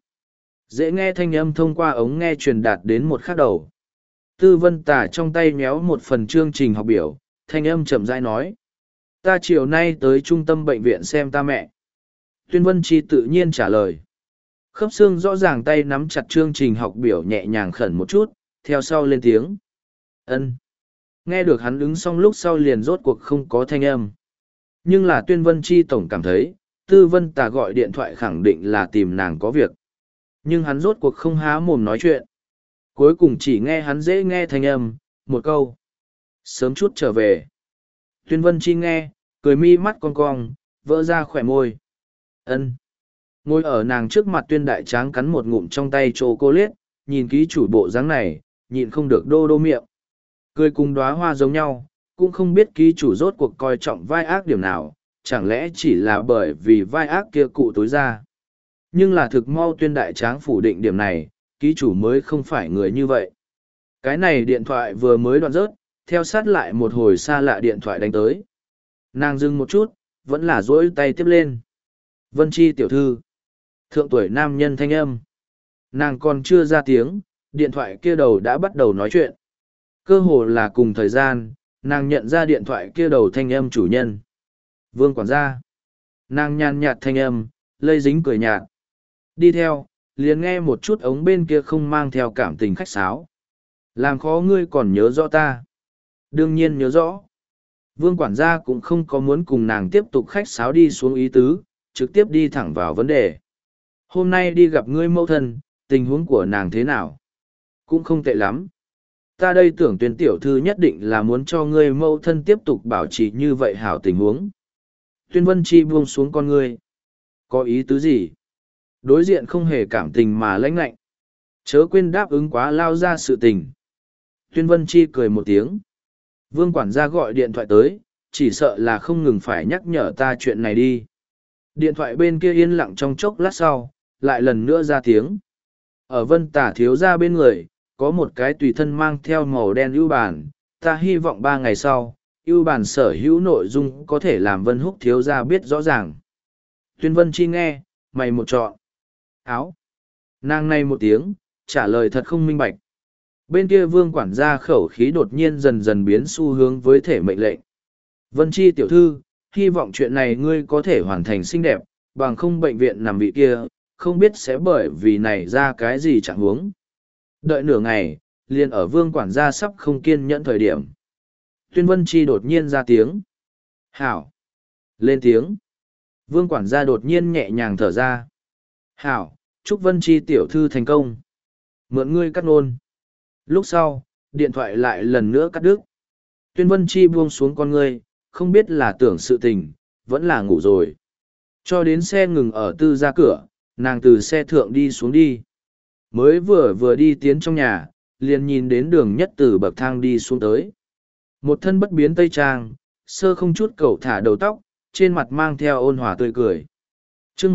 Speaker 1: Dễ nghe thanh âm thông qua ống nghe truyền đạt đến một khắc đầu. Tư Vân Tà trong tay méo một phần chương trình học biểu, thanh âm chậm rãi nói. Ta chiều nay tới trung tâm bệnh viện xem ta mẹ. Tuyên Vân Chi tự nhiên trả lời. Khớp xương rõ ràng tay nắm chặt chương trình học biểu nhẹ nhàng khẩn một chút, theo sau lên tiếng. Ân. Nghe được hắn ứng xong lúc sau liền rốt cuộc không có thanh âm. Nhưng là Tuyên Vân Chi tổng cảm thấy, Tư Vân Tà gọi điện thoại khẳng định là tìm nàng có việc. Nhưng hắn rốt cuộc không há mồm nói chuyện. Cuối cùng chỉ nghe hắn dễ nghe thanh âm, một câu. Sớm chút trở về. Tuyên Vân Chi nghe, cười mi mắt cong cong, vỡ ra khỏe môi. Ân. Ngồi ở nàng trước mặt Tuyên Đại Tráng cắn một ngụm trong tay chocolate, nhìn ký chủ bộ dáng này, nhịn không được đô đô miệng. Cười cùng đóa hoa giống nhau, cũng không biết ký chủ rốt cuộc coi trọng vai ác điểm nào, chẳng lẽ chỉ là bởi vì vai ác kia cụ tối ra. Nhưng là thực mau Tuyên Đại Tráng phủ định điểm này, ký chủ mới không phải người như vậy. Cái này điện thoại vừa mới đoạn rớt, theo sát lại một hồi xa lạ điện thoại đánh tới. Nàng dừng một chút, vẫn là dỗi tay tiếp lên. Vân Chi tiểu thư. Thượng tuổi nam nhân thanh âm. Nàng còn chưa ra tiếng, điện thoại kia đầu đã bắt đầu nói chuyện. Cơ hồ là cùng thời gian, nàng nhận ra điện thoại kia đầu thanh âm chủ nhân. Vương quản gia. Nàng nhàn nhạt thanh âm, lây dính cười nhạt. Đi theo, liền nghe một chút ống bên kia không mang theo cảm tình khách sáo. Làm khó ngươi còn nhớ rõ ta. Đương nhiên nhớ rõ. Vương quản gia cũng không có muốn cùng nàng tiếp tục khách sáo đi xuống ý tứ, trực tiếp đi thẳng vào vấn đề. Hôm nay đi gặp ngươi mẫu thân, tình huống của nàng thế nào? cũng không tệ lắm. Ta đây tưởng Tuyên tiểu thư nhất định là muốn cho ngươi mẫu thân tiếp tục bảo trì như vậy hảo tình huống. Tuyên Vân Chi buông xuống con ngươi. Có ý tứ gì? Đối diện không hề cảm tình mà lãnh lạnh. Chớ quên đáp ứng quá lao ra sự tình. Tuyên Vân Chi cười một tiếng. Vương quản gia gọi điện thoại tới, chỉ sợ là không ngừng phải nhắc nhở ta chuyện này đi. Điện thoại bên kia yên lặng trong chốc lát sau, lại lần nữa ra tiếng. Ở Vân Tả thiếu gia bên người, có một cái tùy thân mang theo màu đen ưu bản, ta hy vọng 3 ngày sau, ưu bản sở hữu nội dung có thể làm Vân Húc thiếu gia biết rõ ràng. Tuyên Vân Chi nghe, mày một chọn. Áo. Nàng này một tiếng, trả lời thật không minh bạch. Bên kia vương quản gia khẩu khí đột nhiên dần dần biến xu hướng với thể mệnh lệnh. Vân Chi tiểu thư, hy vọng chuyện này ngươi có thể hoàn thành xinh đẹp, bằng không bệnh viện nằm vị kia, không biết sẽ bởi vì này ra cái gì chẳng huống. Đợi nửa ngày, liền ở vương quản gia sắp không kiên nhẫn thời điểm. Tuyên Vân Chi đột nhiên ra tiếng. Hảo. Lên tiếng. Vương quản gia đột nhiên nhẹ nhàng thở ra. Hảo, chúc Vân Chi tiểu thư thành công. Mượn ngươi cắt nôn. Lúc sau, điện thoại lại lần nữa cắt đứt. Tuyên Vân Chi buông xuống con ngươi, không biết là tưởng sự tình, vẫn là ngủ rồi. Cho đến xe ngừng ở tư ra cửa, nàng từ xe thượng đi xuống đi. Mới vừa đi tiến trong nhà, liền nhìn đến đường nhất từ bậc thang đi xuống tới. Một thân bất biến tây trang, sơ không chút cẩu thả đầu tóc, trên mặt mang theo ôn hòa tươi cười. chương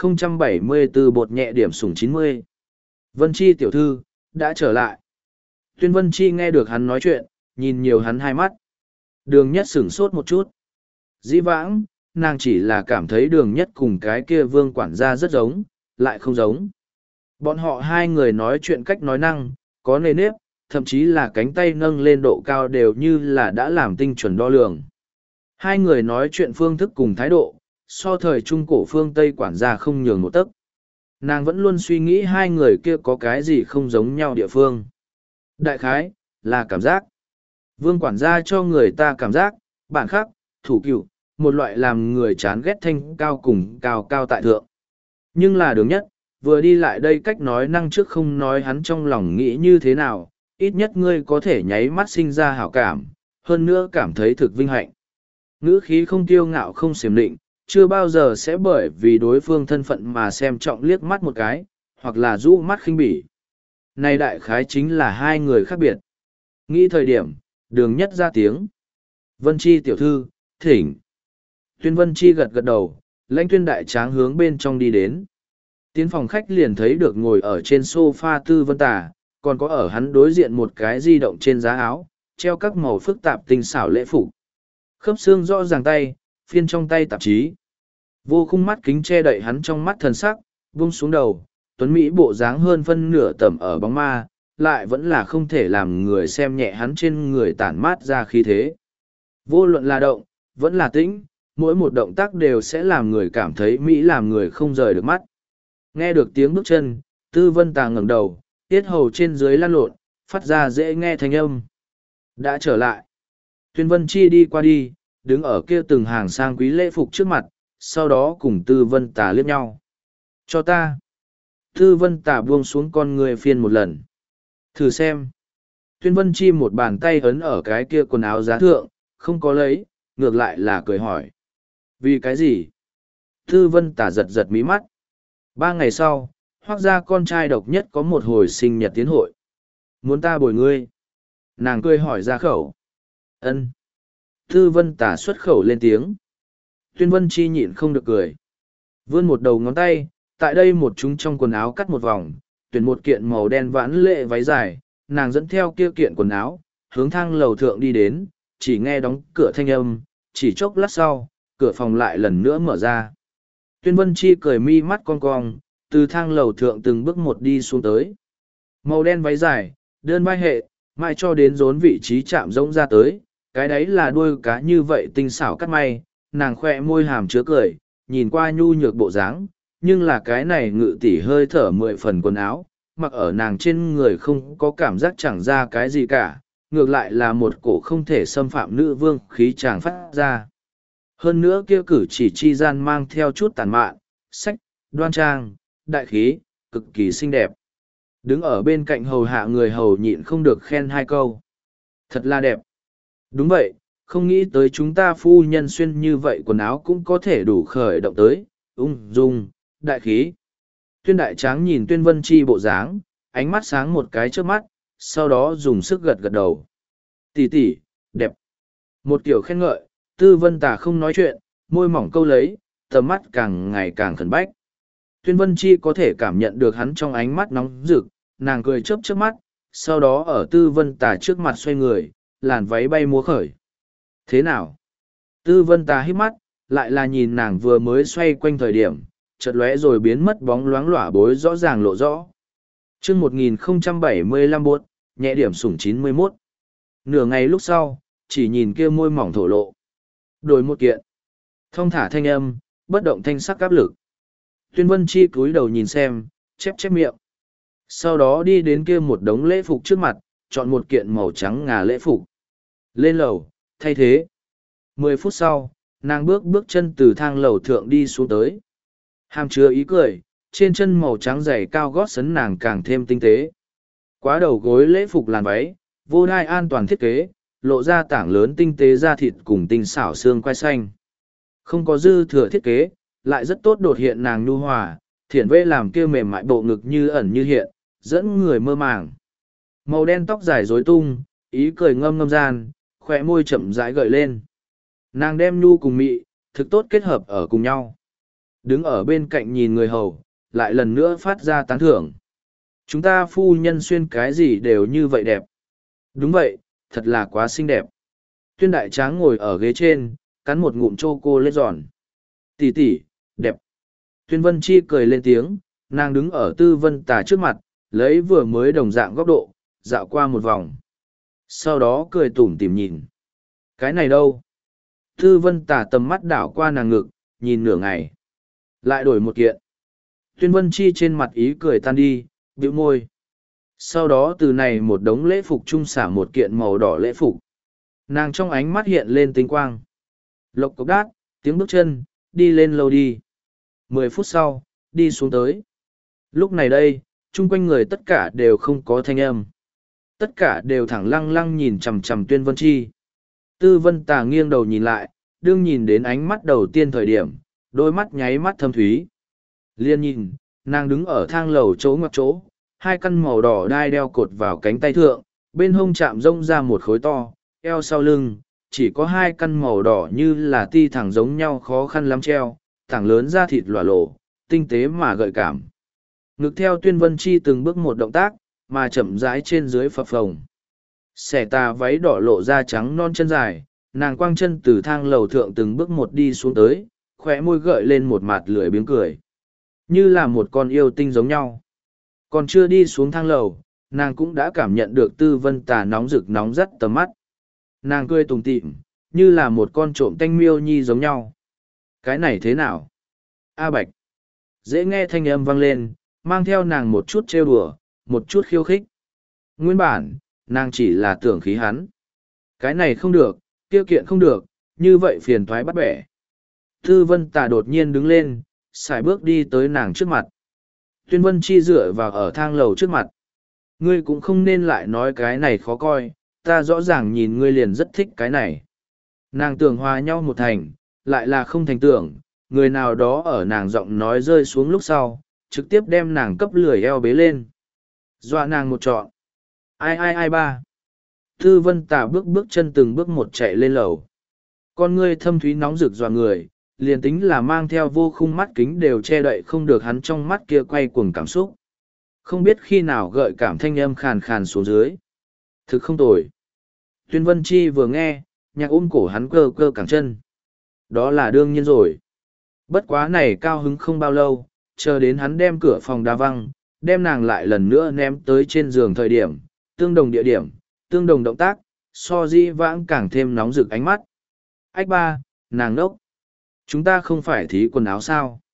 Speaker 1: 1074 bột nhẹ điểm sủng 90. Vân Chi tiểu thư, đã trở lại. Tuyên Vân Chi nghe được hắn nói chuyện, nhìn nhiều hắn hai mắt. Đường nhất sửng sốt một chút. Dĩ vãng, nàng chỉ là cảm thấy đường nhất cùng cái kia vương quản gia rất giống, lại không giống. Bọn họ hai người nói chuyện cách nói năng, có nề nếp, thậm chí là cánh tay nâng lên độ cao đều như là đã làm tinh chuẩn đo lường. Hai người nói chuyện phương thức cùng thái độ, so thời trung cổ phương Tây quản gia không nhường một tấc. Nàng vẫn luôn suy nghĩ hai người kia có cái gì không giống nhau địa phương. Đại khái, là cảm giác. Vương quản gia cho người ta cảm giác, bản khắc, thủ cựu, một loại làm người chán ghét thanh cao cùng cao cao tại thượng. Nhưng là đường nhất, vừa đi lại đây cách nói năng trước không nói hắn trong lòng nghĩ như thế nào, ít nhất ngươi có thể nháy mắt sinh ra hảo cảm, hơn nữa cảm thấy thực vinh hạnh. Ngữ khí không kiêu ngạo không xiểm định, chưa bao giờ sẽ bởi vì đối phương thân phận mà xem trọng liếc mắt một cái, hoặc là rũ mắt khinh bỉ. Này đại khái chính là hai người khác biệt. Nghĩ thời điểm, đường nhất ra tiếng. Vân Chi tiểu thư, thỉnh. Tuyên Vân Chi gật gật đầu, lãnh tuyên đại tráng hướng bên trong đi đến. Tiến phòng khách liền thấy được ngồi ở trên sofa Tư Vân Tà, còn có ở hắn đối diện một cái di động trên giá áo, treo các màu phức tạp tinh xảo lễ phục. Khớp xương rõ ràng tay, phiên trong tay tạp chí. Vô khung mắt kính che đậy hắn trong mắt thần sắc, vung xuống đầu, tuấn Mỹ bộ dáng hơn phân nửa tầm ở bóng ma, lại vẫn là không thể làm người xem nhẹ hắn trên người tản mát ra khí thế. Vô luận là động, vẫn là tĩnh, mỗi một động tác đều sẽ làm người cảm thấy Mỹ làm người không rời được mắt. Nghe được tiếng bước chân, Tư Vân Tà ngẩng đầu, tiết hầu trên dưới lăn lộn, phát ra dễ nghe thanh âm. Đã trở lại. Tuyên Vân Chi đi qua đi, đứng ở kia từng hàng sang quý lễ phục trước mặt, sau đó cùng Tư Vân Tà liếc nhau. Cho ta. Tư Vân Tà buông xuống con người phiên một lần. Thử xem. Tuyên Vân Chi một bàn tay ấn ở cái kia quần áo giá thượng, không có lấy, ngược lại là cười hỏi. Vì cái gì? Tư Vân Tà giật giật mí mắt. 3 ngày sau, Hoác gia con trai độc nhất có một hồi sinh nhật tiến hội. Muốn ta bồi ngươi? Nàng cười hỏi ra khẩu. Ân. Tư Vân Tà xuất khẩu lên tiếng. Tuyên Vân Chi nhịn không được cười. Vươn một đầu ngón tay, tại đây một chúng trong quần áo cắt một vòng, tuyển một kiện màu đen vãn lệ váy dài, nàng dẫn theo kia kiện quần áo, hướng thang lầu thượng đi đến, chỉ nghe đóng cửa thanh âm, chỉ chốc lát sau, cửa phòng lại lần nữa mở ra. Tuyên Vân Chi cười mi mắt cong cong, từ thang lầu thượng từng bước một đi xuống tới. Màu đen váy dài, đơn vai hệ, mai cho đến rốn vị trí chạm rỗng ra tới, cái đấy là đuôi cá như vậy tinh xảo cắt may, nàng khoe môi hàm chứa cười, nhìn qua nhu nhược bộ dáng, nhưng là cái này ngự tỉ hơi thở 10 phần quần áo, mặc ở nàng trên người không có cảm giác chẳng ra cái gì cả, ngược lại là một cổ không thể xâm phạm nữ vương khí chàng phát ra. Hơn nữa kia cử chỉ chi gian mang theo chút tàn mạn, sách, đoan trang, đại khí, cực kỳ xinh đẹp. Đứng ở bên cạnh hầu hạ người hầu nhịn không được khen hai câu. Thật là đẹp. Đúng vậy, không nghĩ tới chúng ta phu nhân xuyên như vậy quần áo cũng có thể đủ khởi động tới, ung dung, đại khí. Tuyên đại tráng nhìn Tuyên Vân Chi bộ dáng, ánh mắt sáng một cái trước mắt, sau đó dùng sức gật gật đầu. Tỷ tỷ, đẹp. Một kiểu khen ngợi, Tư Vân Tà không nói chuyện, môi mỏng câu lấy, tầm mắt càng ngày càng khẩn bách. Tuyên Vân Chi có thể cảm nhận được hắn trong ánh mắt nóng rực, nàng cười chớp chớp mắt, sau đó ở Tư Vân Tà trước mặt xoay người, làn váy bay múa khởi. Thế nào? Tư Vân Tà hít mắt, lại là nhìn nàng vừa mới xoay quanh thời điểm, chợt lóe rồi biến mất bóng loáng lỏa bối rõ ràng lộ rõ. Chương 1075 buốt, nhẹ điểm sủng 91. Nửa ngày lúc sau, chỉ nhìn kia môi mỏng thổ lộ. Đổi một kiện. Thông thả thanh âm, bất động thanh sắc áp lực. Tuyên Vân Chi cúi đầu nhìn xem, chép chép miệng. Sau đó đi đến kia một đống lễ phục trước mặt, chọn một kiện màu trắng ngà lễ phục. Lên lầu, thay thế. 10 phút sau, nàng bước chân từ thang lầu thượng đi xuống tới. Hàm chứa ý cười, trên chân màu trắng dày cao gót sấn nàng càng thêm tinh tế. Quá đầu gối lễ phục làn váy, vô đai an toàn thiết kế, lộ ra tảng lớn tinh tế da thịt cùng tinh xảo xương quai xanh. Không có dư thừa thiết kế, lại rất tốt đột hiện nàng nhu hòa, thiện vê làm kia mềm mại bộ ngực như ẩn như hiện, dẫn người mơ màng. Màu đen tóc dài rối tung, ý cười ngâm ngâm gian, khỏe môi chậm rãi gợi lên. Nàng đem nhu cùng mị, thực tốt kết hợp ở cùng nhau. Đứng ở bên cạnh nhìn người hầu, lại lần nữa phát ra tán thưởng. Chúng ta phu nhân xuyên cái gì đều như vậy đẹp. Đúng vậy, thật là quá xinh đẹp. Tuyên đại tráng ngồi ở ghế trên, cắn một ngụm chocolate giòn. Tỷ tỷ, đẹp. Tuyên Vân Chi cười lên tiếng, nàng đứng ở Tư Vân Tà trước mặt, lấy vừa mới đồng dạng góc độ, dạo qua một vòng. Sau đó cười tủm tỉm nhìn. Cái này đâu? Tư Vân Tà tầm mắt đảo qua nàng ngực, nhìn nửa ngày. Lại đổi một kiện. Tuyên Vân Chi trên mặt ý cười tan đi, bĩu môi. Sau đó từ này một đống lễ phục trung xả một kiện màu đỏ lễ phục. Nàng trong ánh mắt hiện lên tinh quang. Lộc cốc đát, tiếng bước chân, đi lên lầu đi. 10 phút sau, đi xuống tới. Lúc này đây, chung quanh người tất cả đều không có thanh âm. Tất cả đều thẳng lăng lăng nhìn chằm chằm Tuyên Vân Chi. Tư Vân Tà nghiêng đầu nhìn lại, đương nhìn đến ánh mắt đầu tiên thời điểm, đôi mắt nháy mắt thâm thúy. Liên nhìn, nàng đứng ở thang lầu chỗ ngoặc chỗ, hai căn màu đỏ đai đeo cột vào cánh tay thượng, bên hông chạm rông ra một khối to, eo sau lưng, chỉ có hai căn màu đỏ như là ti thẳng giống nhau khó khăn lắm treo, thẳng lớn da thịt lòa lộ, tinh tế mà gợi cảm. Ngực theo Tuyên Vân Chi từng bước một động tác, mà chậm rãi trên dưới phập phồng. Xẻ tà váy đỏ lộ da trắng non chân dài, nàng quang chân từ thang lầu thượng từng bước một đi xuống tới, khóe môi gợi lên một mặt lưỡi biếng cười. Như là một con yêu tinh giống nhau. Còn chưa đi xuống thang lầu, nàng cũng đã cảm nhận được Tư Vân Tà nóng rực nóng rắt tầm mắt. Nàng cười tủm tỉm, như là một con trộm tanh miêu nhi giống nhau. Cái này thế nào? A Bạch. Dễ nghe thanh âm vang lên, mang theo nàng một chút trêu đùa, một chút khiêu khích. Nguyên bản, nàng chỉ là tưởng khí hắn. Cái này không được, tiêu kiện không được, như vậy phiền toái bắt bẻ. Tư Vân Tà đột nhiên đứng lên, xài bước đi tới nàng trước mặt. Tuyên Vân Chi dựa vào ở thang lầu trước mặt. Ngươi cũng không nên lại nói cái này khó coi, ta rõ ràng nhìn ngươi liền rất thích cái này. Nàng tưởng hòa nhau một thành, lại là không thành tưởng, người nào đó ở nàng giọng nói rơi xuống lúc sau, trực tiếp đem nàng cấp lười eo bế lên. Dọa nàng một trọn. Ai ba. Tư Vân Tà bước chân từng bước một chạy lên lầu. Con ngươi thâm thúy nóng rực dọa người, liền tính là mang theo vô khung mắt kính đều che đậy không được hắn trong mắt kia quay cuồng cảm xúc. Không biết khi nào gợi cảm thanh âm khàn khàn xuống dưới. Thực không tồi. Tuyên Vân Chi vừa nghe, nhạc cổ hắn cơ cơ cẳng chân. Đó là đương nhiên rồi. Bất quá này cao hứng không bao lâu, chờ đến hắn đem cửa phòng đá văng, đem nàng lại lần nữa ném tới trên giường thời điểm, tương đồng địa điểm, tương đồng động tác, so di vãng càng thêm nóng rực ánh mắt. Ách ba, nàng đốc. Chúng ta không phải thí quần áo sao?